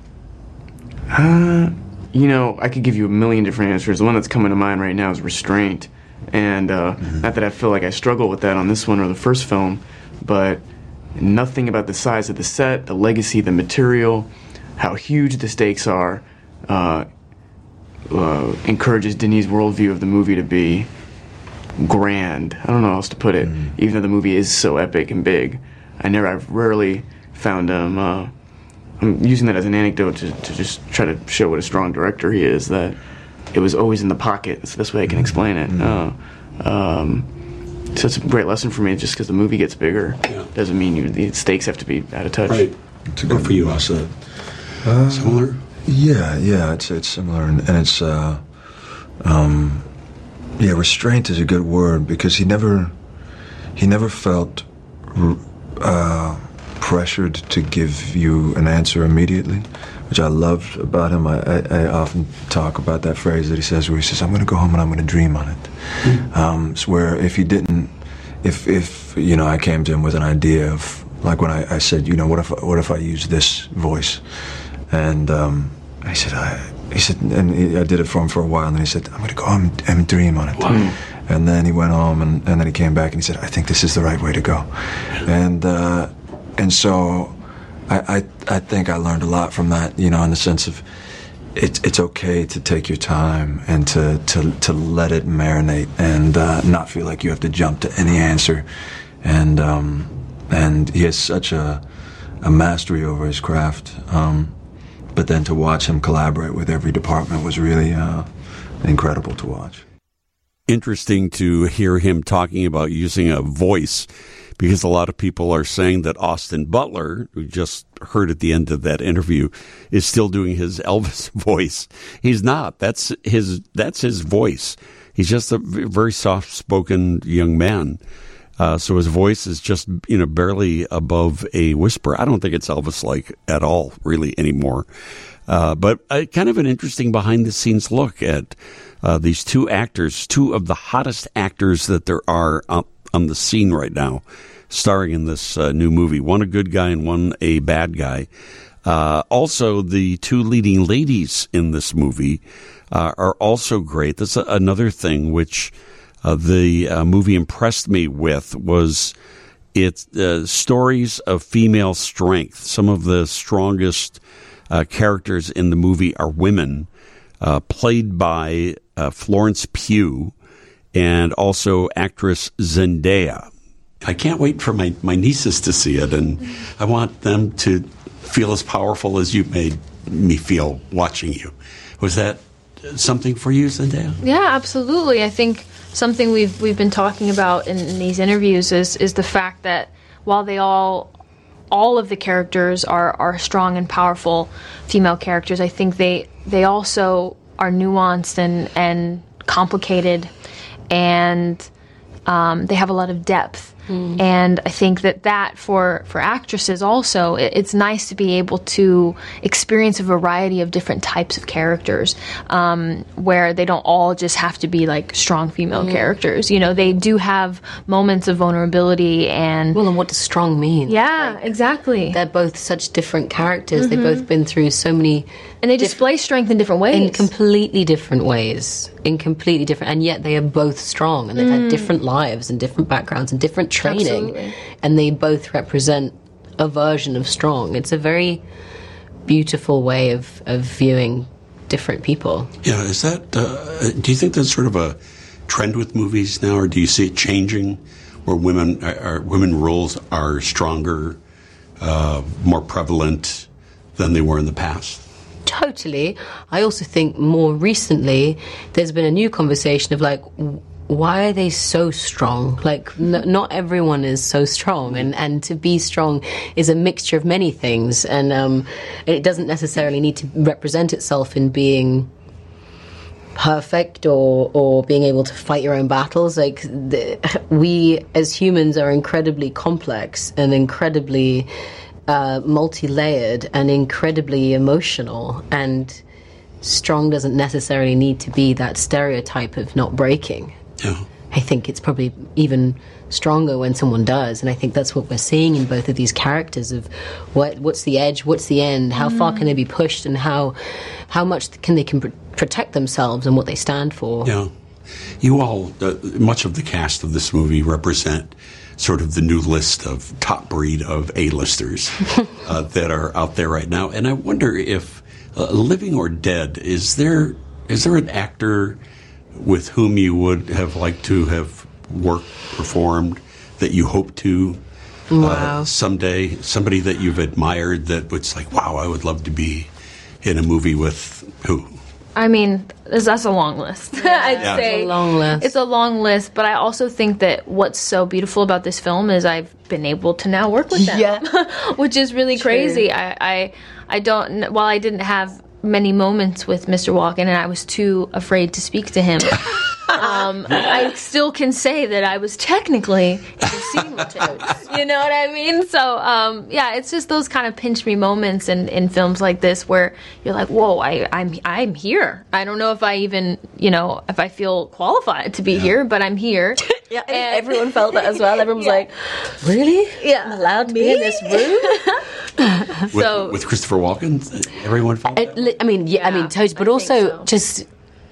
uh, you know, I could give you a million different answers. The one that's coming to mind right now is restraint. And uh, mm-hmm. not that I feel like I struggle with that on this one or the first film, but nothing about the size of the set, the legacy, the material, how huge the stakes are, uh, Uh, encourages Denis' worldview of the movie to be grand. I don't know how else to put it. Mm. Even though the movie is so epic and big, I never, I've rarely found him uh, I'm using that as an anecdote to, to just try to show what a strong director he is. That it was always in the pocket. That's the best way I can explain it. Mm-hmm. Uh, um, so it's a great lesson for me. Just because the movie gets bigger yeah. doesn't mean you, the stakes have to be out of touch. Right. To go for you, also uh, similar. Yeah, yeah, it's it's similar, and, and it's uh, um, yeah, restraint is a good word because he never he never felt uh, pressured to give you an answer immediately, which I loved about him. I, I, I often talk about that phrase that he says, where he says, "I'm going to go home and I'm going to dream on it." Mm-hmm. Um, it's where if he didn't, if if you know, I came to him with an idea of like when I, I said, you know, what if what if I use this voice, and um, he said, I, he said, and he, I did it for him for a while, and then he said, I'm going to go home and, and dream on it. Wow. And then he went home, and, and then he came back and he said, I think this is the right way to go, and uh, and so. I, I I think I learned a lot from that, you know, in the sense of it's it's okay to take your time and to, to, to let it marinate and uh, not feel like you have to jump to any answer. And um, and he has such a a mastery over his craft. Um, but then to watch him collaborate with every department was really uh, incredible to watch. Interesting to hear him talking about using a voice, because a lot of people are saying that Austin Butler, who just heard at the end of that interview, is still doing his Elvis voice. He's not. That's his That's his voice. He's just a very soft-spoken young man. Uh, so his voice is just, you know, barely above a whisper. I don't think it's Elvis-like at all, really, anymore. Uh, but uh, kind of an interesting behind-the-scenes look at uh, these two actors, two of the hottest actors that there are on, on the scene right now, starring in this uh, new movie. One a good guy and one a bad guy. Uh, also, the two leading ladies in this movie uh, are also great. That's a, another thing which uh, the uh, movie impressed me with, was its uh, stories of female strength. Some of the strongest uh, characters in the movie are women, uh, played by uh, Florence Pugh and also actress Zendaya. I can't wait for my, my nieces to see it, and I want them to feel as powerful as you made me feel watching you. Was that something for you, Zendaya? Yeah, absolutely. I think something we've we've been talking about in, in these interviews is is the fact that while they all all of the characters are, are strong and powerful female characters, I think they they also are nuanced and and complicated, and um, they have a lot of depth. Mm. And I think that that for, for actresses also, it, it's nice to be able to experience a variety of different types of characters, um, where they don't all just have to be like strong female mm. characters. You know, they do have moments of vulnerability and... Well, and what does strong mean? Yeah, like, exactly. They're both such different characters. Mm-hmm. They've both been through so many... And they display strength in different ways. In completely different ways. In completely different... And yet they are both strong, and they've mm. had different lives and different backgrounds and different training. Absolutely. And they both represent a version of strong. It's a very beautiful way of, of viewing different people. Yeah, is that... Uh, do you think that's sort of a trend with movies now, or do you see it changing, where women are, women roles are stronger, uh, more prevalent than they were in the past? Totally. I also think more recently there's been a new conversation of like, why are they so strong? Like, n- not everyone is so strong, and, and to be strong is a mixture of many things, and um, it doesn't necessarily need to represent itself in being perfect or or being able to fight your own battles. Like, the, we as humans are incredibly complex and incredibly uh, multi-layered and incredibly emotional, and strong doesn't necessarily need to be that stereotype of not breaking. Yeah. I think it's probably even stronger when someone does, and I think that's what we're seeing in both of these characters of what what's the edge, what's the end, how mm. far can they be pushed, and how how much can they can pr- protect themselves and what they stand for. Yeah. You all, uh, much of the cast of this movie represent sort of the new list of top breed of A-listers uh, that are out there right now, and I wonder if, uh, living or dead, is there is there an actor with whom you would have liked to have worked, performed, that you hope to Wow. Uh, someday, somebody that you've admired that was like, wow, I would love to be in a movie with who? I mean, that's a long list. I'd Yeah. say It's a long list. It's a long list, but I also think that what's so beautiful about this film is I've been able to now work with them, Yeah. which is really True. crazy. I, I, I don't. While I didn't have many moments with Mister Walken, and I was too afraid to speak to him. Um, I still can say that I was technically in the scene with him. You know what I mean? So, um, yeah, it's just those kind of pinch me moments in, in films like this where you're like, whoa, I, I'm I'm here. I don't know if I even, you know, if I feel qualified to be here, but I'm here. Yeah, and everyone felt that as well. Everyone was like, really? Yeah. I'm allowed to be in this room? With, So- with Christopher Walken, everyone felt It, li- I mean, yeah, I mean, totally, but also just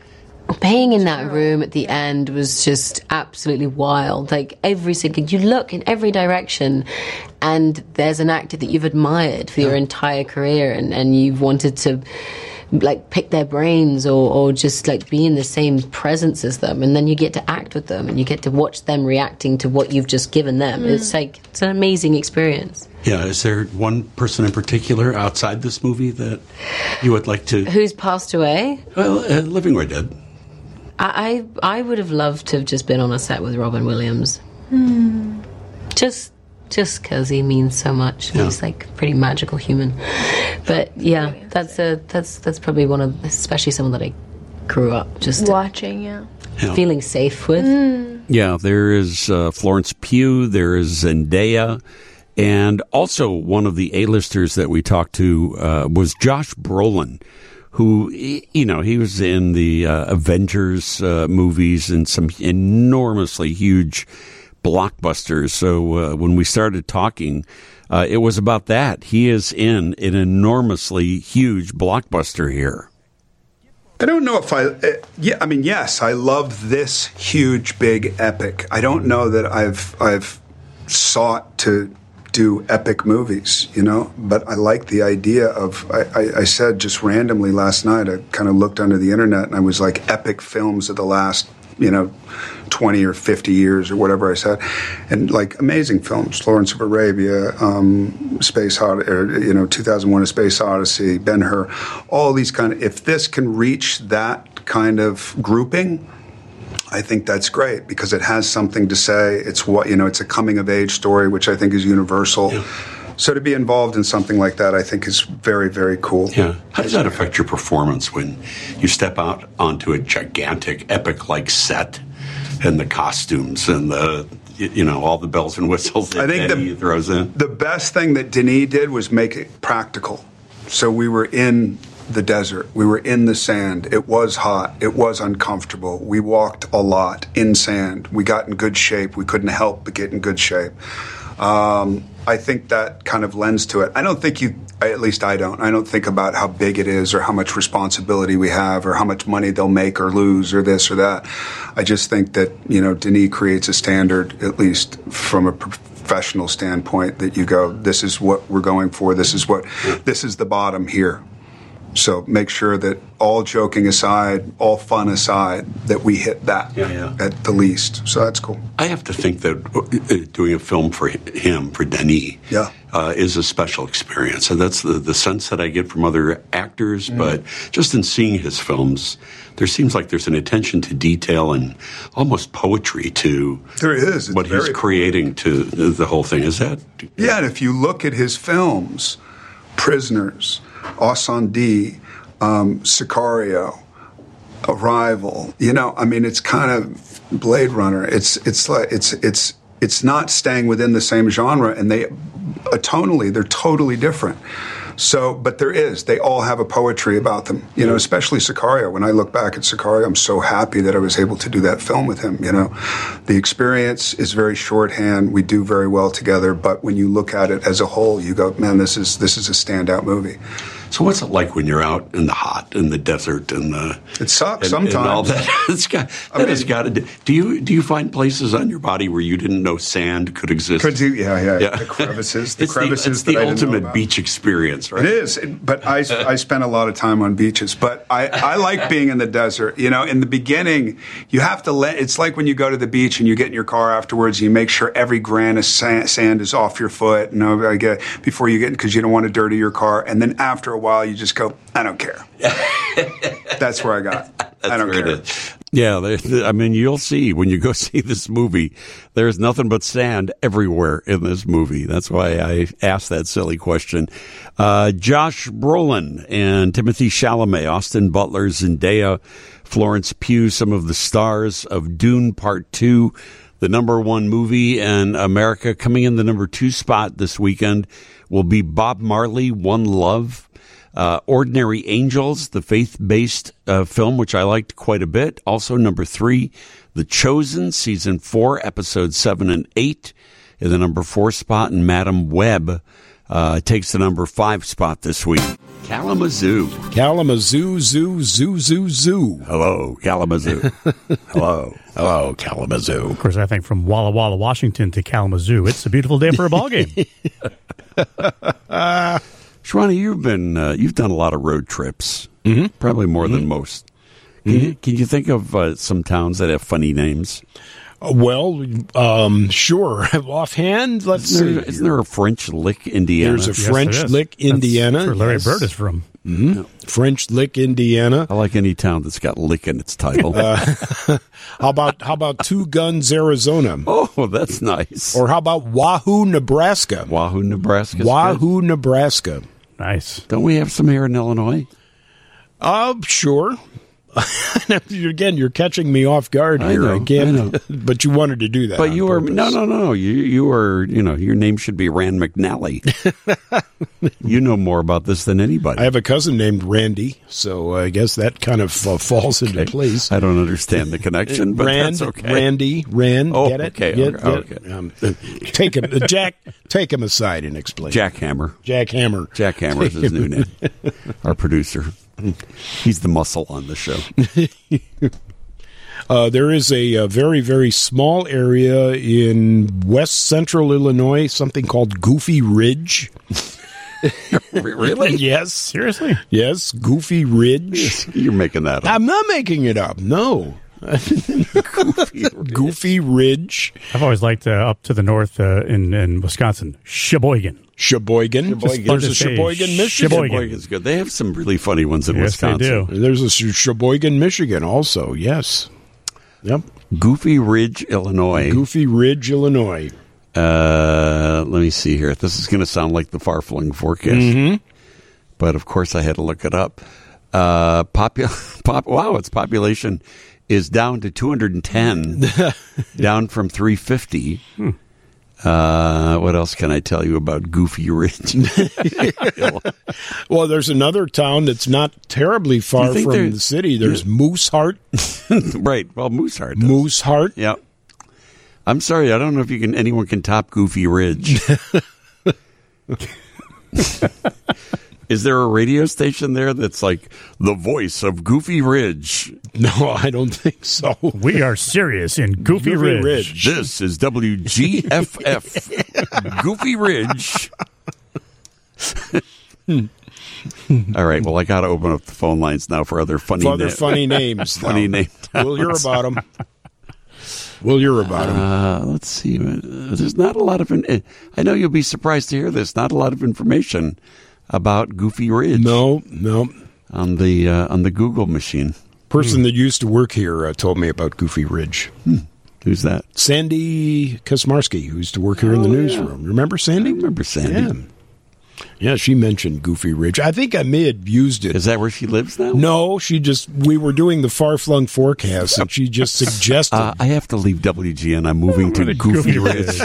being in that room at the end was just absolutely wild. Like every single, you look in every direction, and there's an actor that you've admired for your entire career, and, and you've wanted to like pick their brains or, or just like be in the same presence as them, and then you get to act with them and you get to watch them reacting to what you've just given them. Mm. It's like it's an amazing experience. Yeah, is there one person in particular outside this movie that you would like to? Who's passed away? Well, uh, living or dead. I, I I would have loved to have just been on a set with Robin Williams. Hmm. Just just because he means so much. Yeah. He's like a pretty magical human. But yeah, that's a that's that's probably one of, especially someone that I grew up just Watching, yeah. Yeah. feeling safe with. Mm. Yeah, there is uh, Florence Pugh, there is Zendaya, and also one of the A-listers that we talked to uh, was Josh Brolin, who, you know, he was in the uh, Avengers uh, movies and some enormously huge blockbusters. So uh, when we started talking, uh, it was about that. He is in an enormously huge blockbuster here. I don't know if I, uh, yeah, I mean, yes, I love this huge, big epic. I don't know that I've I've sought to do epic movies, you know, but I like the idea of, I, I, I said just randomly last night, I kind of looked under the internet and I was like, epic films of the last, you know, twenty or fifty years or whatever I said, and like amazing films, Lawrence of Arabia, um, Space Odyssey, or, you know, two thousand one: A Space Odyssey, Ben-Hur, all these kind of, if this can reach that kind of grouping, I think that's great because it has something to say. It's what, you know, it's a coming of age story, which I think is universal. Yeah. So to be involved in something like that, I think is very, very cool. Yeah. How does that affect your performance when you step out onto a gigantic, epic-like set and the costumes and the, you know, all the bells and whistles that I think Denny the, throws in? The best thing that Denis did was make it practical. So we were in the desert. We were in the sand. It was hot. It was uncomfortable. We walked a lot in sand. We got in good shape. We couldn't help but get in good shape. Um, I think that kind of lends to it. I don't think you, at least I don't, I don't think about how big it is or how much responsibility we have or how much money they'll make or lose or this or that. I just think that, you know, Denis creates a standard, at least from a professional standpoint, that you go, this is what we're going for. This is what, this is the bottom here. So make sure that all joking aside, all fun aside, that we hit that yeah, yeah. at the least. So that's cool. I have to think that doing a film for him, for Denis, yeah. uh, is a special experience. And that's the, the sense that I get from other actors. Mm. But just in seeing his films, there seems like there's an attention to detail and almost poetry to there is. It's what he's creating to the whole thing. Is that? Yeah, and if you look at his films, Prisoners, Osandi, um, Sicario, Arrival. You know, I mean, it's kind of Blade Runner. It's it's like it's it's it's not staying within the same genre, and they uh, tonally they're totally different. So, but there is. They all have a poetry about them, you know, especially Sicario. When I look back at Sicario, I'm so happy that I was able to do that film with him, you know. The experience is very shorthand. We do very well together, but when you look at it as a whole, you go, man, this is this is a standout movie. So what's it like when you're out in the hot, in the desert, and the it sucks and, sometimes. And all that it's got, that I mean, has got to. Do you do you find places on your body where you didn't know sand could exist? Could you? Yeah, yeah. yeah. The crevices, the it's crevices. The, it's that the I didn't know ultimate about. beach experience. dangerous, right? It is, it- but I, I spent a lot of time on beaches. But I, I like being in the desert. You know, in the beginning, you have to let. It's like when you go to the beach and you get in your car afterwards. You make sure every grain of sa- sand is off your foot. You know, I get before you get because you don't want to dirty your car. And then after a while, you just go, I don't care. That's where I got. I don't where care. it is. Yeah, they- they- I mean, you'll see when you go see this movie, there's nothing but sand everywhere in this movie. That's why I asked that silly question. Uh, Josh Brolin and Timothy Chalamet, Austin Butler, Zendaya, Florence Pugh, some of the stars of Dune Part two, the number one movie in America. Coming in the number two spot this weekend will be Bob Marley, One Love. Uh, Ordinary Angels, the faith-based uh, film, which I liked quite a bit. Also, number three, The Chosen, season four, episodes seven and eight, in the number four spot. And Madam Web uh, takes the number five spot this week. Kalamazoo. Kalamazoo, zoo, zoo, zoo, zoo. Hello, Kalamazoo. Hello. Hello, Kalamazoo. Of course, I think from Walla Walla, Washington to Kalamazoo, it's a beautiful day for a ball game. uh, Shwani, you've been uh, you've done a lot of road trips, mm-hmm. probably more mm-hmm. than most. Can, mm-hmm. you, can you think of uh, some towns that have funny names? Uh, well, um, sure. Offhand, let's isn't there, see. Isn't there a French Lick, Indiana? There's a yes, French Lick, Indiana. That's where Larry yes. Bird is from. Mm-hmm. Yeah. French Lick, Indiana. I like any town that's got Lick in its title. uh, how about how about Two Guns, Arizona? Oh, that's nice. Or how about Wahoo, Nebraska? Wahoo, Nebraska. Wahoo, good. Nebraska. Nice. Don't we have some here in Illinois? Uh, sure. Again, you're catching me off guard here. I know, I can't, I know. But you wanted to do that. But you were purpose. no, no, no. You you were you know your name should be Rand McNally. You know more about this than anybody. I have a cousin named Randy, so I guess that kind of uh, falls okay. into place. I don't understand the connection, but Rand, that's okay. Randy, Rand, oh, get it? Okay, get, okay. Get, okay. Um, take him, uh, Jack. Take him aside and explain. Jackhammer. Jackhammer. Jackhammer is his new name. Our producer. He's the muscle on the show. uh, there is a, a very, very small area in west central Illinois, something called Goofy Ridge. Really? Yes. Seriously? Yes, Goofy Ridge. You're making that up. I'm not making it up. No. Goofy, Goofy Ridge. I've always liked uh, up to the north uh, in, in Wisconsin, Sheboygan. Sheboygan. Sheboygan. There's a Sheboygan, Michigan. Sheboygan's good. They have some really funny ones in yes, Wisconsin. They do. There's a Sheboygan, Michigan also, yes. Yep. Goofy Ridge, Illinois. Goofy Ridge, Illinois. Uh, let me see here. This is going to sound like the far-flung forecast. Mm-hmm. But, of course, I had to look it up. Uh, popu- pop- wow, its population is down to two hundred ten, down from three hundred fifty. Hmm. Uh, what else can I tell you about Goofy Ridge? Well, there's another town that's not terribly far from the city. There's Mooseheart. Right. Well, Mooseheart. Does. Mooseheart. Yeah. I'm sorry. I don't know if you can. Anyone can top Goofy Ridge. Is there a radio station there that's like the voice of Goofy Ridge? No, I don't think so. We are serious in Goofy, Goofy Ridge. Ridge. This is W G F F Goofy Ridge. All right. Well, I got to open up the phone lines now for other funny, for other na- funny names. funny now. names. We'll hear about them. We'll hear about them. Uh, let's see. There's not a lot of. In- I know you'll be surprised to hear this. Not a lot of information about Goofy Ridge. No, no. On the uh, on the Google machine. Person hmm. that used to work here uh, told me about Goofy Ridge. Hmm. Who's that? Sandy Kosmarski, who used to work here oh, in the newsroom. Yeah. Remember Sandy? I remember Sandy. Yeah. Yeah, she mentioned Goofy Ridge. I think I may have used it. Is that where she lives now? No, she just, we were doing the far-flung forecast, and she just suggested. Uh, I have to leave W G N. I'm moving to Goofy, Goofy Ridge.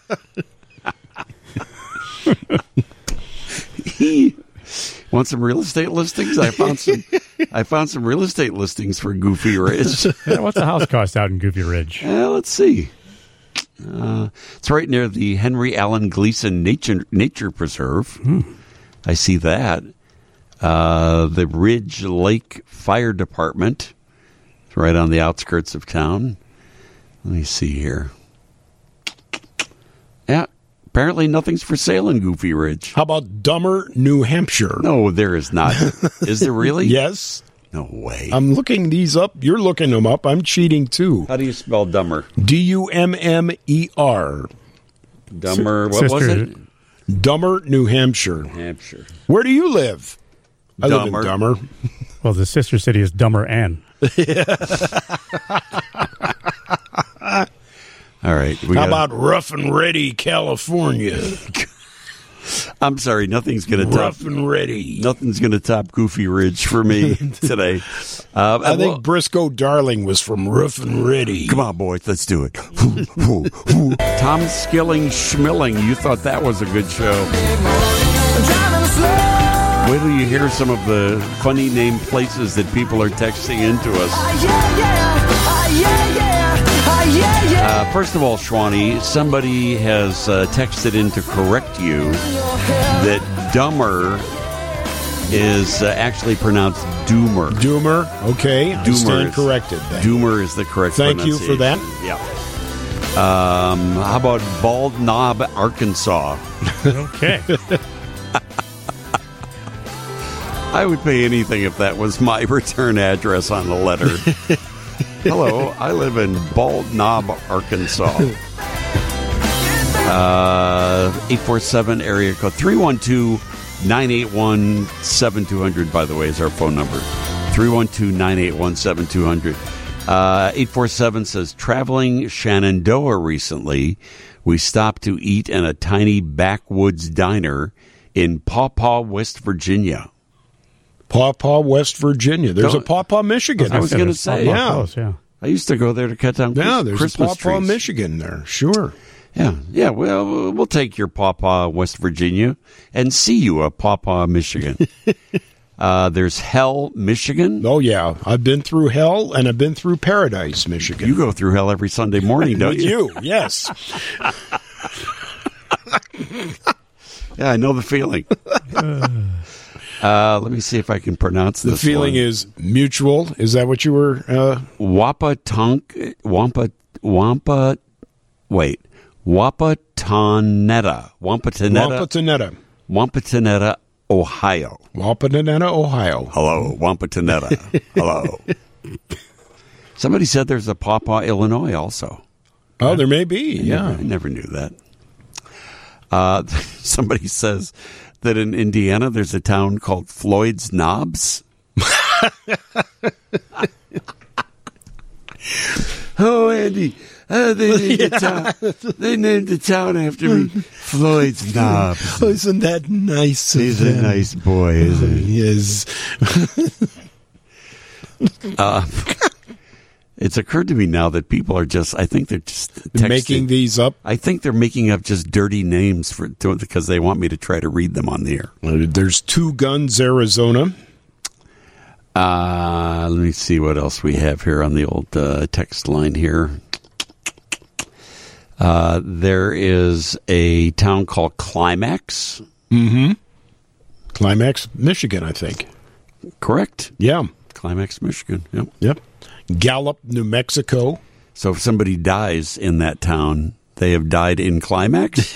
He want some real estate listings? I found some. I found some real estate listings for Goofy Ridge. Yeah, what's the house cost out in Goofy Ridge? Uh, let's see. Uh, it's right near the Henry Allen Gleason Nature Nature Preserve. Hmm. I see that. Uh, the Ridge Lake Fire Department. It's right on the outskirts of town. Let me see here. Yeah. Apparently nothing's for sale in Goofy Ridge. How about Dummer, New Hampshire? No, there is not. Is there really? Yes. No way. I'm looking these up. You're looking them up. I'm cheating too. How do you spell Dummer? D U M M E R. Dummer, what was Sister- it? Dummer, New Hampshire. Hampshire. Where do you live? I live Dummer. in Dummer. Well, the sister city is Dumber Ann. All right. We How gotta- about Rough and Ready, California? I'm sorry, nothing's going to top. Rough and Ready. Nothing's going to top Goofy Ridge for me today. Uh, I think well, Briscoe Darling was from Rough and Ready. come on, boys, let's do it. Tom Skilling Schmilling, you thought that was a good show. Wait till you hear some of the funny named places that people are texting into us. Uh, first of all, Schwani, somebody has uh, texted in to correct you that Dummer is uh, actually pronounced Doomer. Doomer, okay. I stand is- corrected then. Doomer is the correct Thank you for that. pronunciation. Yeah. Um, how about Bald Knob, Arkansas? Okay. I would pay anything if that was my return address on the letter. Hello, I live in Bald Knob, Arkansas. Uh, eight four seven area code three one two, nine eight one, seven two zero zero, by the way, is our phone number. three one two, nine eight one, seven two zero zero. Uh, eight four seven says, traveling Shenandoah recently, we stopped to eat in a tiny backwoods diner in Paw Paw, West Virginia. Paw Paw, West Virginia. There's Don't- a Paw Paw, Michigan. I was going to say, Paw Paw yeah. Close, yeah. I used to go there to cut down Yeah, Chris- there's Christmas a Paw Paw, trees. Michigan there. Sure. Yeah, yeah. Well, we'll take your Paw Paw, West Virginia, and see you at Paw Paw, Michigan. uh, there's Hell, Michigan. Oh, yeah. I've been through hell, and I've been through Paradise, Michigan. You go through hell every Sunday morning, don't With you? you, yes. Yeah, I know the feeling. Uh, let me see if I can pronounce The this feeling one. is mutual. Is that what you were? Uh... Wapatonk, Wampa, Wampa, wait, Wapatonetta, Wampatonetta, Wampatonetta. Wampatonetta, Ohio. Wampatonetta, Ohio. Hello, Wampatonetta. Hello. Somebody said there's a Paw Paw, Illinois, also. Oh, there may be. I Yeah. never, I never knew that. Uh, somebody says that in Indiana there's a town called Floyd's Knobs. Oh, Andy, uh, they named the town. They named the town after me, Floyd's Knobs. Oh, isn't that nice? of He's a them? nice boy, isn't he? He is. Uh, it's occurred to me now that people are just, I think they're just texting. Making these up? I think they're making up just dirty names for to, because they want me to try to read them on the air. There's Two Guns, Arizona. Uh, let me see what else we have here on the old uh, text line here. Uh, there is a town called Climax. Mm-hmm. Climax, Michigan, I think. Correct. Yeah. Climax, Michigan. Yep. Yep. Gallup, New Mexico. So if somebody dies in that town, they have died in Climax.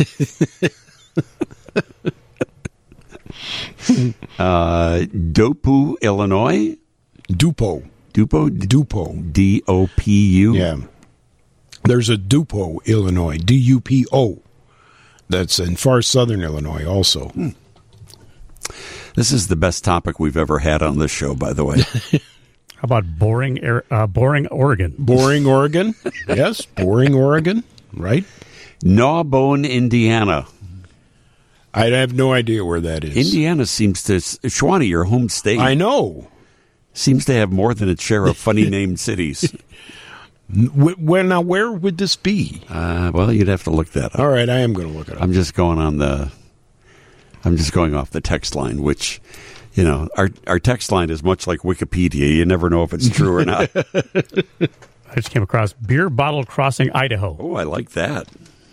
uh, Dopu, Illinois. Dupo. Dupo? Dupo. D O P U? Yeah. There's a Dupo, Illinois. D U P O. That's in far southern Illinois also. Hmm. This is the best topic we've ever had on this show, by the way. How about boring, Ar- uh, boring Oregon? Boring, Oregon. Yes, Boring, Oregon. Right. Gnawbone, Indiana. I have no idea where that is. Indiana seems to, Schwani, your home state. I know. Seems to have more than its share of funny named cities. Where now? Where would this be? Uh, well, you'd have to look that up. All right, I am going to look it up. I'm just going on the. I'm just going off the text line, which, you know, our our text line is much like Wikipedia. You never know if it's true or not. I just came across Beer Bottle Crossing, Idaho. Oh, I like that.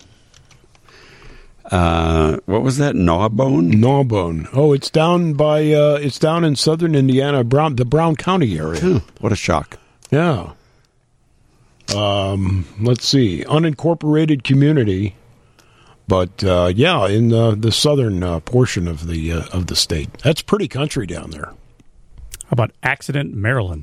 Uh, what was that? Gnawbone? Gnawbone. Oh, it's down by. Uh, it's down in southern Indiana, Brown, the Brown County area. What a shock! Yeah. Um, let's see. Unincorporated community, But uh, yeah, in the, the southern uh, portion of the uh, of the state, that's pretty country down there. How about Accident, Maryland?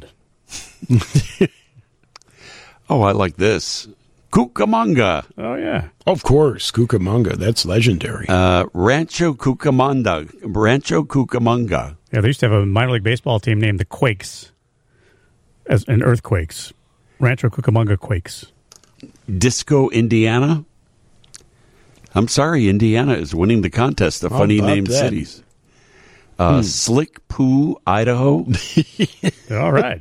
Oh, I like this. Cucamonga. Oh, yeah. Of course, Cucamonga. That's legendary. Uh, Rancho Cucamonga. Rancho Cucamonga. Yeah, they used to have a minor league baseball team named the Quakes, as in earthquakes. Rancho Cucamonga Quakes. Disco, Indiana. I'm sorry, Indiana is winning the contest of How funny about named that? cities. Uh, Hmm. Slick Poo, Idaho. All right.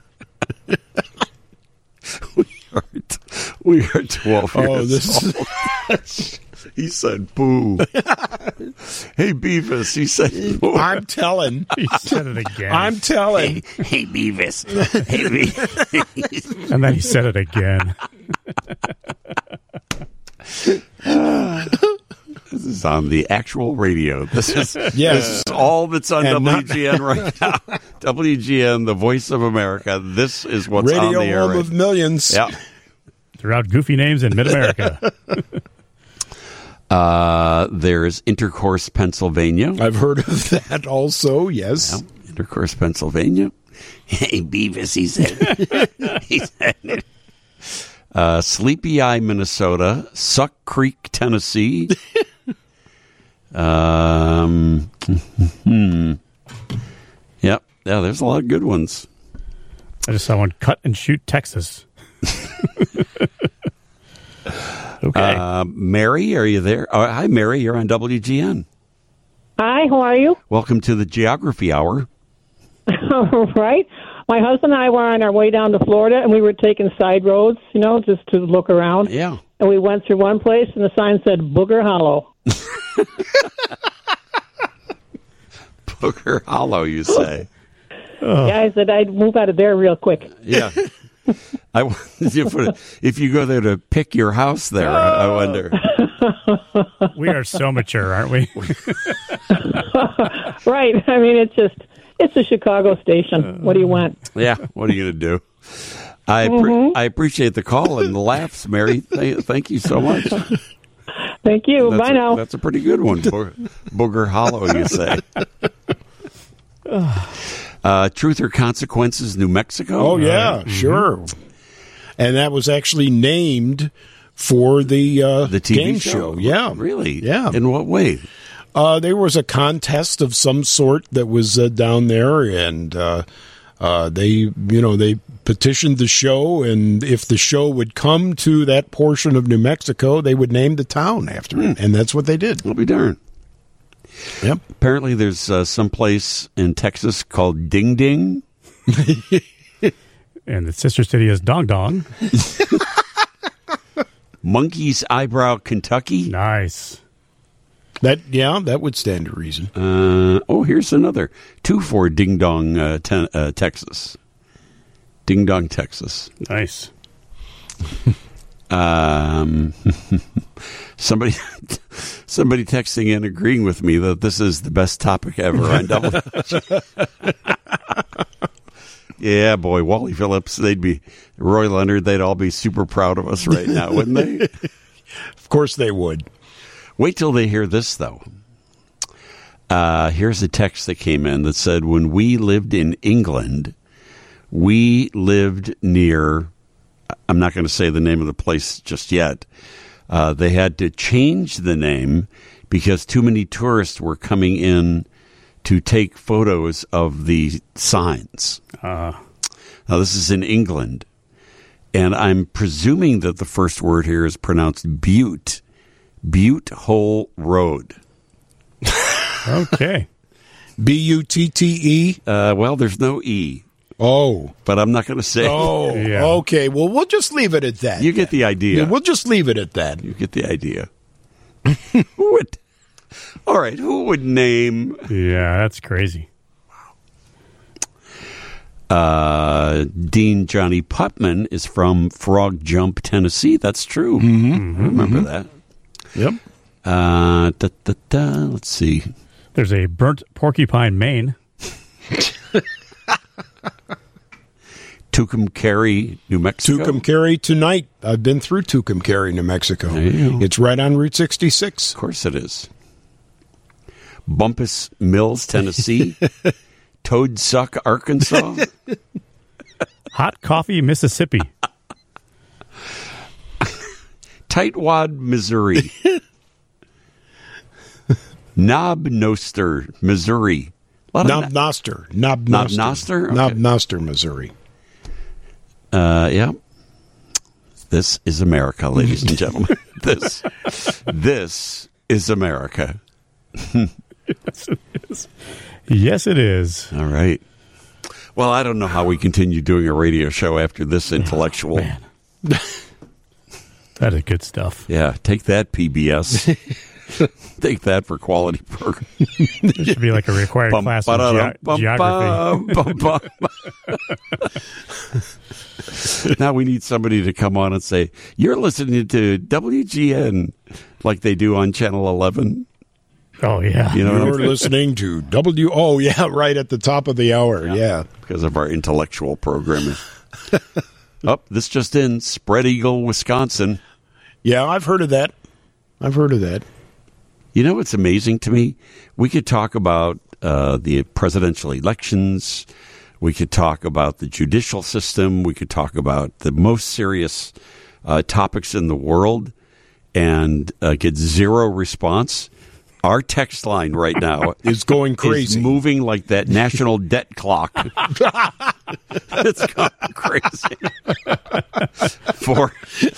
we are t- we are twelve Oh, years this old. He said poo. Hey, Beavis, he said poo. I'm telling. He said it again. I'm telling. Hey, hey Beavis. Hey, Beavis. And then he said it again. This is on the actual radio. This is, Yeah. this is all that's on And W not- G N right now. W G N, the voice of America. This is what's on Radio the air. home right- of millions. Yeah. Throughout goofy names in mid-America. Uh, there's Intercourse, Pennsylvania. I've heard of that also, yes. Yeah, Intercourse, Pennsylvania. Hey, Beavis, he said. he said uh, Sleepy Eye, Minnesota. Suck Creek, Tennessee. um, hmm. Yep. Yeah, there's a lot of good ones. I just saw one, Cut and Shoot, Texas. Okay. Uh, Mary, are you there? Oh, hi, Mary. You're on W G N. Hi, how are you? Welcome to the Geography Hour. Right. My husband and I were on our way down to Florida, and we were taking side roads, you know, just to look around. Yeah. And we went through one place, and the sign said Booger Hollow. Booger Hollow, you say? Yeah, I said I'd move out of there real quick. Yeah. I, if, if you go there to pick your house there, I, I wonder. We are so mature, aren't we? Right. I mean, it's just, it's a Chicago station. What do you want? Yeah, what are you going to do? I appre- Mhm. I appreciate the call and the laughs, Mary. Th- thank you so much. Thank you. That's Bye a, now. That's a pretty good one. Bo- Booger Hollow, you say. Uh, Truth or Consequences, New Mexico? Oh, yeah, Mhm. sure. And that was actually named for the uh, The T V game show? show. Yeah. Really? Yeah. In what way? Uh, there was a contest of some sort that was uh, down there, and uh, uh, they, you know, they petitioned the show, and if the show would come to that portion of New Mexico, they would name the town after it, and that's what they did. I'll be darned. Yep. Apparently, there's uh, some place in Texas called Ding Ding. And the sister city is Dong Dong. Monkey's Eyebrow, Kentucky. Nice. That yeah, that would stand to reason. Uh, oh, here's another. Two for Ding Dong, uh, ten, uh, Texas. Ding Dong, Texas. Nice. Um, somebody, somebody texting in agreeing with me that this is the best topic ever on Double. Yeah, boy, Wally Phillips, they'd be Roy Leonard, they'd all be super proud of us right now, wouldn't they? Of course they would. Wait till they hear this, though. Uh, here's a text that came in that said, when we lived in England, we lived near, I'm not going to say the name of the place just yet. Uh, they had to change the name because too many tourists were coming in to take photos of the signs. Uh, now, this is in England, and I'm presuming that the first word here is pronounced Butte. Butte Hole Road. Okay. B U T T E? Uh, well, there's no E. Oh. But I'm not going to say. Oh, Yeah. okay. Well, we'll just leave it at that. You get the idea. Yeah, we'll just leave it at that. You get the idea. Who would? All right. Who would name? Yeah, that's crazy. Uh, Dean Johnny Putman is from Frog Jump, Tennessee. That's true. Mm-hmm. I remember that. Yep. Uh, da, da, da, let's see. There's a burnt porcupine, Maine. Tucumcari, New Mexico. Tucumcari tonight. I've been through Tucumcari, New Mexico. It's right on Route sixty-six. Of course it is. Bumpus Mills, Tennessee. Toadsuck, Arkansas. Hot Coffee, Mississippi. Tightwad, Missouri. Knob Noster, Missouri. Knob Noster. Knob Noster. Noster? Knob Noster, Missouri. Uh, yeah. This is America, ladies and gentlemen. this, this is America. Yes, it is. Yes, it is. All right. Well, I don't know how we continue doing a radio show after this intellectual. Oh, that is good stuff. Yeah, take that, P B S. Take that for quality program. There should be like a required bum, class of ge- bum, geography. Bum, bum, Now we need somebody to come on and say, you're listening to W G N like they do on Channel eleven. Oh, yeah. You know, you're listening to W. Oh, yeah, right at the top of the hour. Yeah. yeah. Because of our intellectual programming. Oh, this just in, Spread Eagle, Wisconsin. Yeah, I've heard of that. I've heard of that. You know what's amazing to me? We could talk about uh, the presidential elections. We could talk about the judicial system. We could talk about the most serious uh, topics in the world and uh, get zero response. Our text line right now is going crazy, is moving like that national debt clock. It's going crazy for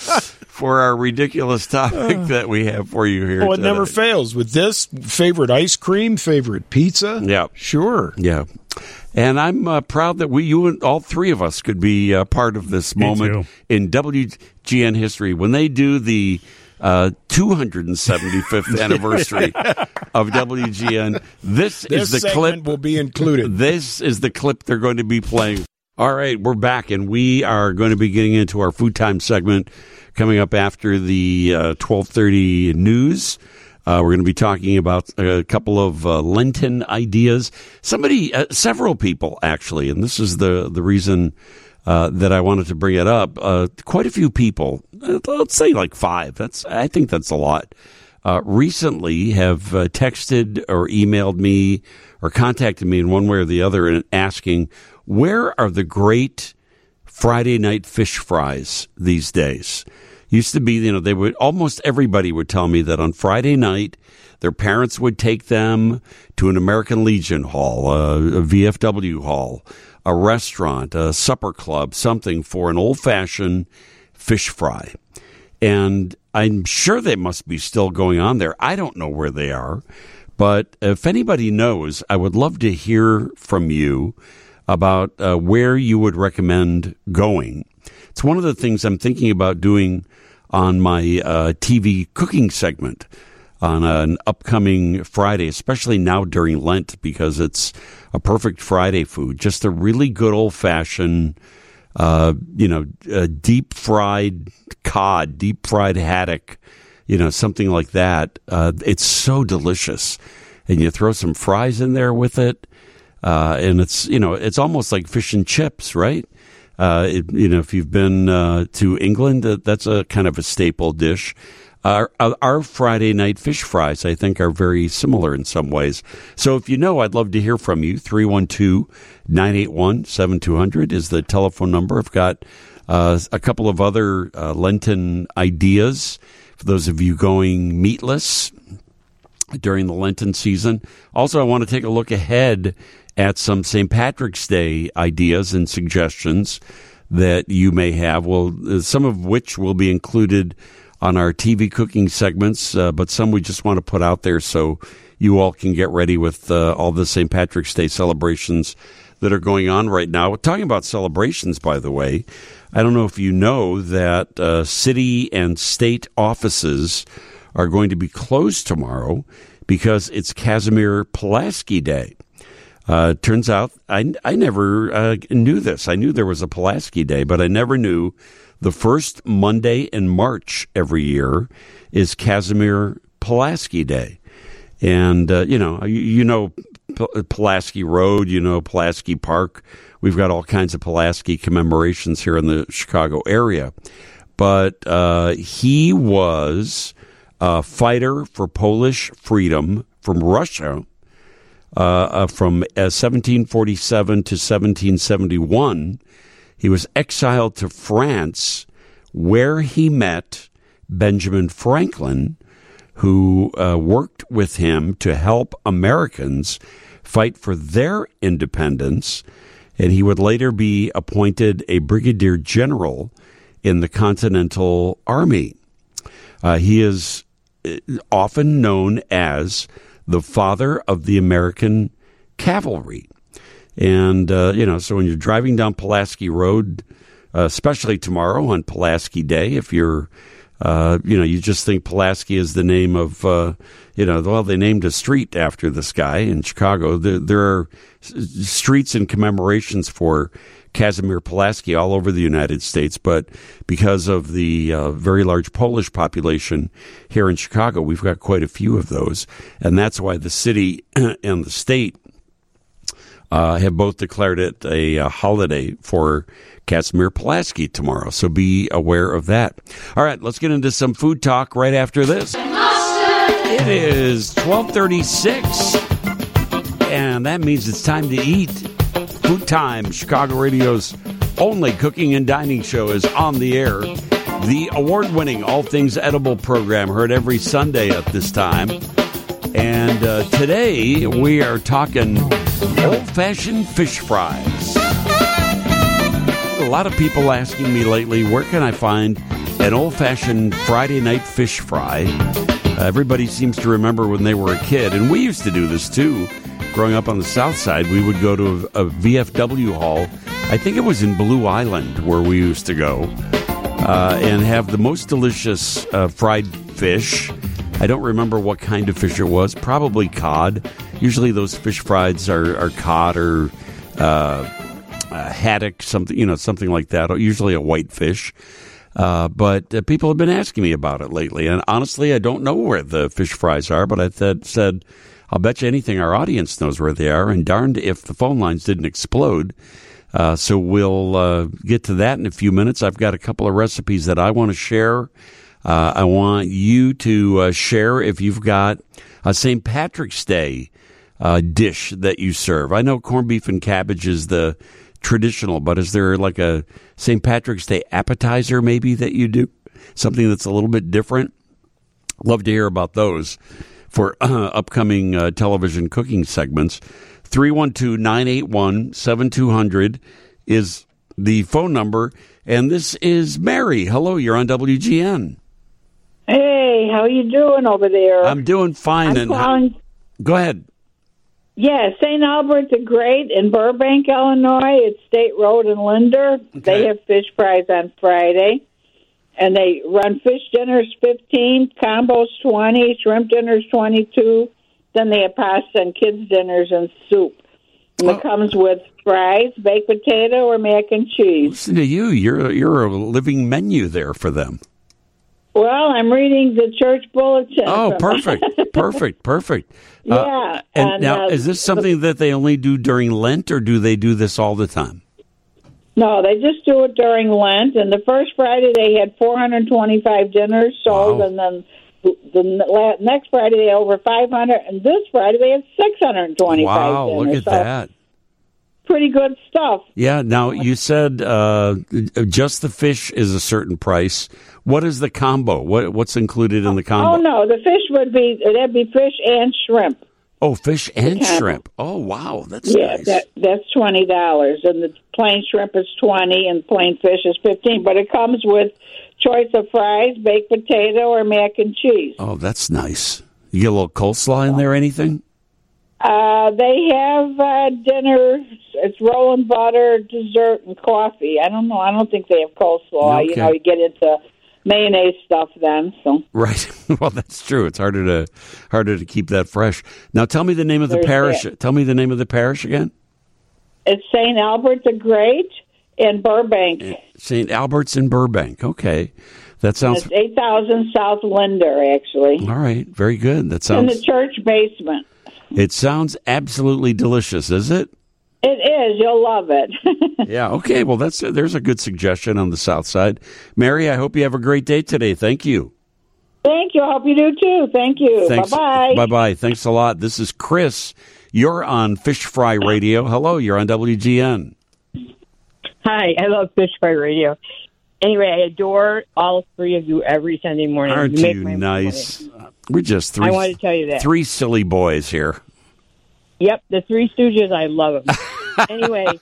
for our ridiculous topic that we have for you here. Oh, it today. never fails with this favorite ice cream, favorite pizza. Yeah, sure. Yeah, and I'm uh, proud that we, you, and all three of us, could be uh, part of this Me moment too. in W G N history when they do the. Uh, two hundred seventy-fifth anniversary of W G N. This, this is the segment clip. Will be included. This is the clip they're going to be playing. All right, we're back, and we are going to be getting into our food time segment coming up after the uh, twelve thirty news. Uh, we're going to be talking about a couple of uh, Lenten ideas. Somebody, uh, several people actually, and this is the the reason. Uh, that I wanted to bring it up. Uh, quite a few people, uh, let's say like five. That's I think that's a lot. Uh, recently, have uh, texted or emailed me or contacted me in one way or the other, and asking where are the great Friday night fish fries these days. Used to be, you know, they would almost everybody would tell me that on Friday night their parents would take them to an American Legion hall, uh, a V F W hall, a restaurant, a supper club, something for an old-fashioned fish fry. And I'm sure they must be still going on there. I don't know where they are. But if anybody knows, I would love to hear from you about uh, where you would recommend going. It's one of the things I'm thinking about doing on my uh, T V cooking segment on an upcoming Friday, especially now during Lent, because it's a perfect Friday food. Just a really good old-fashioned, uh, you know, uh, deep-fried cod, deep-fried haddock, you know, something like that. Uh, it's so delicious. And you throw some fries in there with it, uh, and it's, you know, it's almost like fish and chips, right? Uh, it, you know, if you've been uh, to England, uh, that's a kind of a staple dish. Our, our Friday night fish fries, I think, are very similar in some ways. So if you know, I'd love to hear from you. three one two, nine eight one, seven two zero zero is the telephone number. I've got uh, a couple of other uh, Lenten ideas for those of you going meatless during the Lenten season. Also, I want to take a look ahead at some Saint Patrick's Day ideas and suggestions that you may have, well, some of which will be included on our T V cooking segments, uh, but some we just want to put out there so you all can get ready with uh, all the Saint Patrick's Day celebrations that are going on right now. Talking about celebrations, by the way, I don't know if you know that uh, city and state offices are going to be closed tomorrow because it's Casimir Pulaski Day. Uh, turns out I, I never uh, knew this. I knew there was a Pulaski Day, but I never knew the first Monday in March every year is Casimir Pulaski Day. And, uh, you know, you, you know, P- Pulaski Road, you know, Pulaski Park. We've got all kinds of Pulaski commemorations here in the Chicago area. But uh, he was a fighter for Polish freedom from Russia uh, uh, from uh, seventeen forty-seven to seventeen seventy-one. He was exiled to France, where he met Benjamin Franklin, who uh, worked with him to help Americans fight for their independence. And he would later be appointed a brigadier general in the Continental Army. Uh, he is often known as the father of the American cavalry. And, uh, you know, so when you're driving down Pulaski Road, uh, especially tomorrow on Pulaski Day, if you're, uh, you know, you just think Pulaski is the name of, uh, you know, well, they named a street after this guy in Chicago. There, there are streets and commemorations for Casimir Pulaski all over the United States, but because of the uh, very large Polish population here in Chicago, we've got quite a few of those, and that's why the city and the state uh, have both declared it a, a holiday for Casimir Pulaski tomorrow, so be aware of that. All right, let's get into some food talk right after this. It is twelve thirty-six, and that means it's time to eat. Food Time, Chicago Radio's only cooking and dining show, is on the air. The award-winning All Things Edible program, heard every Sunday at this time. And uh, today we are talking old-fashioned fish fries. A lot of people asking me lately, where can I find an old-fashioned Friday night fish fry? Uh, everybody seems to remember when they were a kid, and we used to do this too. Growing up on the south side, we would go to a, a V F W hall. I think it was in Blue Island where we used to go uh, and have the most delicious uh, fried fish. I don't remember what kind of fish it was. Probably cod. Usually those fish fries are, are cod or uh, a haddock, something you know, something like that. Usually a white fish. Uh, but uh, people have been asking me about it lately, and honestly, I don't know where the fish fries are. But I th- said. I'll bet you anything our audience knows where they are, and darned if the phone lines didn't explode. Uh, so we'll uh, get to that in a few minutes. I've got a couple of recipes that I want to share. Uh, I want you to uh, share if you've got a Saint Patrick's Day uh, dish that you serve. I know corned beef and cabbage is the traditional, but is there like a Saint Patrick's Day appetizer maybe that you do? Something that's a little bit different? Love to hear about those for uh, upcoming uh, television cooking segments. three one two, nine eight one, seven two zero zero is the phone number. And this is Mary. Hello, you're on W G N. Hey, how are you doing over there? I'm doing fine. I'm and calling, how, Go ahead. Yeah, Saint Albert the Great in Burbank, Illinois. It's State Road in Linder. Okay. They have fish fries on Friday. And they run fish dinners fifteen, combos twenty, shrimp dinners twenty-two. Then they have pasta and kids dinners and soup. And oh. It comes with fries, baked potato, or mac and cheese. Listen to you. You're, you're a living menu there for them. Well, I'm reading the church bulletin. Oh, perfect. perfect. Perfect. Yeah. Uh, and, and now, uh, is this something that they only do during Lent, or do they do this all the time? No, they just do it during Lent. And the first Friday they had four hundred twenty-five dinners sold, wow. And then the next Friday they had over five hundred, and this Friday they had six hundred twenty-five wow, dinners. Wow, look at so that. Pretty good stuff. Yeah, now you said uh, just the fish is a certain price. What is the combo? What What's included in the combo? Oh, no, the fish would be, that'd be fish and shrimp. Oh, fish and shrimp. Oh, wow, that's yeah, nice. that, that's twenty dollars, and the plain shrimp is twenty dollars, and plain fish is fifteen dollars, but it comes with choice of fries, baked potato, or mac and cheese. Oh, that's nice. You get a little coleslaw in there, anything? Uh, they have uh, dinner. It's rolling butter, dessert, and coffee. I don't know. I don't think they have coleslaw. Okay. You know, you get into mayonnaise stuff then. So right. Well, that's true. It's harder to harder to keep that fresh. Now, tell me the name of the There's parish. that. Tell me the name of the parish again. It's Saint Albert the Great in Burbank. Saint Albert's in Burbank. Okay, that sounds. It's eight thousand South Linder, actually. All right, very good. That In sounds the church basement. It sounds absolutely delicious, is it? It is. You'll love it. Yeah, okay. Well, that's there's a good suggestion on the south side. Mary, I hope you have a great day today. Thank you. Thank you. I hope you do too. Thank you. Thanks. Bye-bye. Bye-bye. Thanks a lot. This is Chris. You're on Fish Fry Radio. Hello, you're on W G N. Hi, I love Fish Fry Radio. Anyway, I adore all three of you every Sunday morning. Aren't you, make you my nice? morning. We're just three. I want to tell you that. Three silly boys here. Yep, the Three Stooges, I love them. Anyway,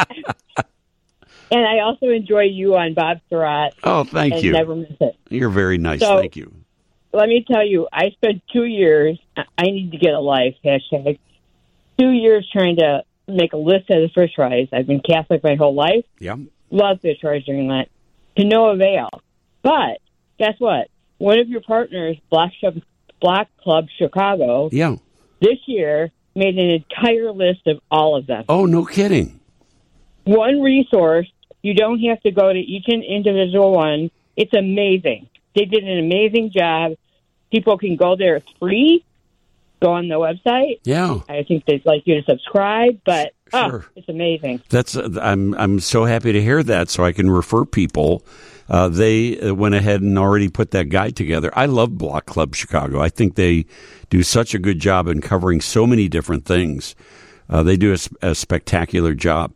and I also enjoy you on Bob Surratt. Oh, thank and you. Never miss it. You're very nice. So, Thank you. Let me tell you, I spent two years, I need to get a life, hashtag, two years trying to make a list of the fish fries. I've been Catholic my whole life. Yeah. Love fish fries during that. To no avail. But guess what? One of your partners, Black, Black Club Chicago, Yeah. this year made an entire list of all of them. Oh, no kidding. One resource. You don't have to go to each individual one. It's amazing. They did an amazing job. People can go there. It's free. Go on the website. Yeah. I think they'd like you to subscribe, but Sure. oh, it's amazing. That's uh, I'm I'm so happy to hear that, so I can refer people. Uh, they uh, went ahead and already put that guide together. I love Block Club Chicago. I think they do such a good job in covering so many different things. Uh, they do a, s- a spectacular job.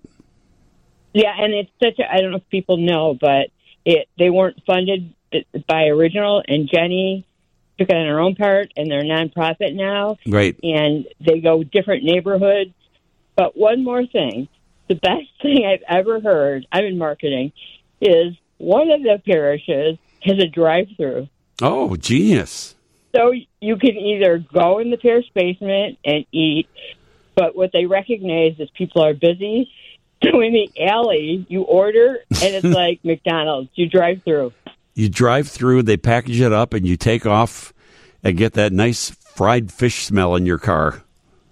Yeah, and it's such a, I don't know if people know, but it they weren't funded by Original, and Jenny took it on her own part, and they're a nonprofit now. Right. And they go different neighborhoods. But one more thing, the best thing I've ever heard, I'm in marketing, is one of the parishes has a drive-through. Oh, genius. So you can either go in the parish basement and eat, but what they recognize is people are busy. So in the alley, you order, and it's like McDonald's. You drive through. You drive through, they package it up, and you take off and get that nice fried fish smell in your car.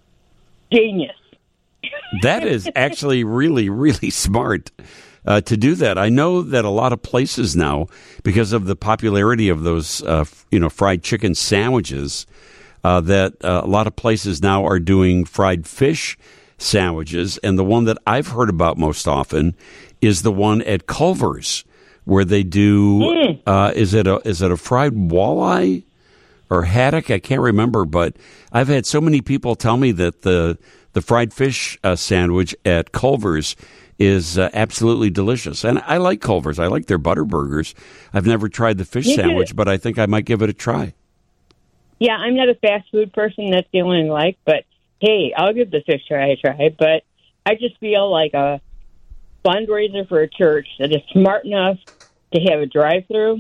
Genius. That is actually really, really smart uh, to do that. I know that a lot of places now, because of the popularity of those, uh, you know, fried chicken sandwiches, uh, that uh, a lot of places now are doing fried fish sandwiches. And the one that I've heard about most often is the one at Culver's, where they do. Mm. Uh, is it a is it a fried walleye or haddock? I can't remember, but I've had so many people tell me that the the fried fish uh, sandwich at Culver's is uh, absolutely delicious. And I like Culver's. I like their butter burgers. I've never tried the fish Me too. sandwich, but I think I might give it a try. Yeah, I'm not a fast food person. That's the only thing I like. But, hey, I'll give the fish try a try. But I just feel like a fundraiser for a church that is smart enough to have a drive-through.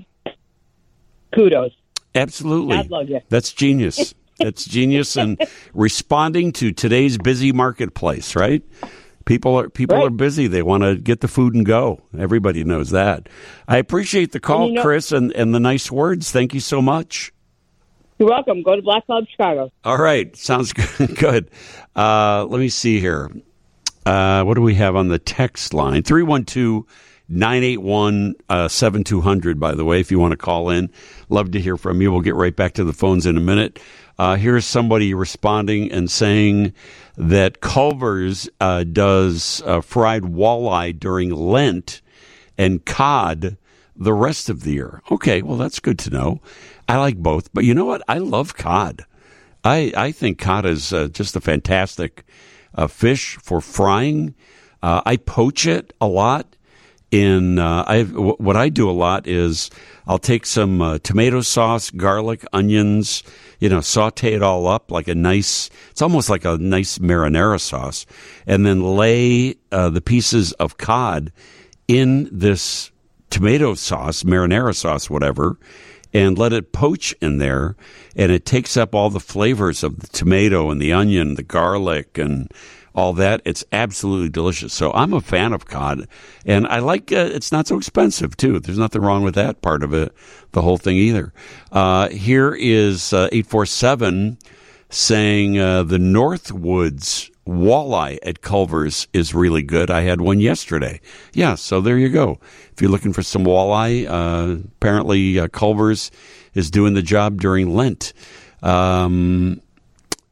Kudos. Absolutely. God love you. That's genius. That's genius and responding to today's busy marketplace, right? People are people Right. are busy. They want to get the food and go. Everybody knows that. I appreciate the call, And you know- Chris, and, and the nice words. Thank you so much. You're welcome. Go to Black Club Chicago. All right. Sounds good. good. Uh, let me see here. Uh, what do we have on the text line? three one two, nine eight one, seven two zero zero, by the way, if you want to call in. Love to hear from you. We'll get right back to the phones in a minute. Uh, here's somebody responding and saying that Culver's uh, does uh, fried walleye during Lent and cod the rest of the year. Okay, well, that's good to know. I like both. But you know what? I love cod. I, I think cod is uh, just a fantastic uh, fish for frying. Uh, I poach it a lot. In uh, I w- what I do a lot is I'll take some uh, tomato sauce, garlic, onions, you know, saute it all up like a nice. It's almost like a nice marinara sauce, and then lay uh, the pieces of cod in this tomato sauce, marinara sauce, whatever, and let it poach in there, and it takes up all the flavors of the tomato and the onion, the garlic, and all that. It's absolutely delicious. So I'm a fan of cod, and I like uh, it's not so expensive too. There's nothing wrong with that part of it, the whole thing either. Uh, here is uh, eight four seven saying uh, the Northwoods walleye at Culver's is really good. I had one yesterday. Yeah, so there you go. If you're looking for some walleye, uh, apparently uh, Culver's is doing the job during Lent. Um,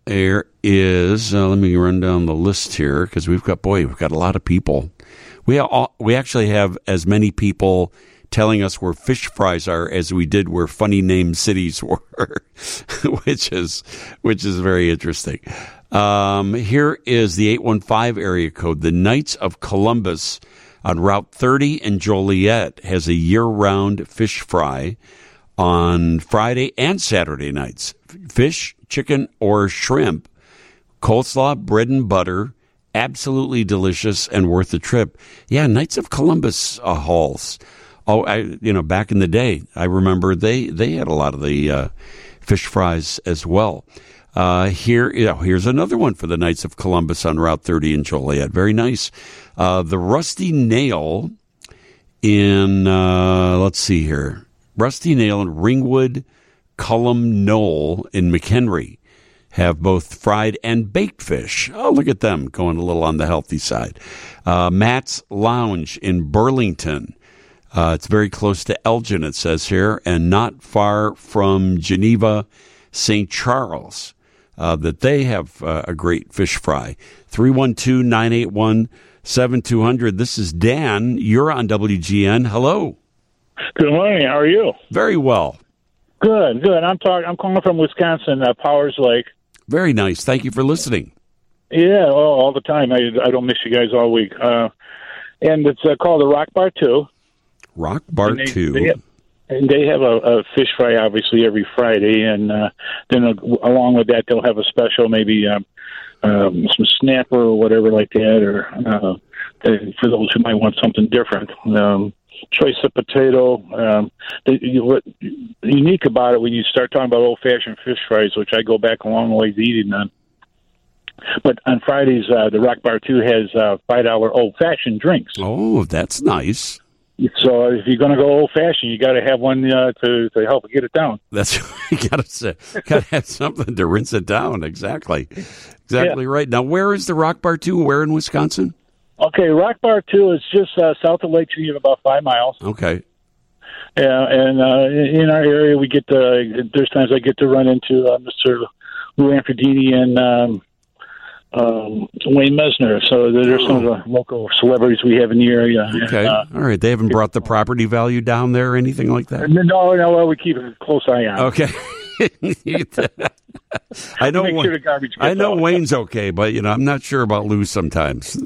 there is. Uh, let me run down the list here because we've got boy, we've got a lot of people. We all, we actually have as many people telling us where fish fries are as we did where funny named cities were, which is which is very interesting. Um, here is the eight one five area code. The Knights of Columbus on Route thirty in Joliet has a year-round fish fry on Friday and Saturday nights. Fish, chicken, or shrimp, coleslaw, bread and butter, absolutely delicious and worth the trip. Yeah, Knights of Columbus uh, halls. Oh, I you know back in the day, I remember they they had a lot of the uh, fish fries as well. Uh, here, you know, here's another one for the Knights of Columbus on Route thirty in Joliet. Very nice. Uh, the Rusty Nail in uh, let's see here, Rusty Nail in Ringwood, Cullum Knoll in McHenry have both fried and baked fish. Oh, look at them going a little on the healthy side. Uh, Matt's Lounge in Burlington. Uh, it's very close to Elgin, it says here, and not far from Geneva, Saint Charles, uh, that they have uh, a great fish fry. three one two, nine eight one, seven two zero zero. This is Dan. You're on W G N. Hello. Good morning. How are you? Very well. Good, good. I'm talking. I'm calling from Wisconsin, uh, Powers Lake. Very nice. Thank you for listening. Yeah, well, all the time. I, I don't miss you guys all week. Uh, and it's uh, called the Rock Bar two. Rock Bar and they, two. They have, and they have a, a fish fry, obviously, every Friday. And uh, then uh, along with that, they'll have a special, maybe um, um, some snapper or whatever like that, or uh, for those who might want something different. Um, choice of potato. Um, the, you, what unique about it when you start talking about old-fashioned fish fries, which I go back a long ways eating them. But on Fridays, uh, the Rock Bar two has uh, five dollar old-fashioned drinks. Oh, that's nice. So if you're going to go old-fashioned, you got to have one uh, to to help get it down. That's you got to say, got to have something to rinse it down. Exactly, exactly Yeah. right. Now, where is the Rock Bar two? Where in Wisconsin? Okay, Rock Bar two is just uh, south of Lake Geneva, about five miles. Okay. Yeah, and uh, in our area, we get to, there's times I get to run into uh, Mister Lou Anfredini and um, um, Wayne Mesner. So there's some of the local celebrities we have in the area. Okay. And, uh, All right. They haven't brought the property value down there or anything like that? no, no, well, we keep a close eye on it. Okay. I know. Make sure the garbage gets I know out. Wayne's okay, but you know I'm not sure about Lou sometimes.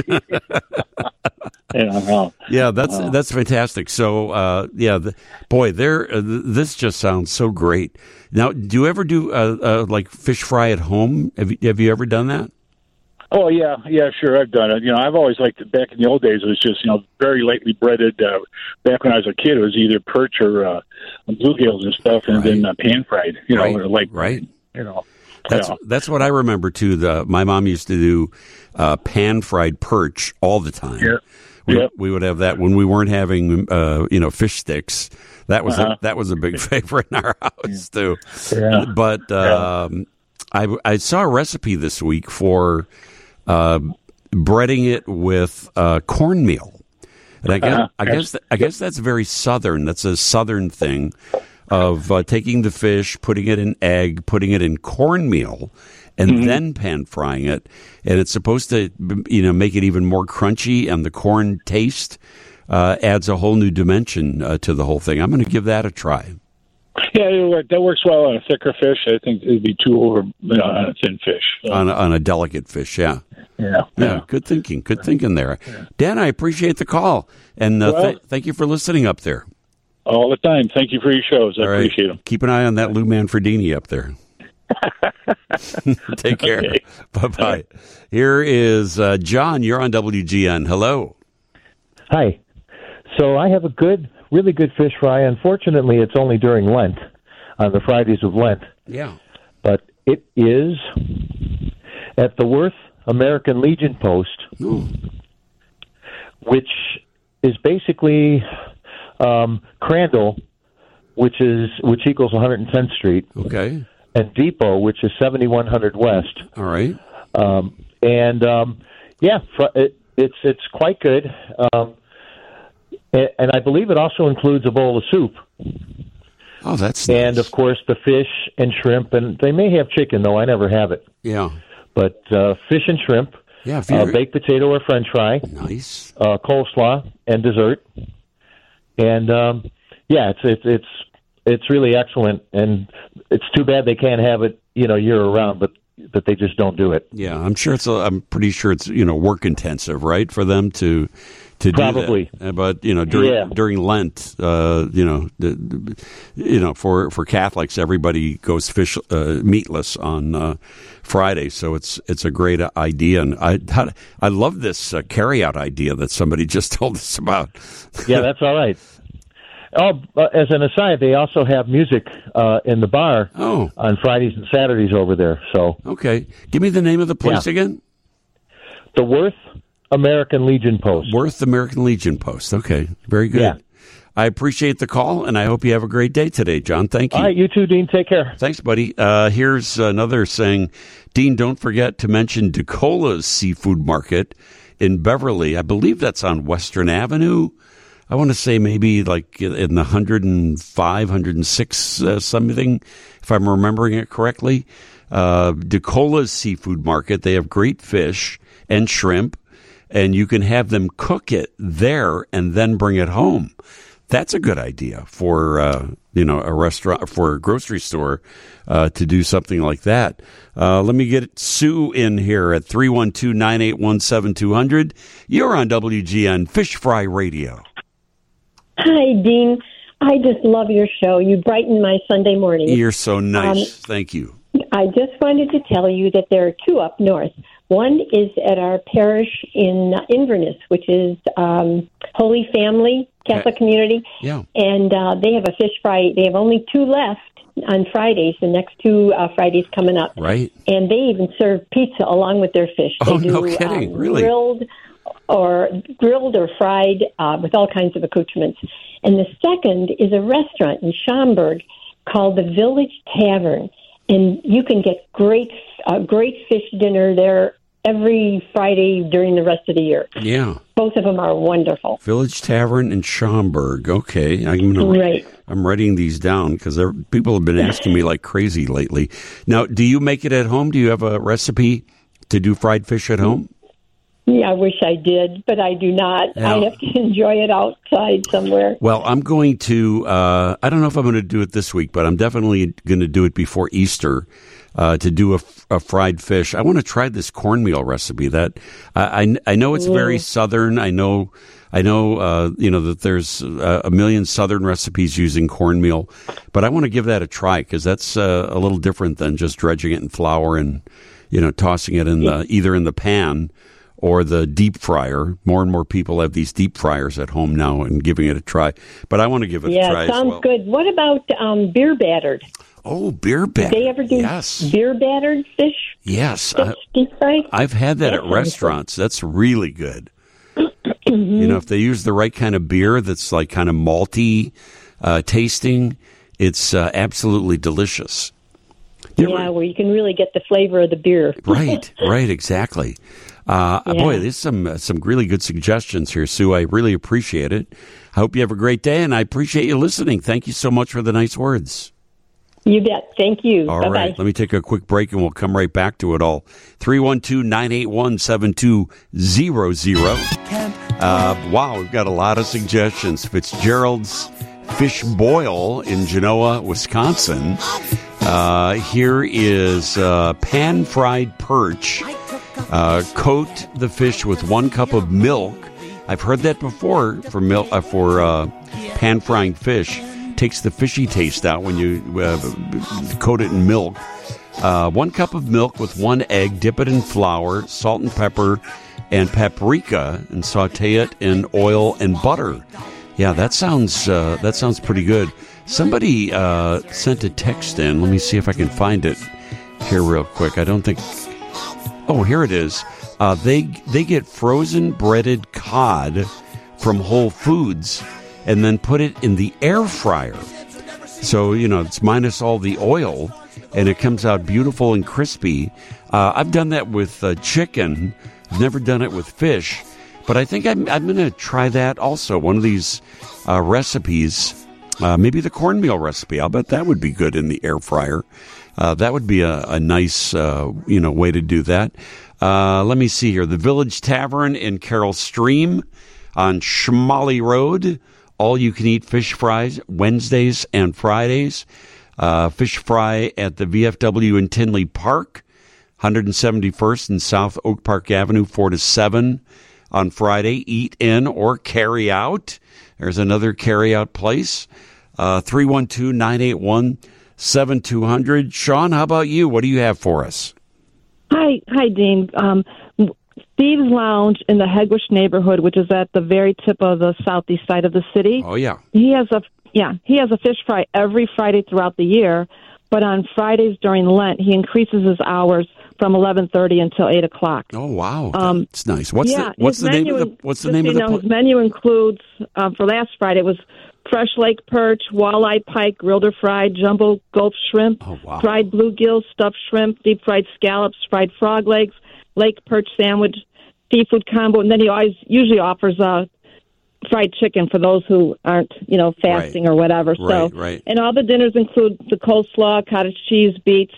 Yeah, no. Yeah, that's Uh, that's fantastic. So, uh, yeah, the, boy, there. Uh, th- this just sounds so great. Now, do you ever do uh, uh, like fish fry at home? Have you, have you ever done that? Oh yeah, yeah, sure. I've done it. You know, I've always liked it. Back in the old days, it was just you know very lightly breaded. Uh, back when I was a kid, it was either perch or uh, bluegills and stuff, and then uh, pan fried. You know, Right, or like right. You know, That's yeah. that's what I remember too. The my mom used to do uh, pan fried perch all the time. Yeah. We, Yep. we would have that when we weren't having uh, you know fish sticks. That was Uh-huh. a, that was a big favorite in our house too. Yeah. But um, I I saw a recipe this week for uh, breading it with uh, cornmeal, and I guess Uh-huh. I guess I guess that's very southern. That's a southern thing of uh, taking the fish, putting it in egg, putting it in cornmeal, and Mm-hmm. then pan frying it. And it's supposed to, you know, make it even more crunchy, and the corn taste uh, adds a whole new dimension uh, to the whole thing. I'm going to give that a try. Yeah, it work- that works well on a thicker fish. I think it'd be too over you know, on a thin fish. So, On a, on a delicate fish, yeah. yeah, Yeah, good thinking. Good thinking there. Dan, I appreciate the call. And uh, Well- th- thank you for listening up there. all the time. Thank you for your shows. I All right. appreciate them. Keep an eye on that Lou Manfredini up there. Take care. Okay. Bye-bye. Here is uh, John. You're on W G N. Hello. Hi. So I have a good, really good fish fry. Unfortunately, it's only during Lent, on the Fridays of Lent. Yeah. But it is at the Worth American Legion Post, which is basically um, Crandall, which is which equals one hundred tenth Street. Okay. And Depot, which is seventy-one hundred West. All right. Um, and um, yeah, fr- it, it's it's quite good. Um, and, and I believe it also includes a bowl of soup. Oh, that's and of course the fish and shrimp, and they may have chicken though. I never have it. Yeah, but uh, fish and shrimp. Yeah, if uh, you're- baked potato or French fry. Nice. Uh, coleslaw and dessert, and um, yeah, it's it's it's it's really excellent. And it's too bad they can't have it, you know, year round, but but they just don't do it. Yeah, I'm sure it's. A, I'm pretty sure it's you know work intensive, right, for them to to Probably. do that. Uh, But you know during Yeah. during Lent, uh, you know, the, the- you know for for Catholics, everybody goes fish uh, meatless on uh, Friday, so it's it's a great idea, and I how, I love this uh, carry out idea that somebody just told us about. Yeah, that's all right. Oh, uh, as an aside, they also have music uh, in the bar oh. on Fridays and Saturdays over there. So okay, give me the name of the place Yeah. again. The Worth American Legion Post. Worth American Legion Post. Okay, very good. Yeah. I appreciate the call, and I hope you have a great day today, John. Thank you. All right, you too, Dean. Take care. Thanks, buddy. Uh, here's another saying, Dean, don't forget to mention DeCola's Seafood Market in Beverly. I believe that's on Western Avenue. I want to say maybe like in the one hundred five, one hundred six uh, something, if I'm remembering it correctly. Uh, DeCola's Seafood Market, they have great fish and shrimp, and you can have them cook it there and then bring it home. That's a good idea for uh, you know a restaurant, for a grocery store uh, to do something like that. Uh, let me get Sue in here at three one two, nine eight one, seven two zero zero. You're on W G N Fish Fry Radio. Hi, Dean. I just love your show. You brighten my Sunday morning. You're so nice. Um, Thank you. I just wanted to tell you that there are two up north. One is at our parish in Inverness, which is um, Holy Family Catholic Community. Yeah. And uh, they have a fish fry. They have only two left on Fridays, the next two uh, Fridays coming up. Right. And they even serve pizza along with their fish. Oh, they do, no kidding. um, Really? Grilled or grilled or fried uh, with all kinds of accoutrements. And the second is a restaurant in Schaumburg called the Village Tavern. And you can get great, uh, great fish dinner there every Friday during the rest of the year. Yeah. Both of them are wonderful. Village Tavern in Schaumburg. Okay. I'm gonna, Right. I'm writing these down because people have been asking me like crazy lately. Now, do you make it at home? Do you have a recipe to do fried fish at home? Yeah, I wish I did, but I do not. Yeah. I have to enjoy it outside somewhere. Well, I'm going to, uh, I don't know if I'm going to do it this week, but I'm definitely going to do it before Easter uh, to do a, a fried fish. I want to try this cornmeal recipe. That I, I, I know it's very Mm. Southern. I know, I know, uh, you know, that there's a, a million Southern recipes using cornmeal, but I want to give that a try because that's uh, a little different than just dredging it in flour and, you know, tossing it in the, either in the pan or the deep fryer. More and more people have these deep fryers at home now and giving it a try. But I want to give it Yeah, a try sounds as well. good. What about um, beer battered? Oh, beer battered. Did they ever do Yes. beer battered fish? Yes. Fish I, deep fried? I've had that That at sounds good. restaurants. That's really good. You know, if they use the right kind of beer that's like kind of malty uh, tasting, it's uh, absolutely delicious. Yeah, where you can really get the flavor of the beer. Right, right, exactly. Uh, Yeah. Boy, there's some uh, some really good suggestions here, Sue. I really appreciate it. I hope you have a great day, and I appreciate you listening. Thank you so much for the nice words. You bet. Thank you. All Bye-bye. right, let me take a quick break, and we'll come right back to it all. three one two, nine eight one, seven two zero zero. Uh, wow, we've got a lot of suggestions. Fitzgerald's Fish Boil in Genoa, Wisconsin. Uh, here is uh, pan-fried perch. Uh, coat the fish with one cup of milk. I've heard that before for milk uh, for uh, pan-frying fish. Takes the fishy taste out when you uh, coat it in milk. Uh, one cup of milk with one egg. Dip it in flour, salt and pepper, and paprika, and saute it in oil and butter. Yeah, that sounds uh, that sounds pretty good. Somebody uh, sent a text in. Let me see if I can find it here real quick. I don't think. Oh, here it is. Uh, they they get frozen breaded cod from Whole Foods and then put it in the air fryer. So, you know, it's minus all the oil, and it comes out beautiful and crispy. Uh, I've done that with uh, chicken. I've never done it with fish. But I think I'm, I'm going to try that also. One of these uh, recipes Uh, maybe the cornmeal recipe. I'll bet that would be good in the air fryer. Uh, that would be a, a nice, uh, you know, way to do that. Uh, let me see here. The Village Tavern in Carroll Stream on Schmally Road. All-you-can-eat fish fries Wednesdays and Fridays. Uh, fish fry at the V F W in Tinley Park, one seventy-first and South Oak Park Avenue, four to seven on Friday. Eat in or carry out. There's another carry-out place. Uh, three one two, nine eight one, seven two zero zero. Sean, how about you? What do you have for us? Hi, hi, Dean. Um, Steve's Lounge in the Hegewisch neighborhood, which is at the very tip of the southeast side of the city. Oh, yeah. He has a yeah, he has a fish fry every Friday throughout the year, but on Fridays during Lent, he increases his hours from eleven thirty until eight o'clock. Oh, wow. Um, That's nice. What's yeah, the what's his the name menu of the in- what's the just name so of you the know, pla- his menu includes uh, for last Friday was fresh lake perch, walleye pike, grilled or fried, jumbo gulf shrimp, oh, wow. fried bluegill, stuffed shrimp, deep fried scallops, fried frog legs, lake perch sandwich, seafood combo, and then he always usually offers uh, fried chicken for those who aren't, you know, fasting Right. or whatever. So, Right, right. and all the dinners include the coleslaw, cottage cheese, beets,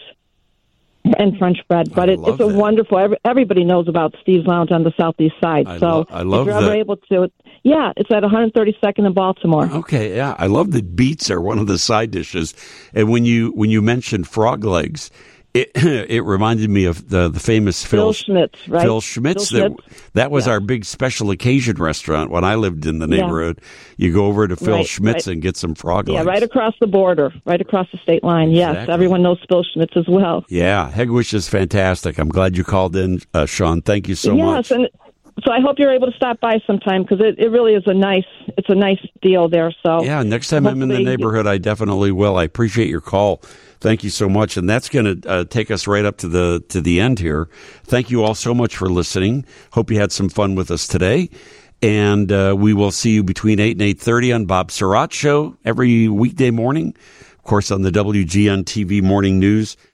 and French bread. But it, love it's a that. wonderful. Every, everybody knows about Steve's Lounge on the southeast side. I so lo- I love if you're ever that. able to, yeah, it's at one thirty-second in Baltimore. Okay, yeah, I love that beets are one of the side dishes. And when you when you mentioned frog legs, it it reminded me of the the famous Phil, Phil Schmitz, right? Phil Schmitz. Phil that Schmitz. that was Yeah. our big special occasion restaurant when I lived in the Yeah. neighborhood. You go over to Phil Right, Schmitz right. and get some frog Yeah, legs. right across the border, right across the state line. Yes, Exactly. everyone knows Phil Schmitz as well. Yeah, Hegewisch is fantastic. I'm glad you called in, uh, Sean. Thank you so yes, much. and so I hope you're able to stop by sometime because it, it really is a nice it's a nice deal there. So Yeah, next time I'm in the hopefully- neighborhood, I definitely will. I appreciate your call. Thank you so much, and that's going to uh, take us right up to the to the end here. Thank you all so much for listening. Hope you had some fun with us today, and uh, we will see you between eight and eight thirty on Bob Surratt Show every weekday morning. Of course, on the W G N T V Morning News.